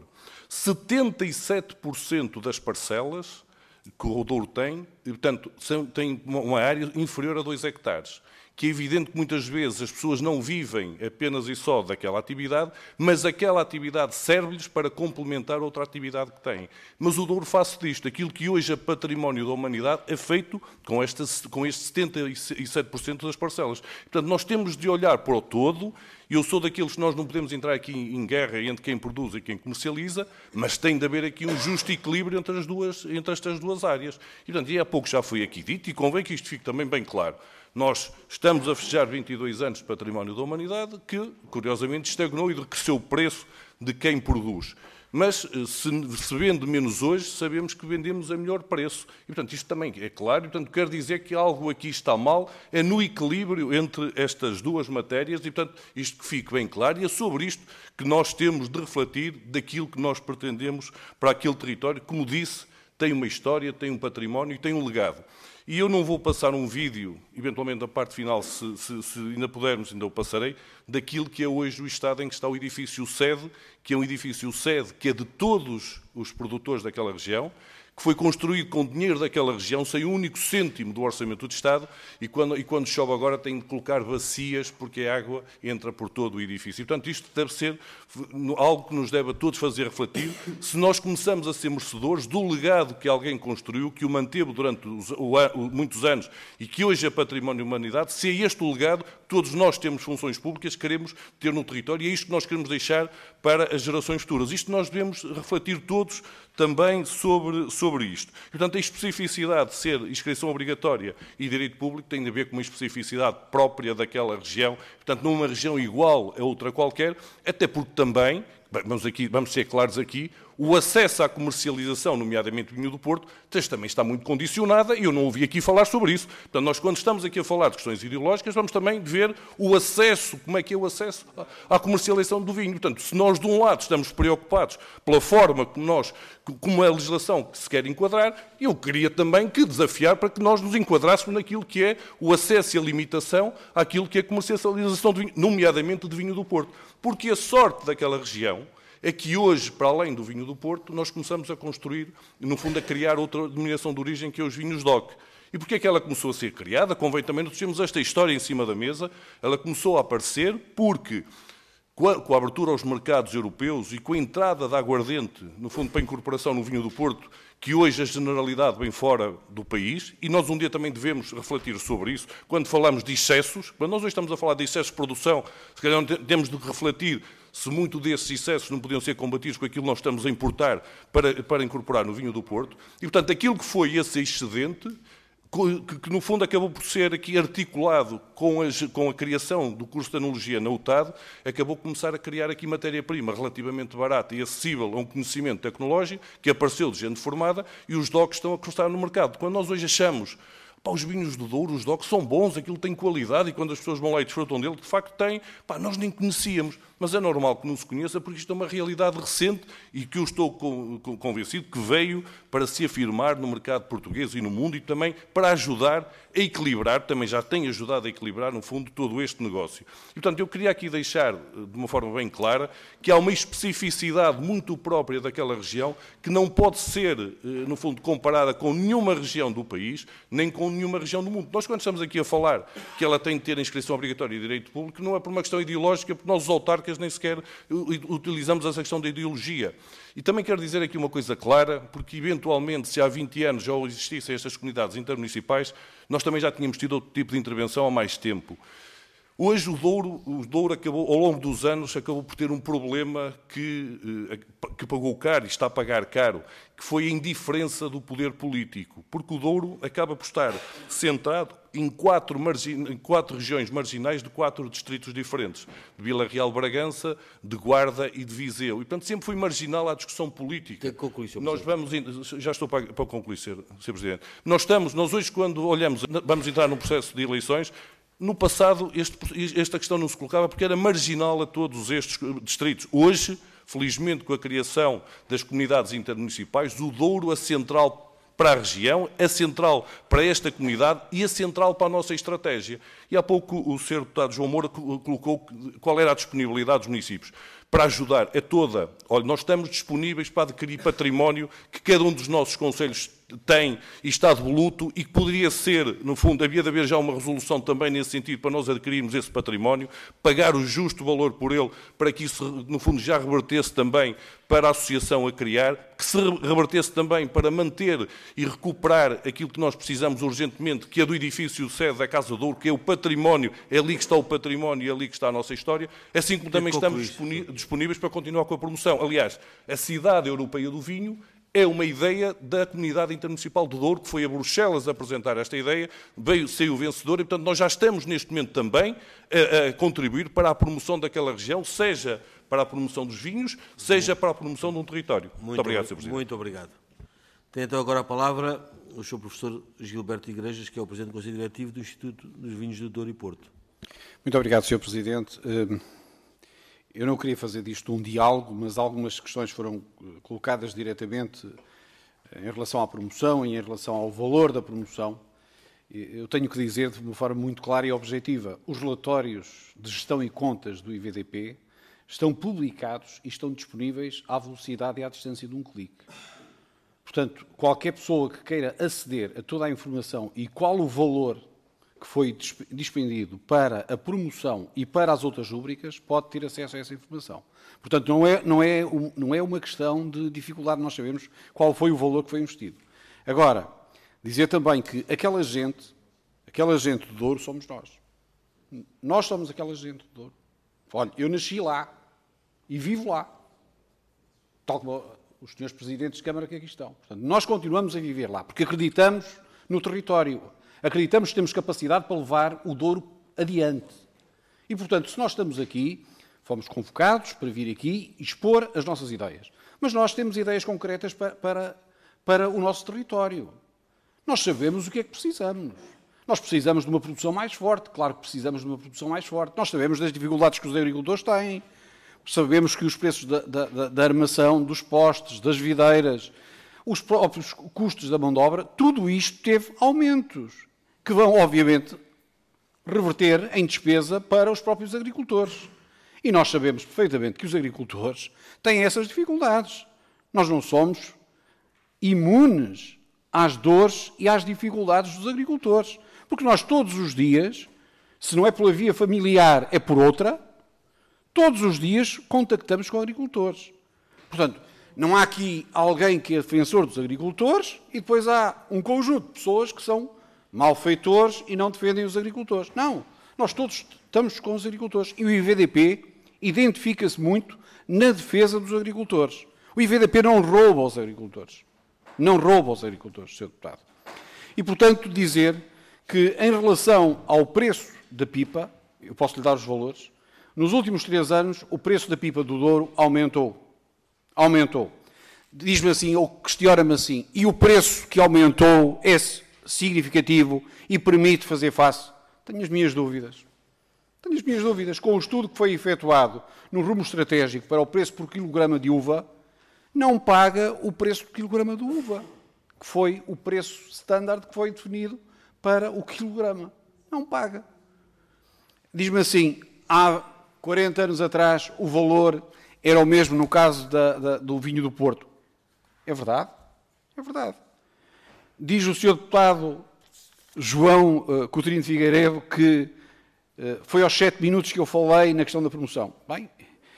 77% das parcelas que o Douro tem, portanto, tem uma área inferior a 2 hectares. Que é evidente que muitas vezes as pessoas não vivem apenas e só daquela atividade, mas aquela atividade serve-lhes para complementar outra atividade que têm. Mas o Douro faz disto. Aquilo que hoje é património da humanidade é feito com este 77% das parcelas. Portanto, nós temos de olhar para o todo. Eu sou daqueles que nós não podemos entrar aqui em guerra entre quem produz e quem comercializa, mas tem de haver aqui um justo equilíbrio entre estas duas áreas. E, portanto, há pouco já foi aqui dito, e convém que isto fique também bem claro. Nós estamos a festejar 22 anos de património da humanidade que, curiosamente, estagnou e decresceu o preço de quem produz. Mas, se vende menos hoje, sabemos que vendemos a melhor preço. E, portanto, isto também é claro. E, portanto, quer dizer que algo aqui está mal, é no equilíbrio entre estas duas matérias. E, portanto, isto que fique bem claro. E é sobre isto que nós temos de refletir daquilo que nós pretendemos para aquele território. Como disse, tem uma história, tem um património e tem um legado. E eu não vou passar um vídeo, eventualmente a parte final, se ainda pudermos, ainda o passarei, daquilo que é hoje o estado em que está o edifício sede, que é um edifício sede que é de todos os produtores daquela região, que foi construído com dinheiro daquela região, sem um único cêntimo do orçamento do Estado, e quando chove agora tem de colocar bacias porque a água entra por todo o edifício. E, portanto, isto deve ser algo que nos deve a todos fazer refletir, se nós começamos a ser merecedores do legado que alguém construiu, que o manteve durante muitos anos e que hoje é património da humanidade, se é este o legado, todos nós temos funções públicas, queremos ter no território, e é isto que nós queremos deixar para as gerações futuras. Isto nós devemos refletir todos também sobre isto. Portanto, a especificidade de ser inscrição obrigatória e direito público tem a ver com uma especificidade própria daquela região, portanto, numa região igual a outra qualquer, até porque também, vamos ser claros aqui, o acesso à comercialização, nomeadamente do vinho do Porto, também está muito condicionada, e eu não ouvi aqui falar sobre isso. Portanto, nós quando estamos aqui a falar de questões ideológicas, vamos também ver o acesso, como é que é o acesso à comercialização do vinho. Portanto, se nós de um lado estamos preocupados pela forma como a legislação se quer enquadrar, eu queria também desafiar para que nós nos enquadrássemos naquilo que é o acesso e a limitação àquilo que é a comercialização do vinho, nomeadamente de vinho do Porto. Porque a sorte daquela região é que hoje, para além do vinho do Porto, nós começamos a construir, no fundo, a criar outra denominação de origem, que é os vinhos DOC. E porquê é que ela começou a ser criada? Convém também nós termos esta história em cima da mesa. Ela começou a aparecer porque, com a abertura aos mercados europeus e com a entrada da aguardente, no fundo, para a incorporação no vinho do Porto, que hoje a generalidade vem fora do país, e nós um dia também devemos refletir sobre isso, quando falamos de excessos, quando nós hoje estamos a falar de excessos de produção, se calhar temos de refletir se muito desses excessos não podiam ser combatidos com aquilo que nós estamos a importar para incorporar no vinho do Porto. E, portanto, aquilo que foi esse excedente, que no fundo acabou por ser aqui articulado com a criação do curso de Enologia na UTAD, acabou por começar a criar aqui matéria-prima relativamente barata e acessível a um conhecimento tecnológico que apareceu de gente formada, e os DOCs estão a custar no mercado. Quando nós hoje achamos os vinhos do Douro, os DOCs são bons, aquilo tem qualidade, e quando as pessoas vão lá e desfrutam dele, de facto tem, nós nem conhecíamos, mas é normal que não se conheça, porque isto é uma realidade recente e que eu estou convencido que veio para se afirmar no mercado português e no mundo, e também para ajudar a equilibrar, também já tem ajudado a equilibrar, no fundo, todo este negócio. E, portanto, eu queria aqui deixar, de uma forma bem clara, que há uma especificidade muito própria daquela região, que não pode ser, no fundo, comparada com nenhuma região do país, nem com nenhuma região do mundo. Nós, quando estamos aqui a falar que ela tem de ter inscrição obrigatória e direito público, não é por uma questão ideológica, porque nós, os autarcas, nem sequer utilizamos essa questão da ideologia. E também quero dizer aqui uma coisa clara, porque eventualmente, se há 20 anos já existissem estas comunidades intermunicipais, nós também já tínhamos tido outro tipo de intervenção há mais tempo. Hoje o Douro acabou, ao longo dos anos, acabou por ter um problema que pagou caro e está a pagar caro, que foi a indiferença do poder político, porque o Douro acaba por estar centrado em quatro regiões marginais de 4 distritos diferentes, de Vila Real, Bragança, de Guarda e de Viseu. E, portanto, sempre foi marginal à discussão política. Tem que concluir, Sr. Nós já estou para concluir, Sr. Presidente. Nós hoje, quando olhamos, vamos entrar num processo de eleições. No passado, esta questão não se colocava porque era marginal a todos estes distritos. Hoje, felizmente, com a criação das comunidades intermunicipais, o Douro, a central para a região, a central para esta comunidade e a central para a nossa estratégia. E há pouco o Sr. Deputado João Moura colocou qual era a disponibilidade dos municípios para ajudar a toda. Olha, nós estamos disponíveis para adquirir património que cada um dos nossos concelhos tem e está devoluto, e que poderia ser, no fundo, havia de haver já uma resolução também nesse sentido para nós adquirirmos esse património, pagar o justo valor por ele, para que isso, no fundo, já revertesse também para a associação a criar, que se revertesse também para manter e recuperar aquilo que nós precisamos urgentemente, que é do edifício sede da Casa de Ouro, que é o património, é ali que está o património e é ali que está a nossa história, assim como também estamos disponíveis para continuar com a promoção. Aliás, a Cidade Europeia do Vinho é uma ideia da Comunidade Intermunicipal do Douro, que foi a Bruxelas apresentar esta ideia, saiu vencedor, e, portanto, nós já estamos neste momento também a contribuir para a promoção daquela região, seja para a promoção dos vinhos, seja para a promoção de um território. Muito obrigado, Sr. Presidente. Muito obrigado. Tem então agora a palavra o Sr. Professor Gilberto Igrejas, que é o Presidente do Conselho Diretivo do Instituto dos Vinhos do Douro e Porto. Muito obrigado, Sr. Presidente. Eu não queria fazer disto um diálogo, mas algumas questões foram colocadas diretamente em relação à promoção e em relação ao valor da promoção. Eu tenho que dizer de uma forma muito clara e objetiva: os relatórios de gestão e contas do IVDP estão publicados e estão disponíveis à velocidade e à distância de um clique. Portanto, qualquer pessoa que queira aceder a toda a informação e qual o valor que foi dispendido para a promoção e para as outras rúbricas, pode ter acesso a essa informação. Portanto, não é uma questão de dificuldade nós sabermos qual foi o valor que foi investido. Agora, dizer também que aquela gente de Douro somos nós. Nós somos aquela gente de Douro. Olha, eu nasci lá e vivo lá. Tal como os senhores presidentes de Câmara que aqui estão. Portanto, nós continuamos a viver lá, porque acreditamos no território. Acreditamos que temos capacidade para levar o Douro adiante. E, portanto, se nós estamos aqui, fomos convocados para vir aqui expor as nossas ideias. Mas nós temos ideias concretas para o nosso território. Nós sabemos o que é que precisamos. Nós precisamos de uma produção mais forte. Claro que precisamos de uma produção mais forte. Nós sabemos das dificuldades que os agricultores têm. Sabemos que os preços da armação, dos postes, das videiras, os próprios custos da mão de obra, tudo isto teve aumentos, que vão, obviamente, reverter em despesa para os próprios agricultores. E nós sabemos perfeitamente que os agricultores têm essas dificuldades. Nós não somos imunes às dores e às dificuldades dos agricultores. Porque nós todos os dias, se não é pela via familiar, é por outra, todos os dias contactamos com agricultores. Portanto, não há aqui alguém que é defensor dos agricultores e depois há um conjunto de pessoas que são malfeitores e não defendem os agricultores. Não. Nós todos estamos com os agricultores. E o IVDP identifica-se muito na defesa dos agricultores. O IVDP não rouba aos agricultores. Não rouba aos agricultores, Sr. Deputado. E, portanto, dizer que, em relação ao preço da pipa, eu posso lhe dar os valores, nos últimos 3 anos, o preço da pipa do Douro aumentou. Aumentou. Diz-me assim, ou questiona-me assim, e o preço que aumentou é significativo e permite fazer face? Tenho as minhas dúvidas. Tenho as minhas dúvidas. Com o estudo que foi efetuado no rumo estratégico para o preço por quilograma de uva, não paga o preço por quilograma de uva, que foi o preço standard que foi definido para o quilograma. Não paga. Diz-me assim, há 40 anos atrás o valor era o mesmo no caso do vinho do Porto. É verdade? É verdade. Diz o Sr. Deputado João Coutinho de Figueiredo que foi aos 7 minutos que eu falei na questão da promoção. Bem,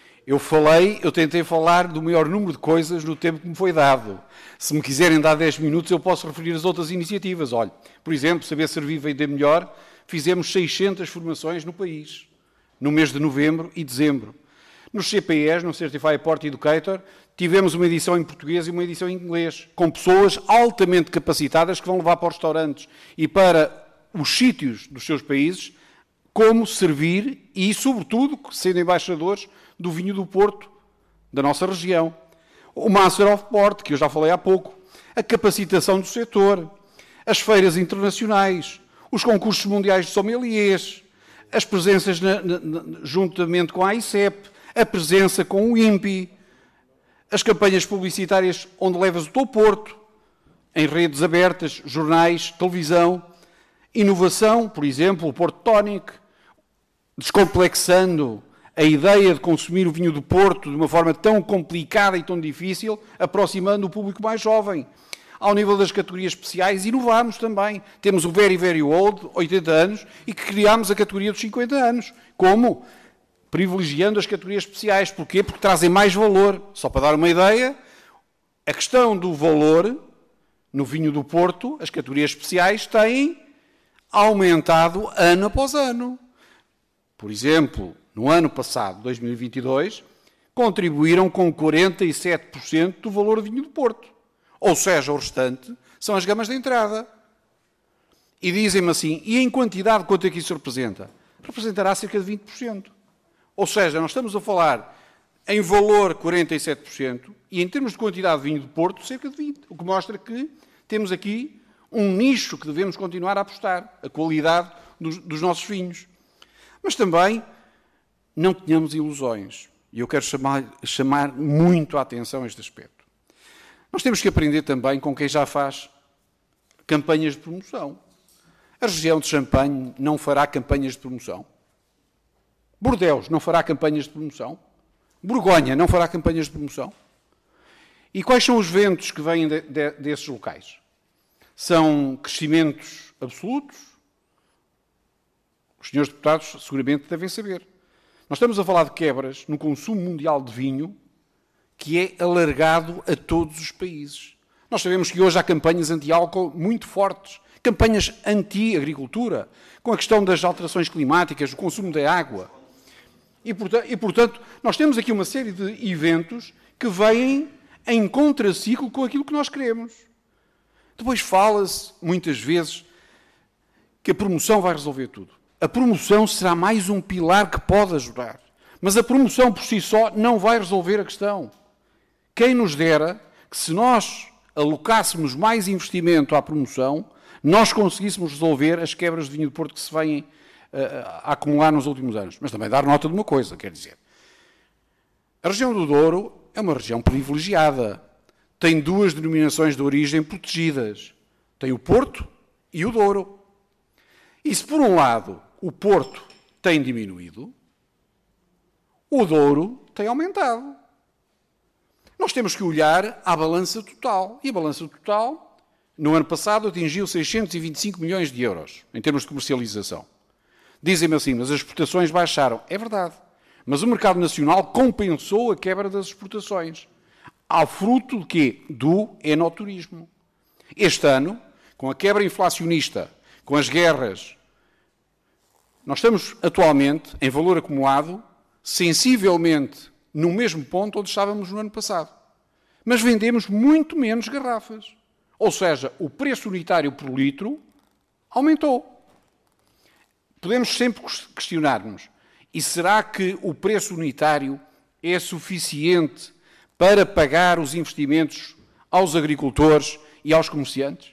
eu tentei falar do maior número de coisas no tempo que me foi dado. Se me quiserem dar 10 minutos, eu posso referir as outras iniciativas. Olha, por exemplo, Saber Servir Vender Melhor, fizemos 600 formações no país, no mês de novembro e dezembro. Nos CPEs, no Certified Port Educator, tivemos uma edição em português e uma edição em inglês, com pessoas altamente capacitadas que vão levar para os restaurantes e para os sítios dos seus países como servir e, sobretudo, sendo embaixadores do vinho do Porto, da nossa região. O Master of Port, que eu já falei há pouco, a capacitação do setor, as feiras internacionais, os concursos mundiais de sommeliers, as presenças juntamente com a AICEP, a presença com o INPI, as campanhas publicitárias onde levas o teu Porto, em redes abertas, jornais, televisão, inovação, por exemplo, o Porto Tonic, descomplexando a ideia de consumir o vinho do Porto de uma forma tão complicada e tão difícil, aproximando o público mais jovem. Ao nível das categorias especiais, inovámos também. Temos o Very, Very Old, 80 anos, e que criámos a categoria dos 50 anos. Como? Privilegiando as categorias especiais. Porquê? Porque trazem mais valor. Só para dar uma ideia, a questão do valor no vinho do Porto, as categorias especiais têm aumentado ano após ano. Por exemplo, no ano passado, 2022, contribuíram com 47% do valor do vinho do Porto. Ou seja, o restante são as gamas de entrada. E dizem-me assim, e em quantidade quanto é que isso representa? Representará cerca de 20%. Ou seja, nós estamos a falar em valor 47% e em termos de quantidade de vinho do Porto, cerca de 20%. O que mostra que temos aqui um nicho que devemos continuar a apostar, a qualidade dos nossos vinhos. Mas também não tenhamos ilusões. E eu quero chamar muito a atenção a este aspecto. Nós temos que aprender também com quem já faz campanhas de promoção. A região de Champagne não fará campanhas de promoção. Bordeaux não fará campanhas de promoção. Borgonha não fará campanhas de promoção. E quais são os ventos que vêm desses locais? São crescimentos absolutos? Os senhores deputados seguramente devem saber. Nós estamos a falar de quebras no consumo mundial de vinho que é alargado a todos os países. Nós sabemos que hoje há campanhas anti-álcool muito fortes, campanhas anti-agricultura, com a questão das alterações climáticas, do consumo da água. E, portanto, nós temos aqui uma série de eventos que vêm em contraciclo com aquilo que nós queremos. Depois fala-se, muitas vezes, que a promoção vai resolver tudo. A promoção será mais um pilar que pode ajudar. Mas a promoção por si só não vai resolver a questão. Quem nos dera que, se nós alocássemos mais investimento à promoção, nós conseguíssemos resolver as quebras de vinho do Porto que se vêm a acumular nos últimos anos. Mas também dar nota de uma coisa, quer dizer, a região do Douro é uma região privilegiada. Tem duas denominações de origem protegidas. Tem o Porto e o Douro. E se, por um lado, o Porto tem diminuído, o Douro tem aumentado. Nós temos que olhar à balança total. E a balança total, no ano passado, atingiu 625 milhões de euros, em termos de comercialização. Dizem-me assim, mas as exportações baixaram. É verdade. Mas o mercado nacional compensou a quebra das exportações. Ao fruto de quê? Do enoturismo. Este ano, com a quebra inflacionista, com as guerras, nós estamos atualmente, em valor acumulado, sensivelmente no mesmo ponto onde estávamos no ano passado. Mas vendemos muito menos garrafas. Ou seja, o preço unitário por litro aumentou. Podemos sempre questionar-nos, e será que o preço unitário é suficiente para pagar os investimentos aos agricultores e aos comerciantes?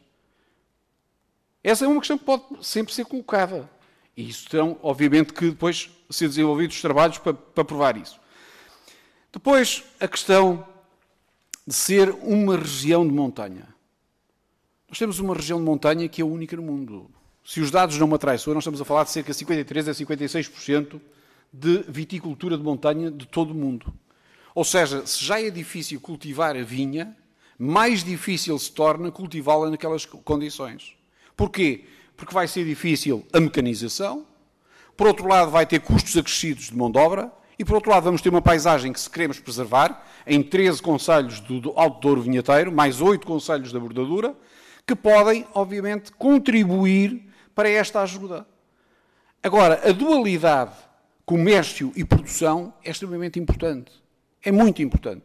Essa é uma questão que pode sempre ser colocada. E isso terão, obviamente, que depois ser desenvolvidos trabalhos para provar isso. Depois, a questão de ser uma região de montanha. Nós temos uma região de montanha que é única no mundo. Se os dados não me atraiçoam, nós estamos a falar de cerca de 53% a 56% de viticultura de montanha de todo o mundo. Ou seja, se já é difícil cultivar a vinha, mais difícil se torna cultivá-la naquelas condições. Porquê? Porque vai ser difícil a mecanização, por outro lado vai ter custos acrescidos de mão de obra, e por outro lado vamos ter uma paisagem que se queremos preservar, em 13 concelhos do Alto Douro Vinheteiro, mais 8 concelhos da Bordadura, que podem, obviamente, contribuir para esta ajuda. Agora, a dualidade comércio e produção é extremamente importante. É muito importante.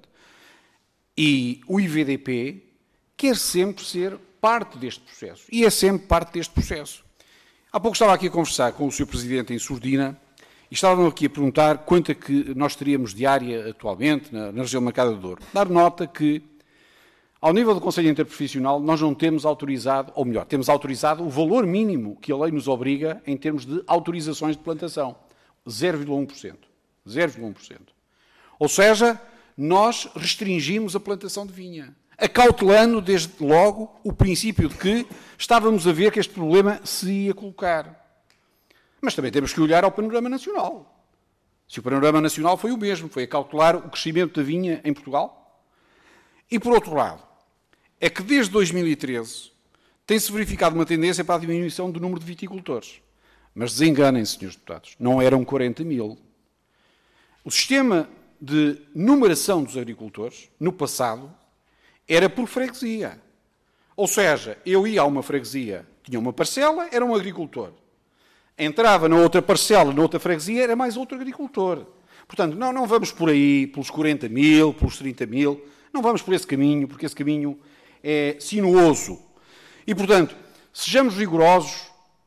E o IVDP quer sempre ser parte deste processo. E é sempre parte deste processo. Há pouco estava aqui a conversar com o Sr. Presidente em surdina e estavam aqui a perguntar quanto é que nós teríamos de área atualmente na região marcada do Douro. Dar nota que, ao nível do Conselho Interprofissional, nós não temos autorizado, ou melhor, temos autorizado o valor mínimo que a lei nos obriga em termos de autorizações de plantação. 0,1%. 0,1%. Ou seja, nós restringimos a plantação de vinha, acautelando desde logo o princípio de que estávamos a ver que este problema se ia colocar. Mas também temos que olhar ao panorama nacional. Se o panorama nacional foi o mesmo, foi acautelar o crescimento da vinha em Portugal. E, por outro lado, é que desde 2013 tem-se verificado uma tendência para a diminuição do número de viticultores. Mas desenganem-se, senhores deputados, não eram 40 mil. O sistema de numeração dos agricultores, no passado, era por freguesia. Ou seja, eu ia a uma freguesia, tinha uma parcela, era um agricultor. Entrava na outra parcela, na outra freguesia, era mais outro agricultor. Portanto, não vamos por aí, pelos 40 mil, pelos 30 mil, não vamos por esse caminho, porque esse caminho é sinuoso. E, portanto, sejamos rigorosos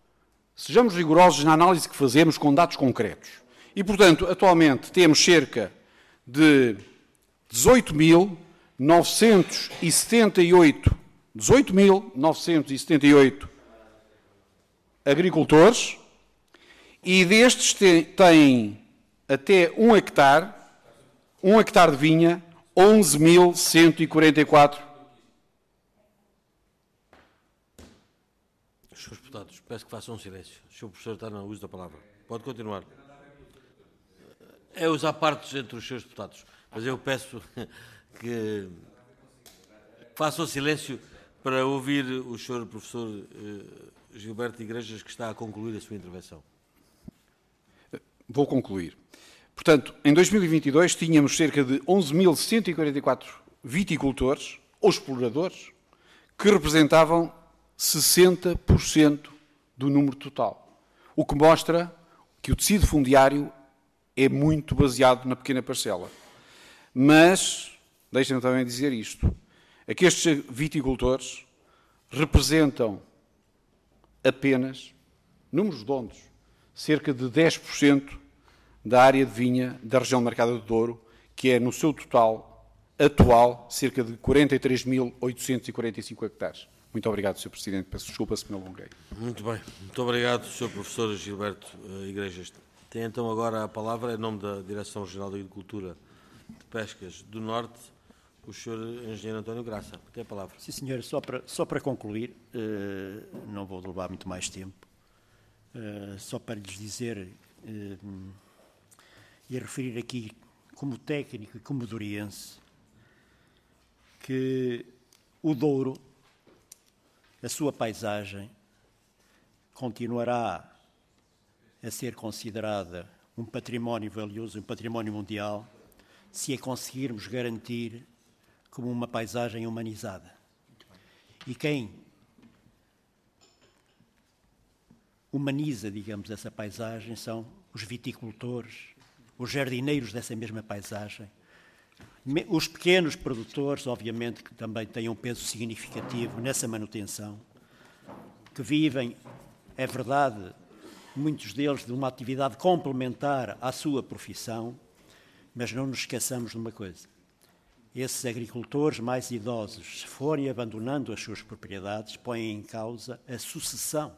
na análise que fazemos com dados concretos. E, portanto, atualmente temos cerca de 18.978 agricultores e destes têm até 1 hectare de vinha, 11.144. Senhores deputados, peço que façam um silêncio. O senhor professor está no uso da palavra. Pode continuar. É usar partes entre os senhores deputados. Mas eu peço que faça o silêncio para ouvir o Sr. Professor Gilberto Igrejas, que está a concluir a sua intervenção. Vou concluir. Portanto, em 2022 tínhamos cerca de 11.144 viticultores ou exploradores que representavam 60% do número total, o que mostra que o tecido fundiário é muito baseado na pequena parcela. Mas, deixem-me também dizer isto, é que estes viticultores representam apenas, números redondos, cerca de 10% da área de vinha da região de Marcada do Douro, que é, no seu total atual, cerca de 43.845 hectares. Muito obrigado, Sr. Presidente. Peço desculpa se me alonguei. Muito bem. Muito obrigado, Sr. Professor Gilberto Igrejas. Tem então agora a palavra, em nome da Direção-Geral da Agricultura de Pescas do Norte, o Sr. Engenheiro António Graça. Tem a palavra. Sim, senhor. Só para concluir, não vou levar muito mais tempo, só para lhes dizer e referir aqui, como técnico e como douriense, que o Douro, a sua paisagem, continuará a ser considerada um património valioso, um património mundial, se a conseguirmos garantir como uma paisagem humanizada. E quem humaniza, digamos, essa paisagem são os viticultores, os jardineiros dessa mesma paisagem, os pequenos produtores, obviamente, que também têm um peso significativo nessa manutenção, que vivem, é verdade, muitos deles de uma atividade complementar à sua profissão, mas não nos esqueçamos de uma coisa. Esses agricultores mais idosos, se forem abandonando as suas propriedades, põem em causa a sucessão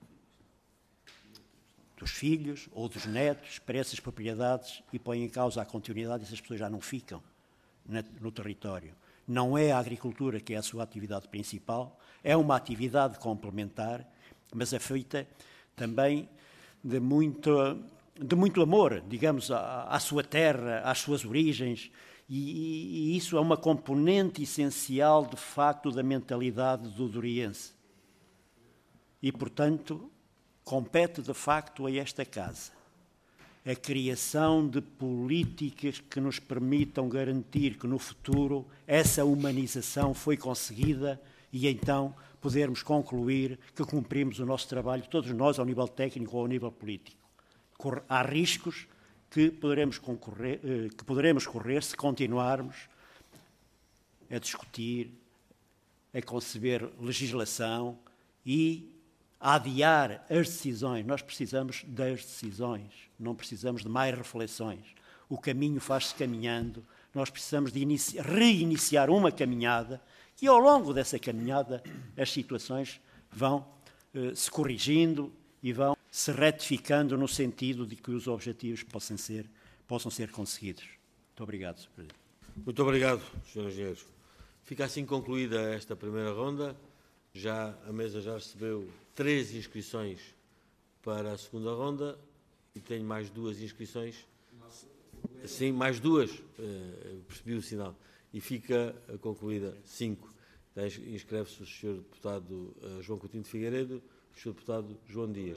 dos filhos ou dos netos para essas propriedades e põem em causa a continuidade, essas pessoas já não ficam no território. Não é a agricultura que é a sua atividade principal, é uma atividade complementar, mas é feita também de muito amor, digamos, à sua terra, às suas origens, e isso é uma componente essencial, de facto, da mentalidade do douriense. E, portanto, compete, de facto, a esta Casa a criação de políticas que nos permitam garantir que, no futuro, essa humanização foi conseguida e, então, podermos concluir que cumprimos o nosso trabalho, todos nós, ao nível técnico ou ao nível político. Há riscos que poderemos correr se continuarmos a discutir, a conceber legislação e a adiar as decisões. Nós precisamos das decisões, não precisamos de mais reflexões. O caminho faz-se caminhando, nós precisamos de reiniciar uma caminhada e, ao longo dessa caminhada, as situações vão se corrigindo e vão se retificando no sentido de que os objetivos possam ser conseguidos. Muito obrigado, Sr. Presidente. Muito obrigado, Sr. Engenheiro. Fica assim concluída esta primeira ronda. A mesa já recebeu 3 inscrições para a segunda ronda e tenho mais 2 inscrições. Sim, mais 2, percebi o sinal. E fica concluída 5. Inscreve-se o Sr. Deputado João Coutinho de Figueiredo e o Sr. Deputado João Dias.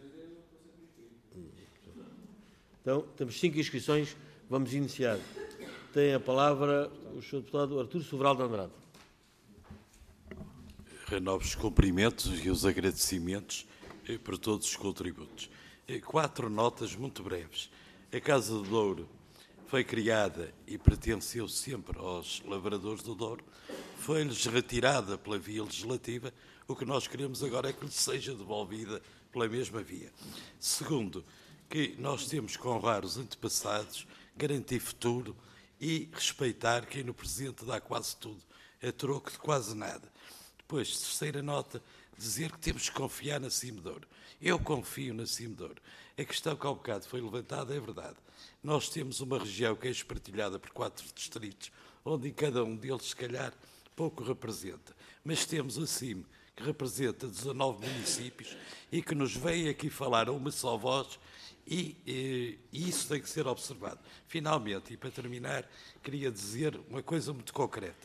Então, temos 5 inscrições, vamos iniciar. Tem a palavra o Sr. Deputado Artur Sobral de Andrade. Renovo os cumprimentos e os agradecimentos por todos os contributos. 4 notas muito breves. A Casa do Douro foi criada e pertenceu sempre aos lavradores do Douro. Foi-lhes retirada pela via legislativa. O que nós queremos agora é que lhes seja devolvida pela mesma via. Segundo, que nós temos que honrar os antepassados, garantir futuro e respeitar quem no presente dá quase tudo, a troco de quase nada. Depois, terceira nota, dizer que temos que confiar na Cimedouro. Eu confio na Cimedouro. A questão que há um bocado foi levantada é verdade. Nós temos uma região que é espartilhada por 4 distritos, onde em cada um deles, se calhar, pouco representa. Mas temos a CIM, que representa 19 municípios e que nos vem aqui falar a uma só voz e isso tem que ser observado. Finalmente, e para terminar, queria dizer uma coisa muito concreta.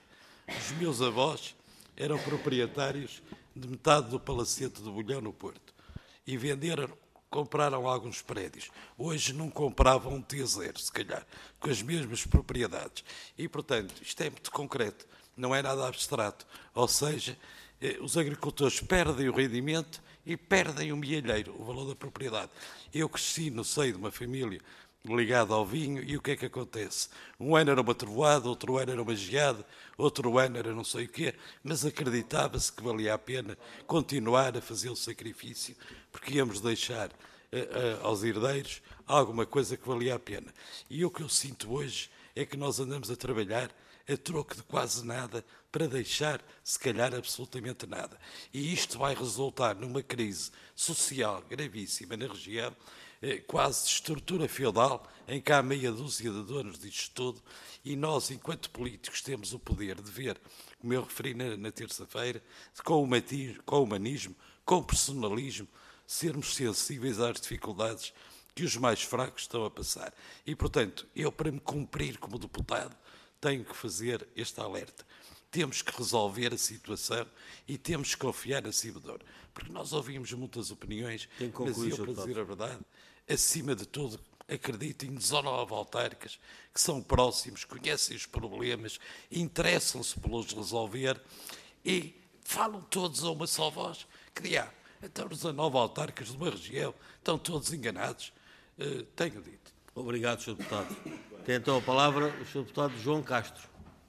Os meus avós eram proprietários de metade do Palacete do Bolhão, no Porto, e compraram alguns prédios. Hoje não compravam um T0, se calhar, com as mesmas propriedades. E, portanto, isto é muito concreto, não é nada abstrato. Ou seja, os agricultores perdem o rendimento e perdem o milheiro, o valor da propriedade. Eu cresci no seio de uma família ligada ao vinho e o que é que acontece? Um ano era uma trovoada, outro ano era uma geada, outro ano era não sei o quê, mas acreditava-se que valia a pena continuar a fazer o sacrifício, porque íamos deixar aos herdeiros alguma coisa que valia a pena. E o que eu sinto hoje é que nós andamos a trabalhar a troco de quase nada para deixar, se calhar, absolutamente nada. E isto vai resultar numa crise social gravíssima na região, quase de estrutura feudal, em que há meia dúzia de donos disto tudo, e nós, enquanto políticos, temos o poder de ver, como eu referi na terça-feira, com humanismo, com personalismo, sermos sensíveis às dificuldades que os mais fracos estão a passar. E, portanto, eu, para me cumprir como deputado, tenho que fazer este alerta. Temos que resolver a situação e temos que confiar na Cimador. Porque nós ouvimos muitas opiniões, mas eu, para dizer a verdade, acima de tudo, acredito em autárquicas que são próximos, conhecem os problemas, interessam-se pelos resolver e falam todos a uma só voz. Que diabo, então os 19 autárquicos de uma região estão todos enganados. Tenho dito. Obrigado, Sr. Deputado. Tem então a palavra o Sr. Deputado João Castro.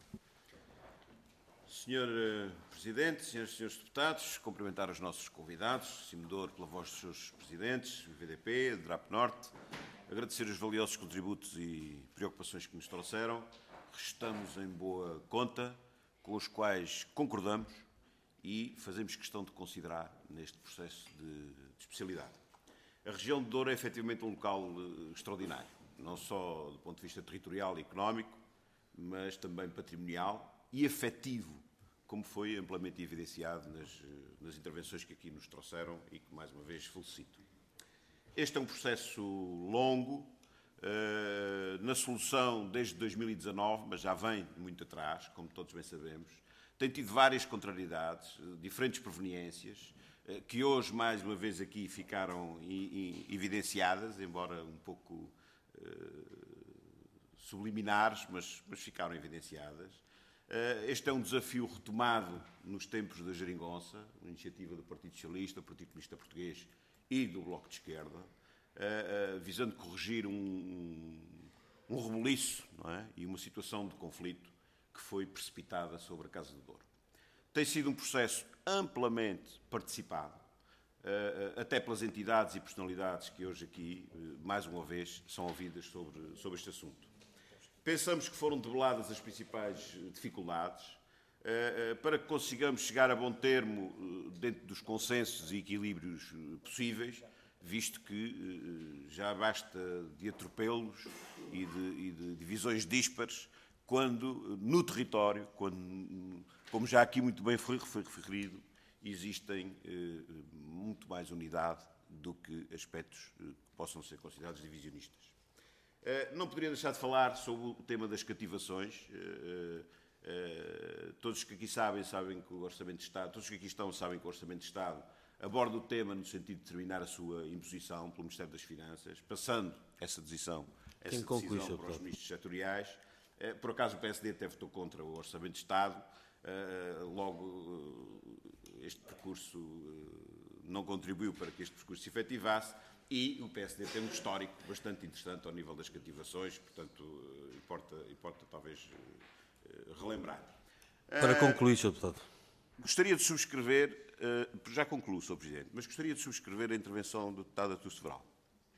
Senhor Presidente, senhoras e senhores deputados, cumprimentar os nossos convidados, Cimador pela voz dos seus presidentes, o VDP, a DRAP Norte, agradecer os valiosos contributos e preocupações que nos trouxeram. Estamos em boa conta, com os quais concordamos e fazemos questão de considerar neste processo de especialidade. A região de Douro é efetivamente um local extraordinário, não só do ponto de vista territorial e económico, mas também patrimonial e afetivo, como foi amplamente evidenciado nas intervenções que aqui nos trouxeram e que, mais uma vez, felicito. Este é um processo longo, na solução desde 2019, mas já vem muito atrás, como todos bem sabemos. Tem tido várias contrariedades, diferentes proveniências, que hoje, mais uma vez, aqui ficaram evidenciadas, embora um pouco subliminares, mas ficaram evidenciadas. Este é um desafio retomado nos tempos da Geringonça, uma iniciativa do Partido Socialista, do Partido Comunista Português e do Bloco de Esquerda, visando corrigir um rebuliço, não é? E uma situação de conflito que foi precipitada sobre a Casa de Douro. Tem sido um processo amplamente participado, até pelas entidades e personalidades que hoje aqui, mais uma vez, são ouvidas sobre este assunto. Pensamos que foram debeladas as principais dificuldades para que consigamos chegar a bom termo dentro dos consensos e equilíbrios possíveis, visto que já basta de atropelos e de divisões díspares quando, no território, como já aqui muito bem foi referido, existem muito mais unidade do que aspectos que possam ser considerados divisionistas. Não poderia deixar de falar sobre o tema das cativações. Todos que aqui sabem que o Orçamento de Estado, todos que aqui estão sabem que o Orçamento de Estado aborda o tema no sentido de determinar a sua imposição pelo Ministério das Finanças, passando essa decisão para os ministros setoriais. Por acaso o PSD até votou contra o Orçamento de Estado, logo este percurso não contribuiu para que este percurso se efetivasse. E o PSD tem um histórico bastante interessante ao nível das cativações, portanto, importa talvez relembrar. Para concluir, Sr. Deputado. Gostaria de subscrever, já concluo, Sr. Presidente, mas gostaria de subscrever a intervenção do deputado Artur Sobral.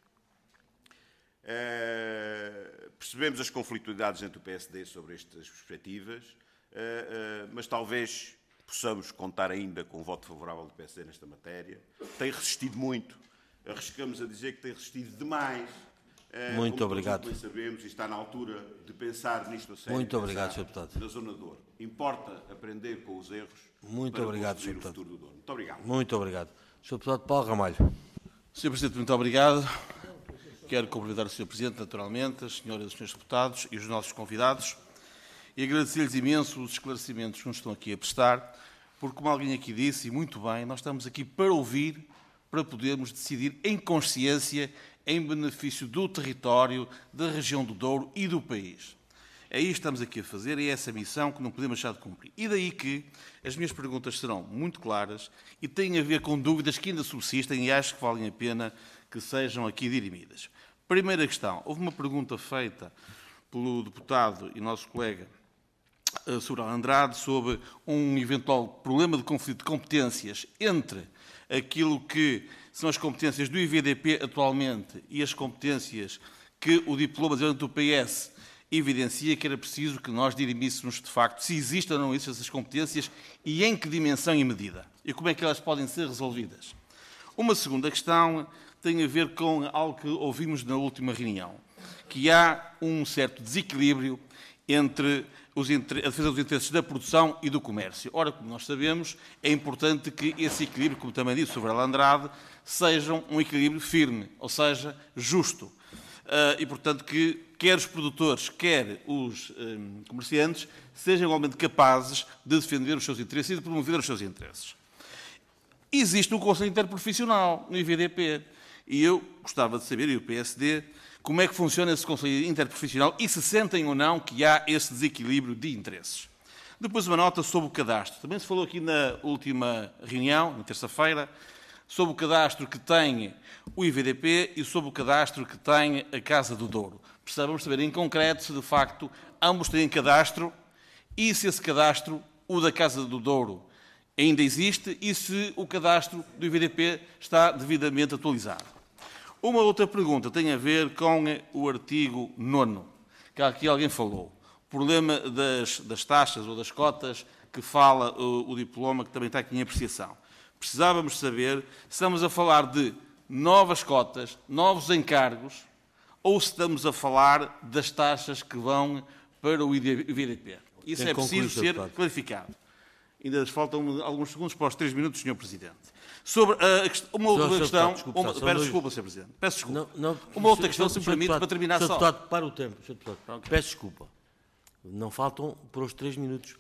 Percebemos as conflitualidades entre o PSD sobre estas perspectivas, mas talvez possamos contar ainda com o voto favorável do PSD nesta matéria. Tem resistido muito. Arriscamos a dizer que tem resistido demais. Muito obrigado. Como sabemos, e está na altura de pensar nisto a sério. Muito obrigado, Sr. Deputado. Na zona de Douro. Importa aprender com os erros. Muito obrigado, Sr. Deputado. Futuro do Douro. Muito obrigado. Muito obrigado. Sr. Deputado Paulo Ramalho. Sr. Presidente, muito obrigado. Quero cumprimentar o Sr. Presidente, naturalmente, as senhoras e os senhores deputados e os nossos convidados e agradecer-lhes imenso os esclarecimentos que nos estão aqui a prestar, porque, como alguém aqui disse, e muito bem, nós estamos aqui para ouvir, para podermos decidir em consciência, em benefício do território, da região do Douro e do país. É isto que estamos aqui a fazer, e é essa missão que não podemos deixar de cumprir. E daí que as minhas perguntas serão muito claras e têm a ver com dúvidas que ainda subsistem e acho que valem a pena que sejam aqui dirimidas. Primeira questão. Houve uma pergunta feita pelo deputado e nosso colega Sobral Andrade sobre um eventual problema de conflito de competências entre aquilo que são as competências do IVDP atualmente e as competências que o diploma do PS evidencia, que era preciso que nós dirimíssemos de facto se existem ou não existem essas competências e em que dimensão e medida, e como é que elas podem ser resolvidas. Uma segunda questão tem a ver com algo que ouvimos na última reunião, que há um certo desequilíbrio entre a defesa dos interesses da produção e do comércio. Ora, como nós sabemos, é importante que esse equilíbrio, como também disse o Sobral Andrade, seja um equilíbrio firme, ou seja, justo. E, portanto, que quer os produtores, quer os comerciantes, sejam igualmente capazes de defender os seus interesses e de promover os seus interesses. Existe um Conselho Interprofissional no IVDP e eu gostava de saber, e o PSD, como é que funciona esse Conselho Interprofissional e se sentem ou não que há esse desequilíbrio de interesses. Depois uma nota sobre o cadastro. Também se falou aqui na última reunião, na terça-feira, sobre o cadastro que tem o IVDP e sobre o cadastro que tem a Casa do Douro. Precisávamos saber em concreto se, de facto, ambos têm cadastro e se esse cadastro, o da Casa do Douro, ainda existe e se o cadastro do IVDP está devidamente atualizado. Uma outra pergunta tem a ver com o artigo 9º, que aqui alguém falou. O problema das taxas ou das cotas que fala o diploma, que também está aqui em apreciação. Precisávamos saber se estamos a falar de novas cotas, novos encargos, ou se estamos a falar das taxas que vão para o IVDP. Isso é preciso ser clarificado. Ainda faltam alguns segundos para os 3 minutos, Sr. Presidente. Sobre uma outra questão... Peço desculpa, Sr. Presidente. Peço desculpa. Uma outra questão, se me permite, para terminar só. Sr. Deputado, para o tempo. Peço desculpa. Não faltam para os 3 minutos.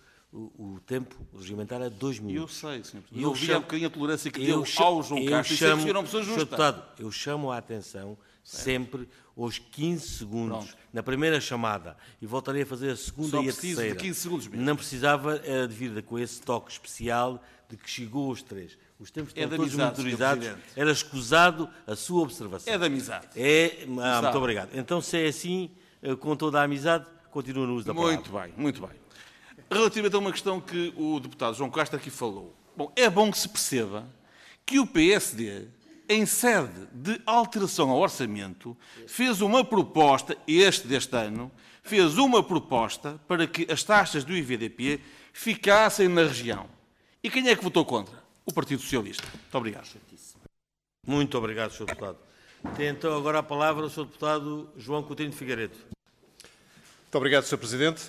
O tempo regimentar é 2 minutos. Eu sei, Sr. Presidente. Eu vi um bocadinho a tolerância que deu ao João Castro e sempre uma pessoa justa. Deputado, eu chamo a atenção sempre aos 15 segundos. Pronto. Na primeira chamada. E voltarei a fazer a segunda só e a terceira. De 15 segundos mesmo. Não precisava, era devido com esse toque especial de que chegou aos 3. Os tempos estão todos monitorizados. Era escusado a sua observação. É de amizade. Muito obrigado. Então, se é assim, com toda a amizade, continua no uso da palavra. Muito bem, muito bem. Relativamente a uma questão que o deputado João Castro aqui falou. Bom, é bom que se perceba que o PSD, em sede de alteração ao orçamento, fez uma proposta, deste ano, fez uma proposta para que as taxas do IVDP ficassem na região. E quem é que votou contra? O Partido Socialista. Muito obrigado. Muito obrigado, Sr. Deputado. Tem então agora a palavra o Sr. Deputado João Coutinho de Figueiredo. Muito obrigado, Sr. Presidente.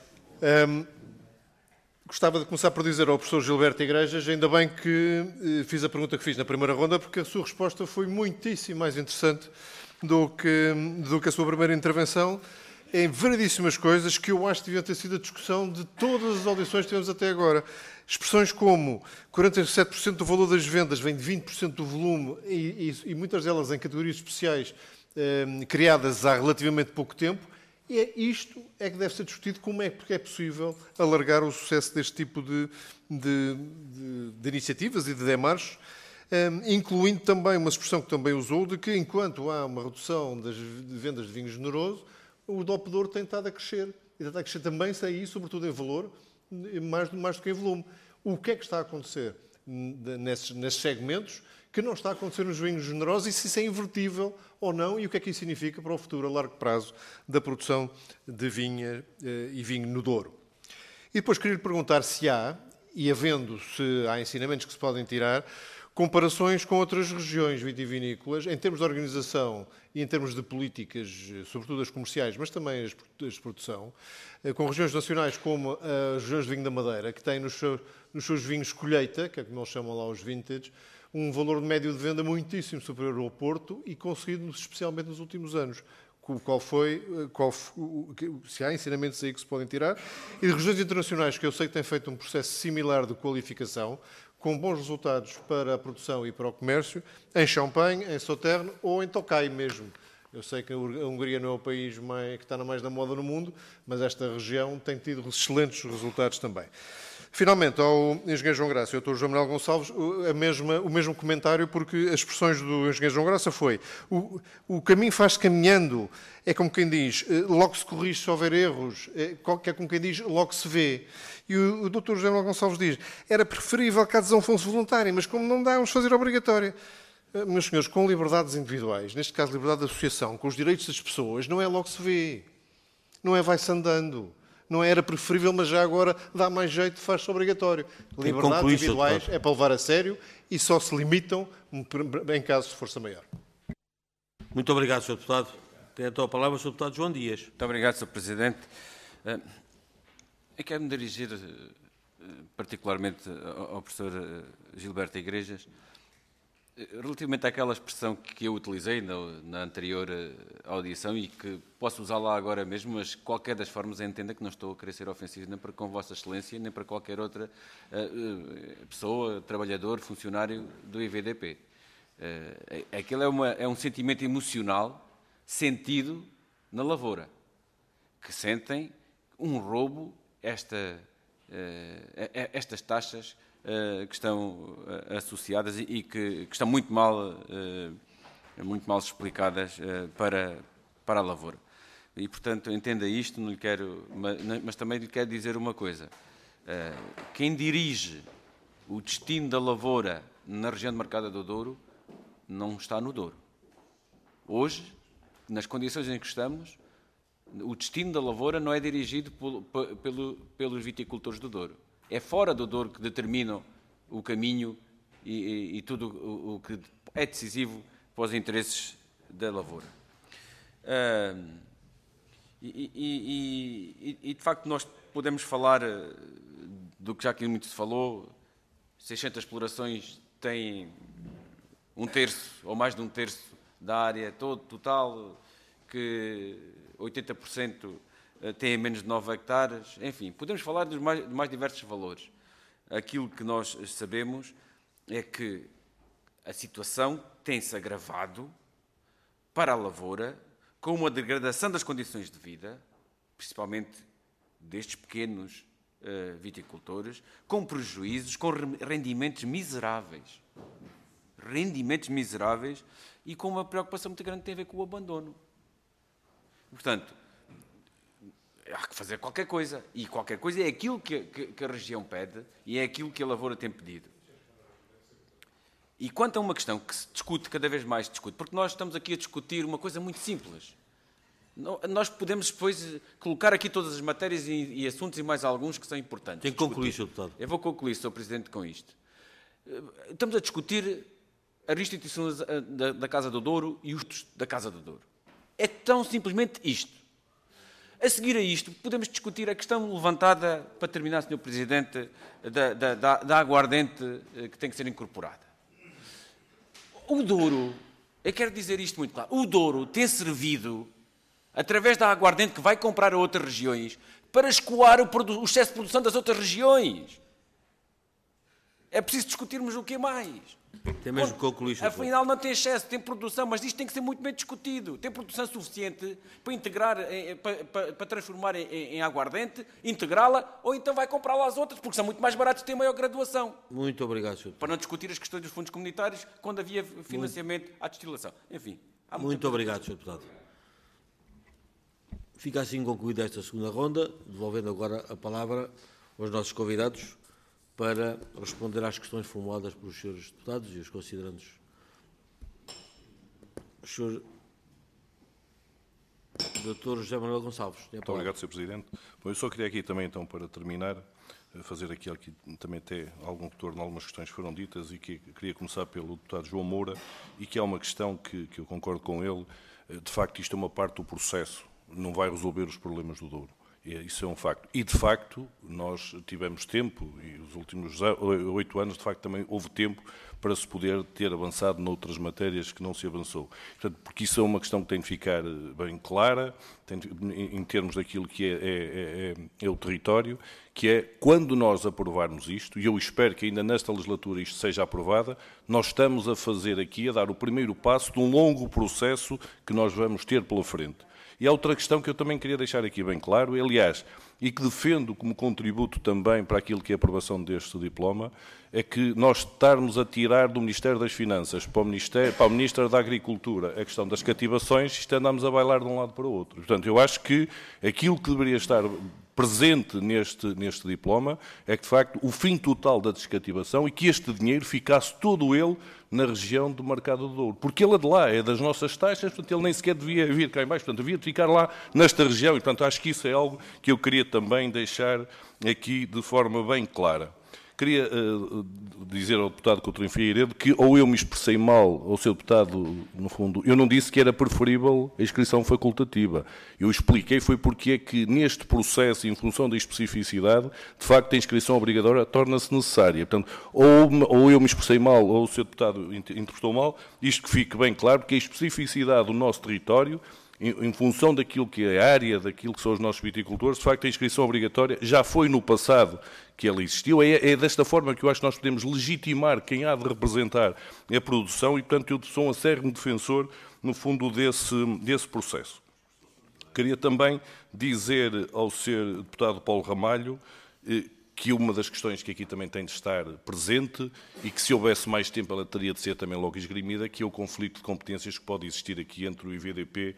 Gostava de começar por dizer ao professor Gilberto Igrejas, ainda bem que fiz a pergunta que fiz na primeira ronda, porque a sua resposta foi muitíssimo mais interessante do que a sua primeira intervenção, em variedíssimas coisas que eu acho que deviam ter sido a discussão de todas as audições que tivemos até agora. Expressões como 47% do valor das vendas vem de 20% do volume e muitas delas em categorias especiais criadas há relativamente pouco tempo. E isto é que deve ser discutido, porque é possível alargar o sucesso deste tipo de iniciativas e de demarches, incluindo também uma expressão que também usou, de que enquanto há uma redução das vendas de vinho generoso, o DOP Douro tem estado a crescer. E está a crescer também, sobretudo em valor, mais do que em volume. O que é que está a acontecer nesses segmentos que não está a acontecer nos vinhos generosos e se isso é invertível ou não e o que é que isso significa para o futuro a largo prazo da produção de vinha e vinho no Douro. E depois queria lhe perguntar se há, e havendo, se há ensinamentos que se podem tirar, comparações com outras regiões vitivinícolas em termos de organização e em termos de políticas, sobretudo as comerciais, mas também as de produção, com regiões nacionais como as regiões de vinho da Madeira, que têm nos seus vinhos colheita, que é como eles chamam lá os vintage, um valor médio de venda muitíssimo superior ao Porto e conseguido especialmente nos últimos anos. se há ensinamentos aí que se podem tirar, e de regiões internacionais que eu sei que têm feito um processo similar de qualificação, com bons resultados para a produção e para o comércio, em Champagne, em Sauternes ou em Tokai mesmo. Eu sei que a Hungria não é o país que está mais na moda no mundo, mas esta região tem tido excelentes resultados também. Finalmente, ao engenheiro João Graça e ao Dr. João Manuel Gonçalves, o mesmo comentário, porque as expressões do engenheiro João Graça foi o caminho faz-se caminhando, é como quem diz, logo se corrige se houver erros, é como quem diz, logo se vê. E o Dr. João Manuel Gonçalves diz, era preferível que a adesão fosse voluntária, mas como não dá, vamos fazer obrigatória. Meus senhores, com liberdades individuais, neste caso liberdade de associação, com os direitos das pessoas, não é logo se vê, não é vai-se andando. Não era preferível, mas já agora dá mais jeito, faz-se obrigatório. Liberdades individuais é para levar a sério e só se limitam em casos de força maior. Muito obrigado, Sr. Deputado. Tem então a palavra o Sr. Deputado João Dias. Muito obrigado, Sr. Presidente. Eu quero me dirigir particularmente ao professor Gilberto Igrejas, relativamente àquela expressão que eu utilizei na anterior audição e que posso usá-la agora mesmo, mas qualquer das formas entenda que não estou a querer ser ofensivo nem para com Vossa Excelência, nem para qualquer outra pessoa, trabalhador, funcionário do IVDP. Aquilo é um sentimento emocional sentido na lavoura, que sentem um roubo estas taxas que estão associadas e que estão muito mal explicadas para a lavoura. E, portanto, entenda isto, não lhe quero, mas também lhe quero dizer uma coisa. Quem dirige o destino da lavoura na região de Marcada do Douro não está no Douro. Hoje, nas condições em que estamos, o destino da lavoura não é dirigido pelos viticultores do Douro. É fora do Douro que determinam o caminho e tudo o que é decisivo para os interesses da lavoura. De facto, nós podemos falar do que já aqui muito se falou. 600 explorações têm 1/3 ou mais de 1/3 da área total, que 80% têm menos de 9 hectares, enfim, podemos falar dos mais diversos valores. Aquilo que nós sabemos é que a situação tem-se agravado para a lavoura com uma degradação das condições de vida, principalmente destes pequenos viticultores, com prejuízos, com rendimentos miseráveis e com uma preocupação muito grande que tem a ver com o abandono. Portanto, há que fazer qualquer coisa. E qualquer coisa é aquilo que a região pede e é aquilo que a lavoura tem pedido. E quanto a uma questão que se discute, cada vez mais se discute, porque nós estamos aqui a discutir uma coisa muito simples. Nós podemos depois colocar aqui todas as matérias e assuntos e mais alguns que são importantes. Tem que concluir, Sr. Deputado. Eu vou concluir, Sr. Presidente, com isto. Estamos a discutir a restituição da Casa do Douro e os custos da Casa do Douro. É tão simplesmente isto. A seguir a isto, podemos discutir a questão levantada, para terminar, Sr. Presidente, da aguardente que tem que ser incorporada. O Douro, eu quero dizer isto muito claro, o Douro tem servido, através da aguardente que vai comprar a outras regiões, para escoar o excesso de produção das outras regiões. É preciso discutirmos o que mais. Tem mesmo que concluir. Afinal, não tem excesso, tem produção, mas isto tem que ser muito bem discutido. Tem produção suficiente para integrar, para transformar em aguardente, integrá-la, ou então vai comprá-la às outras, porque são muito mais baratos e têm maior graduação. Muito obrigado, Sr. Para não discutir as questões dos fundos comunitários, quando havia financiamento à destilação. Enfim. Muito obrigado, Sr. Deputado. Fica assim concluída esta segunda ronda, devolvendo agora a palavra aos nossos convidados para responder às questões formuladas pelos senhores deputados e os considerandos. O senhor Dr. José Manuel Gonçalves. Muito obrigado, Sr. Presidente. Bom, eu só queria aqui também, então, para terminar, fazer aqui também até algum retorno a algumas questões que foram ditas e que queria começar pelo deputado João Moura e que é uma questão que eu concordo com ele. De facto, isto é uma parte do processo, não vai resolver os problemas do Douro. Isso é um facto. E, de facto, nós tivemos tempo, e os últimos 8 anos, de facto, também houve tempo para se poder ter avançado noutras matérias que não se avançou. Portanto, porque isso é uma questão que tem de ficar bem clara, em termos daquilo que é o território, que é, quando nós aprovarmos isto, e eu espero que ainda nesta legislatura isto seja aprovada, nós estamos a fazer aqui, a dar o primeiro passo de um longo processo que nós vamos ter pela frente. E há outra questão que eu também queria deixar aqui bem claro, aliás, e que defendo como contributo também para aquilo que é a aprovação deste diploma, é que nós estarmos a tirar do Ministério das Finanças para o Ministro da Agricultura a questão das cativações, isto andamos a bailar de um lado para o outro. Portanto, eu acho que aquilo que deveria estar presente neste diploma é que, de facto, o fim total da descativação e que este dinheiro ficasse todo ele na região do Mercado do Douro. Porque ele é de lá, é das nossas taxas, portanto, ele nem sequer devia vir cá em baixo, portanto, devia ficar lá nesta região e, portanto, acho que isso é algo que eu queria também deixar aqui de forma bem clara. Queria dizer ao deputado Coutinho Figueiredo que ou eu me expressei mal, ou o seu deputado, no fundo, eu não disse que era preferível a inscrição facultativa. Eu expliquei foi porque é que neste processo, em função da especificidade, de facto a inscrição obrigatória torna-se necessária. Portanto, ou eu me expressei mal, ou o seu deputado interpretou mal, isto que fique bem claro, porque a especificidade do nosso território, em função daquilo que é a área, daquilo que são os nossos viticultores, de facto a inscrição obrigatória já foi no passado que ela existiu. É desta forma que eu acho que nós podemos legitimar quem há de representar a produção e, portanto, eu sou um acérrimo defensor, no fundo, desse processo. Queria também dizer ao Sr. Deputado Paulo Ramalho que uma das questões que aqui também tem de estar presente e que, se houvesse mais tempo, ela teria de ser também logo esgrimida, que é o conflito de competências que pode existir aqui entre o IVDP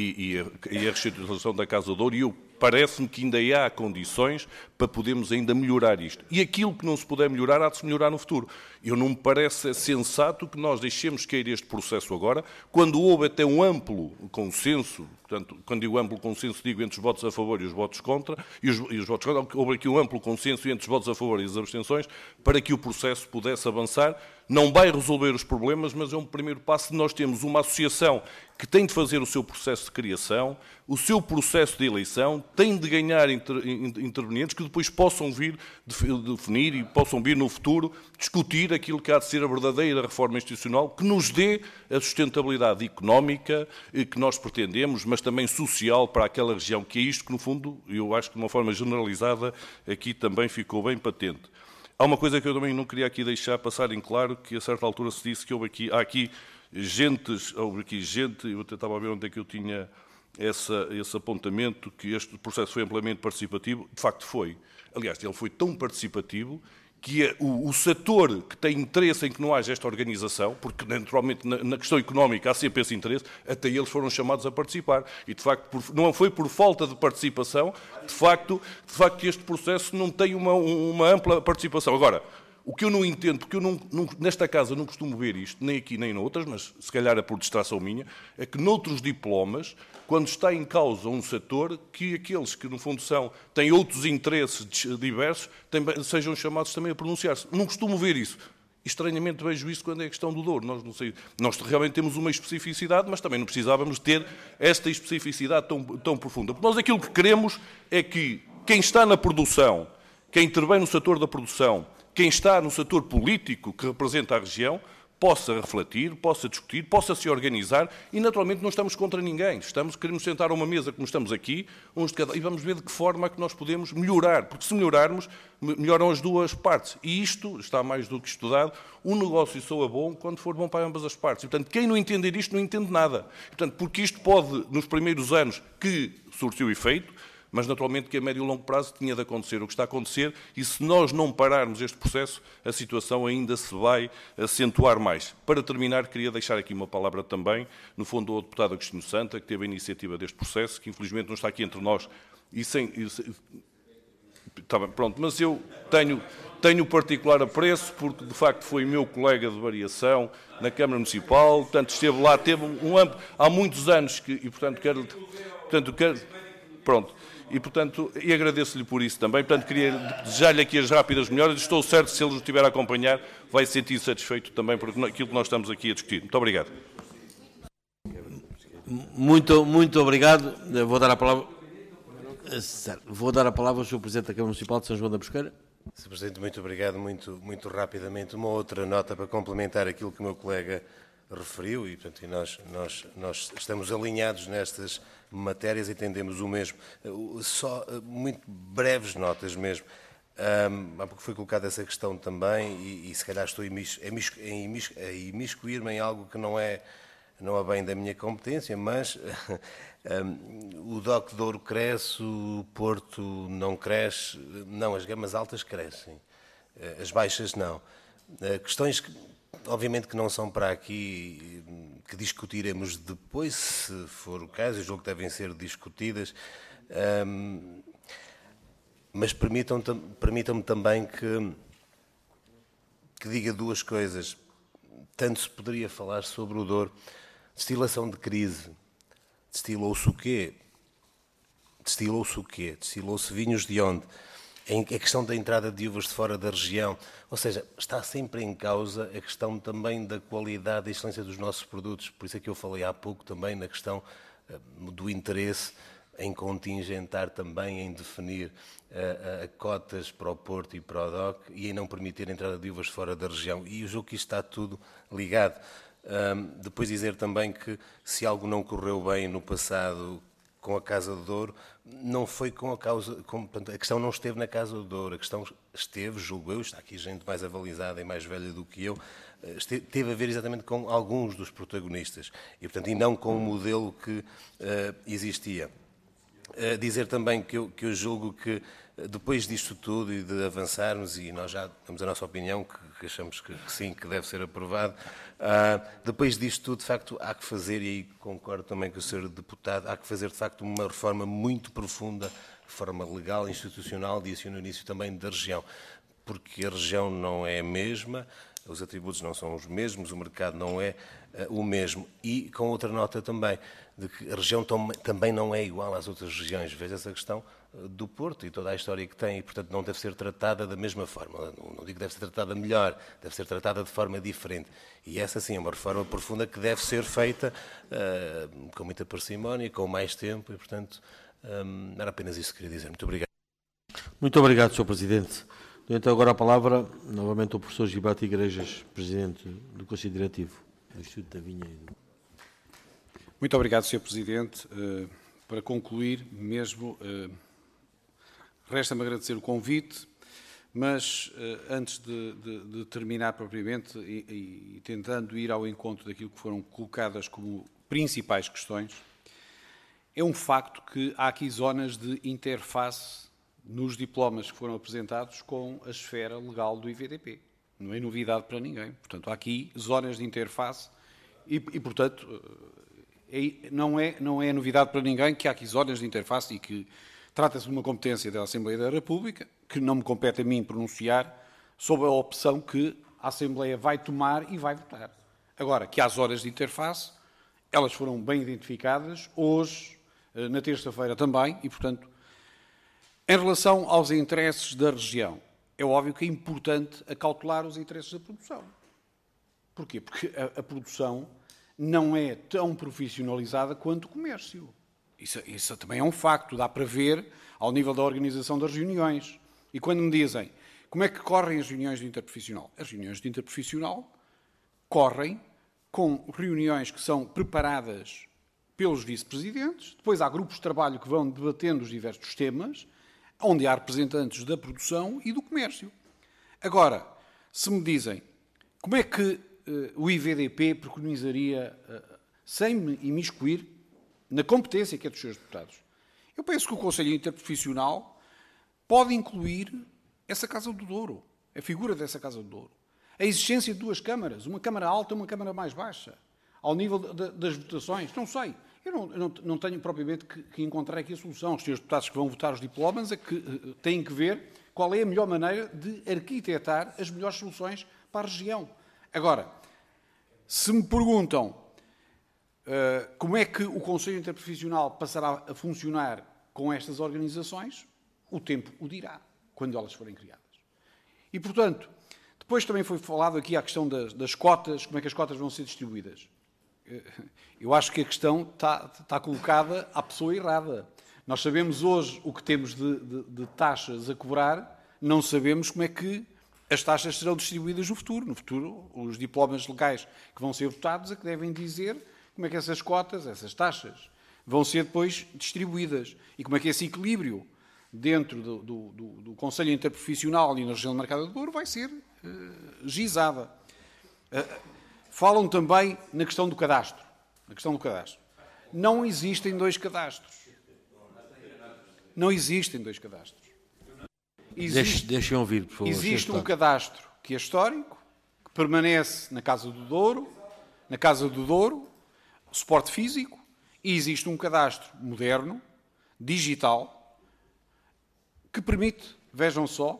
e a reestruturação da Casa do Douro, e parece-me que ainda há condições para podermos ainda melhorar isto. E aquilo que não se puder melhorar, há de se melhorar no futuro. Não me parece sensato que nós deixemos cair este processo agora, quando houve até um amplo consenso, portanto, quando digo amplo consenso, digo entre os votos a favor e os votos contra, e os votos contra, houve aqui um amplo consenso entre os votos a favor e as abstenções, para que o processo pudesse avançar. Não vai resolver os problemas, mas é um primeiro passo de nós termos uma associação que tem de fazer o seu processo de criação, o seu processo de eleição, tem de ganhar intervenientes que depois possam vir definir e possam vir no futuro discutir aquilo que há de ser a verdadeira reforma institucional que nos dê a sustentabilidade económica que nós pretendemos, mas também social para aquela região, que é isto que, no fundo, eu acho que de uma forma generalizada aqui também ficou bem patente. Há uma coisa que eu também não queria aqui deixar passar em claro, que a certa altura se disse que há aqui gente, eu até estava a ver onde é que eu tinha esse apontamento, que este processo foi amplamente participativo. De facto foi. Aliás, ele foi tão participativo que o setor que tem interesse em que não haja esta organização, porque naturalmente na questão económica há sempre esse interesse, até eles foram chamados a participar. E de facto não foi por falta de participação, de facto que este processo não tem uma ampla participação. Agora, o que eu não entendo, porque eu nesta casa não costumo ver isto, nem aqui nem noutras, mas se calhar é por distração minha, é que noutros diplomas, quando está em causa um setor, que aqueles que no fundo têm outros interesses diversos, sejam chamados também a pronunciar-se. Não costumo ver isso. Estranhamente vejo isso quando é a questão do Douro. Nós realmente temos uma especificidade, mas também não precisávamos ter esta especificidade tão profunda. Porque nós aquilo que queremos é que quem está na produção, quem intervém no setor da produção, quem está no setor político que representa a região, possa refletir, possa discutir, possa se organizar e, naturalmente, não estamos contra ninguém. Queremos sentar a uma mesa como estamos aqui, uns de cada, e vamos ver de que forma é que nós podemos melhorar, porque se melhorarmos, melhoram as duas partes. E isto está mais do que estudado. O negócio soa bom quando for bom para ambas as partes. E, portanto, quem não entender isto não entende nada. Portanto, porque isto pode, nos primeiros anos, que surtiu efeito, mas naturalmente que a médio e longo prazo tinha de acontecer o que está a acontecer e se nós não pararmos este processo, a situação ainda se vai acentuar mais. Para terminar, queria deixar aqui uma palavra também, no fundo, ao deputado Agostinho Santa, que teve a iniciativa deste processo, que infelizmente não está aqui entre nós Está bem, pronto, mas eu tenho particular apreço porque, de facto, foi meu colega de variação na Câmara Municipal, portanto, esteve lá, teve um amplo, há muitos anos, e, portanto, pronto. E, portanto, agradeço-lhe por isso também. Portanto, queria desejar-lhe aqui as rápidas melhoras. Estou certo, se ele o estiver a acompanhar, vai se sentir satisfeito também por aquilo que nós estamos aqui a discutir. Muito obrigado. Muito obrigado. Vou dar a palavra. Vou dar a palavra ao Sr. Presidente da Câmara Municipal de São João da Pesqueira. Sr. Presidente, muito obrigado. Muito rapidamente, uma outra nota para complementar aquilo que o meu colega referiu, e portanto nós estamos alinhados nestas matérias e entendemos o mesmo. Só muito breves notas mesmo. Há pouco foi colocada essa questão também, e se calhar estou a imiscuir-me em algo que não é bem da minha competência, mas o DOC de Douro cresce, o Porto não cresce, não, as gamas altas crescem, as baixas não. Questões que, obviamente, que não são para aqui, que discutiremos depois, se for o caso, eu julgo que devem ser discutidas, mas permitam-me também que diga duas coisas. Tanto se poderia falar sobre o Douro. Destilação de crise. Destilou-se o quê? Destilou-se vinhos de onde? A questão da entrada de uvas de fora da região. Ou seja, está sempre em causa a questão também da qualidade e excelência dos nossos produtos. Por isso é que eu falei há pouco também na questão do interesse em contingentar também, em definir cotas para o Porto e para o DOC e em não permitir a entrada de uvas fora da região. E eu julgo que isto está tudo ligado. Depois dizer também que se algo não correu bem no passado com a Casa do Douro, não foi com a causa... portanto, a questão não esteve na Casa do Douro, a questão esteve, julgo eu, está aqui gente mais avalizada e mais velha do que eu, teve a ver exatamente com alguns dos protagonistas e não com o modelo que existia. Dizer também que eu julgo que depois disto tudo e de avançarmos, e nós já temos a nossa opinião, que achamos que sim, que deve ser aprovado, depois disto tudo, de facto, há que fazer, e aí concordo também com o Sr. Deputado, há que fazer, de facto, uma reforma muito profunda, reforma legal, institucional, disse no início também, da região, porque a região não é a mesma, os atributos não são os mesmos, o mercado não é o mesmo. E com outra nota também, de que a região também não é igual às outras regiões. Veja essa questão do Porto e toda a história que tem, e portanto não deve ser tratada da mesma forma. Não digo que deve ser tratada melhor, deve ser tratada de forma diferente. E essa sim é uma reforma profunda que deve ser feita com muita parcimónia, com mais tempo, e portanto era apenas isso que queria dizer. Muito obrigado. Muito obrigado, Sr. Presidente. Dou então agora a palavra novamente ao professor Gilberto Igrejas, Presidente do Conselho Diretivo do Instituto da Vinha. Muito obrigado, Sr. Presidente. Para concluir, mesmo, resta-me agradecer o convite, mas antes de terminar propriamente e tentando ir ao encontro daquilo que foram colocadas como principais questões, é um facto que há aqui zonas de interface nos diplomas que foram apresentados com a esfera legal do IVDP. Não é novidade para ninguém. Portanto, há aqui zonas de interface e portanto, não é novidade para ninguém que há aqui zonas de interface e que trata-se de uma competência da Assembleia da República, que não me compete a mim pronunciar, sobre a opção que a Assembleia vai tomar e vai votar. Agora, que há zonas de interface, elas foram bem identificadas, hoje, na terça-feira também, e portanto, em relação aos interesses da região, é óbvio que é importante acautelar os interesses da produção. Porquê? Porque a produção não é tão profissionalizada quanto o comércio. Isso também é um facto, dá para ver ao nível da organização das reuniões. E quando me dizem como é que correm as reuniões de interprofissional? As reuniões de interprofissional correm com reuniões que são preparadas pelos vice-presidentes, depois há grupos de trabalho que vão debatendo os diversos temas, onde há representantes da produção e do comércio. Agora, se me dizem como é que o IVDP preconizaria, sem me imiscuir, na competência que é dos seus deputados, eu penso que o Conselho Interprofissional pode incluir essa Casa do Douro, a figura dessa Casa do Douro. A existência de duas câmaras, uma câmara alta e uma câmara mais baixa, ao nível das votações, não sei. Eu não tenho propriamente que encontrar aqui a solução. Os senhores deputados que vão votar os diplomas é que têm que ver qual é a melhor maneira de arquitetar as melhores soluções para a região. Agora, se me perguntam como é que o Conselho Interprofissional passará a funcionar com estas organizações, o tempo o dirá, quando elas forem criadas. E, portanto, depois também foi falado aqui a questão das cotas, como é que as cotas vão ser distribuídas. Eu acho que a questão está colocada à pessoa errada, Nós sabemos hoje o que temos de taxas a cobrar, não sabemos como é que as taxas serão distribuídas no futuro. No futuro, os diplomas legais que vão ser votados é que devem dizer como é que essas cotas, essas taxas, vão ser depois distribuídas. E como é que esse equilíbrio dentro do Conselho Interprofissional e na região de Marcada do Douro vai ser gizada. Falam também na questão do cadastro. Não existem dois cadastros. Não existem dois cadastros. Deixem ouvir, por favor. Existe um cadastro que é histórico, que permanece na Casa do Douro, suporte físico, e existe um cadastro moderno, digital, que permite, vejam só,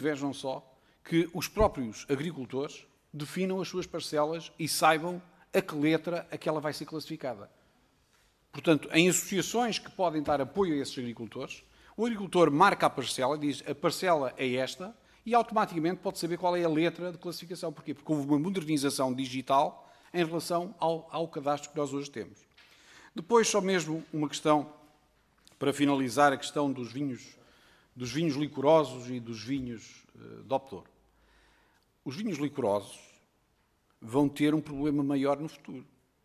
que os próprios agricultores definam as suas parcelas e saibam a que letra aquela vai ser classificada. Portanto, em associações que podem dar apoio a esses agricultores, o agricultor marca a parcela, diz a parcela é esta, e automaticamente pode saber qual é a letra de classificação. Porquê? Porque houve uma modernização digital em relação ao cadastro que nós hoje temos. Depois, só mesmo uma questão, para finalizar, a questão dos vinhos licorosos e dos vinhos DOP Douro. Os vinhos licorosos vão ter um problema maior no futuro.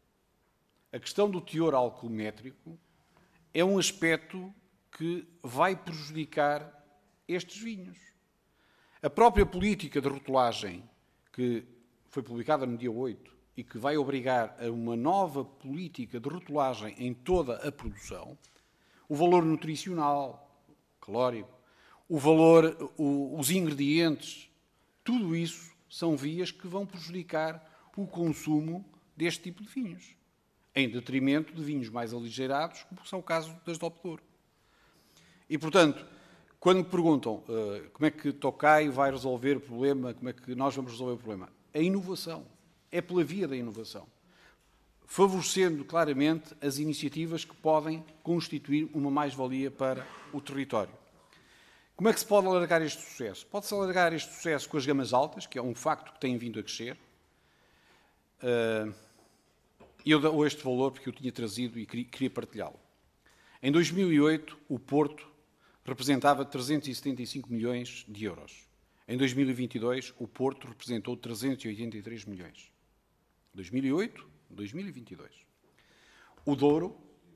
A questão do teor alcoométrico é um aspecto que vai prejudicar estes vinhos. A própria política de rotulagem, que foi publicada no dia 8 e que vai obrigar a uma nova política de rotulagem em toda a produção, o valor nutricional, calórico, o valor, os ingredientes, tudo isso são vias que vão prejudicar o consumo deste tipo de vinhos, em detrimento de vinhos mais aligeirados, como são o caso das DOP Douro. E, portanto, quando me perguntam como é que Tocaio vai resolver o problema, como é que nós vamos resolver o problema, a inovação, é pela via da inovação, favorecendo claramente as iniciativas que podem constituir uma mais-valia para o território. Como é que se pode alargar este sucesso? Pode-se alargar este sucesso com as gamas altas, que é um facto que tem vindo a crescer. Eu dou este valor porque eu tinha trazido e queria partilhá-lo. Em 2008, o Porto representava 375 milhões de euros. Em 2022, o Porto representou 383 milhões. 2008, 2022. O Douro,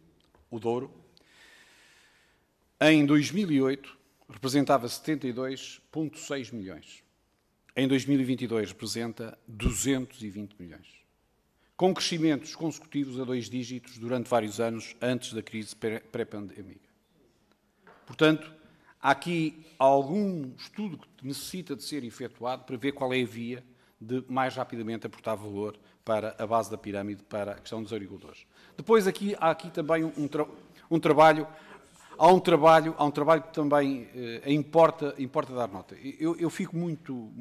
em 2008, representava 72,6 milhões. Em 2022, representa 220 milhões. Com crescimentos consecutivos a 2 dígitos durante vários anos antes da crise pré-pandémica. Portanto, há aqui algum estudo que necessita de ser efetuado para ver qual é a via de mais rapidamente aportar valor para a base da pirâmide, para a questão dos agricultores. Depois, há aqui também um trabalho que também importa dar nota. Eu fico muito,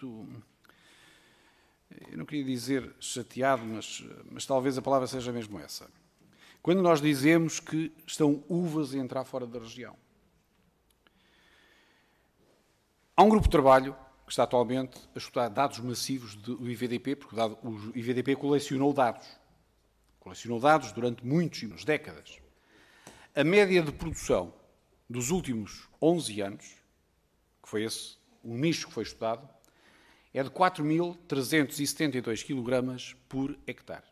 eu não queria dizer chateado, mas talvez a palavra seja mesmo essa. Quando nós dizemos que estão uvas a entrar fora da região. Há um grupo de trabalho que está atualmente a estudar dados massivos do IVDP, porque o IVDP colecionou dados durante muitas décadas. A média de produção dos últimos 11 anos, que foi esse o nicho que foi estudado, é de 4.372 kg por hectare.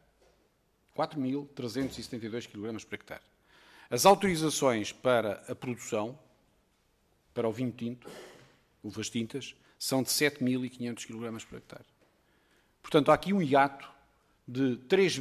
4.372 kg por hectare. As autorizações para a produção, para o vinho tinto, uvas tintas, são de 7.500 kg por hectare. Portanto, há aqui um hiato de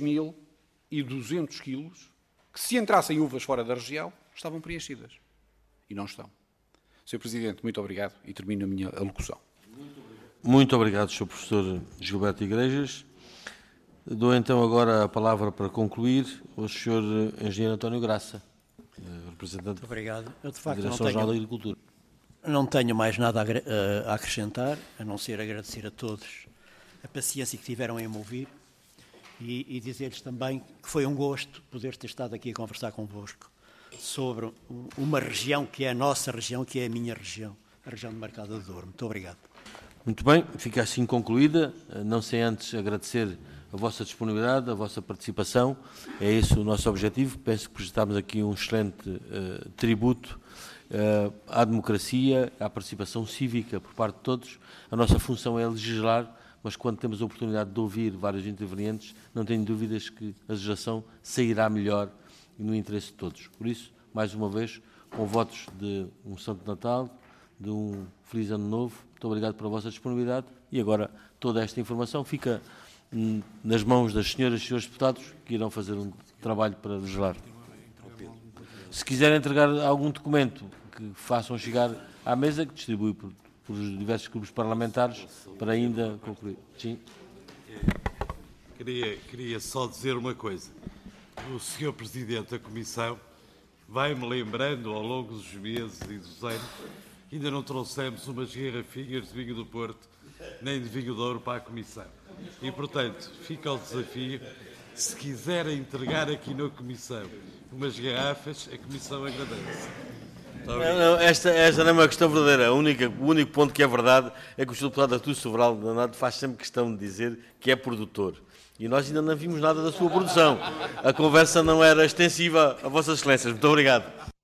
3.200 kg que, se entrassem uvas fora da região, estavam preenchidas. E não estão. Sr. Presidente, muito obrigado e termino a minha alocução. Muito obrigado, Sr. Professor Gilberto Igrejas. Dou então agora a palavra para concluir ao Sr. Engenheiro António Graça, representante da Direção-Geral da Agricultura. Não tenho mais nada a acrescentar, a não ser agradecer a todos a paciência que tiveram em me ouvir e dizer-lhes também que foi um gosto poder ter estado aqui a conversar convosco sobre uma região que é a nossa região, que é a minha região, a região de Marcada do Douro. Muito obrigado. Muito bem, fica assim concluída, não sem antes agradecer a vossa disponibilidade, a vossa participação. É esse o nosso objetivo. Penso que presentamos aqui um excelente tributo à democracia, à participação cívica por parte de todos. A nossa função é legislar, mas quando temos a oportunidade de ouvir vários intervenientes, não tenho dúvidas que a legislação sairá melhor e no interesse de todos. Por isso, mais uma vez, com votos de um Santo Natal, de um Feliz Ano Novo, muito obrigado pela vossa disponibilidade e agora toda esta informação fica nas mãos das senhoras e senhores deputados que irão fazer um trabalho para legislar. Se quiserem entregar algum documento que façam chegar à mesa, que distribui por os diversos grupos parlamentares para ainda concluir. Sim. Queria só dizer uma coisa. O Sr. Presidente da Comissão vai-me lembrando ao longo dos meses e dos anos que ainda não trouxemos umas garrafinhas de vinho do Porto nem de vinho de Ouro para a Comissão. E, portanto, fica o desafio, se quiserem entregar aqui na Comissão umas garrafas, a Comissão agradece. Não, esta não é uma questão verdadeira. O único ponto que é verdade é que o Sr. Deputado Artur Sobral Danado faz sempre questão de dizer que é produtor. E nós ainda não vimos nada da sua produção. A conversa não era extensiva a Vossas Excelências. Muito obrigado.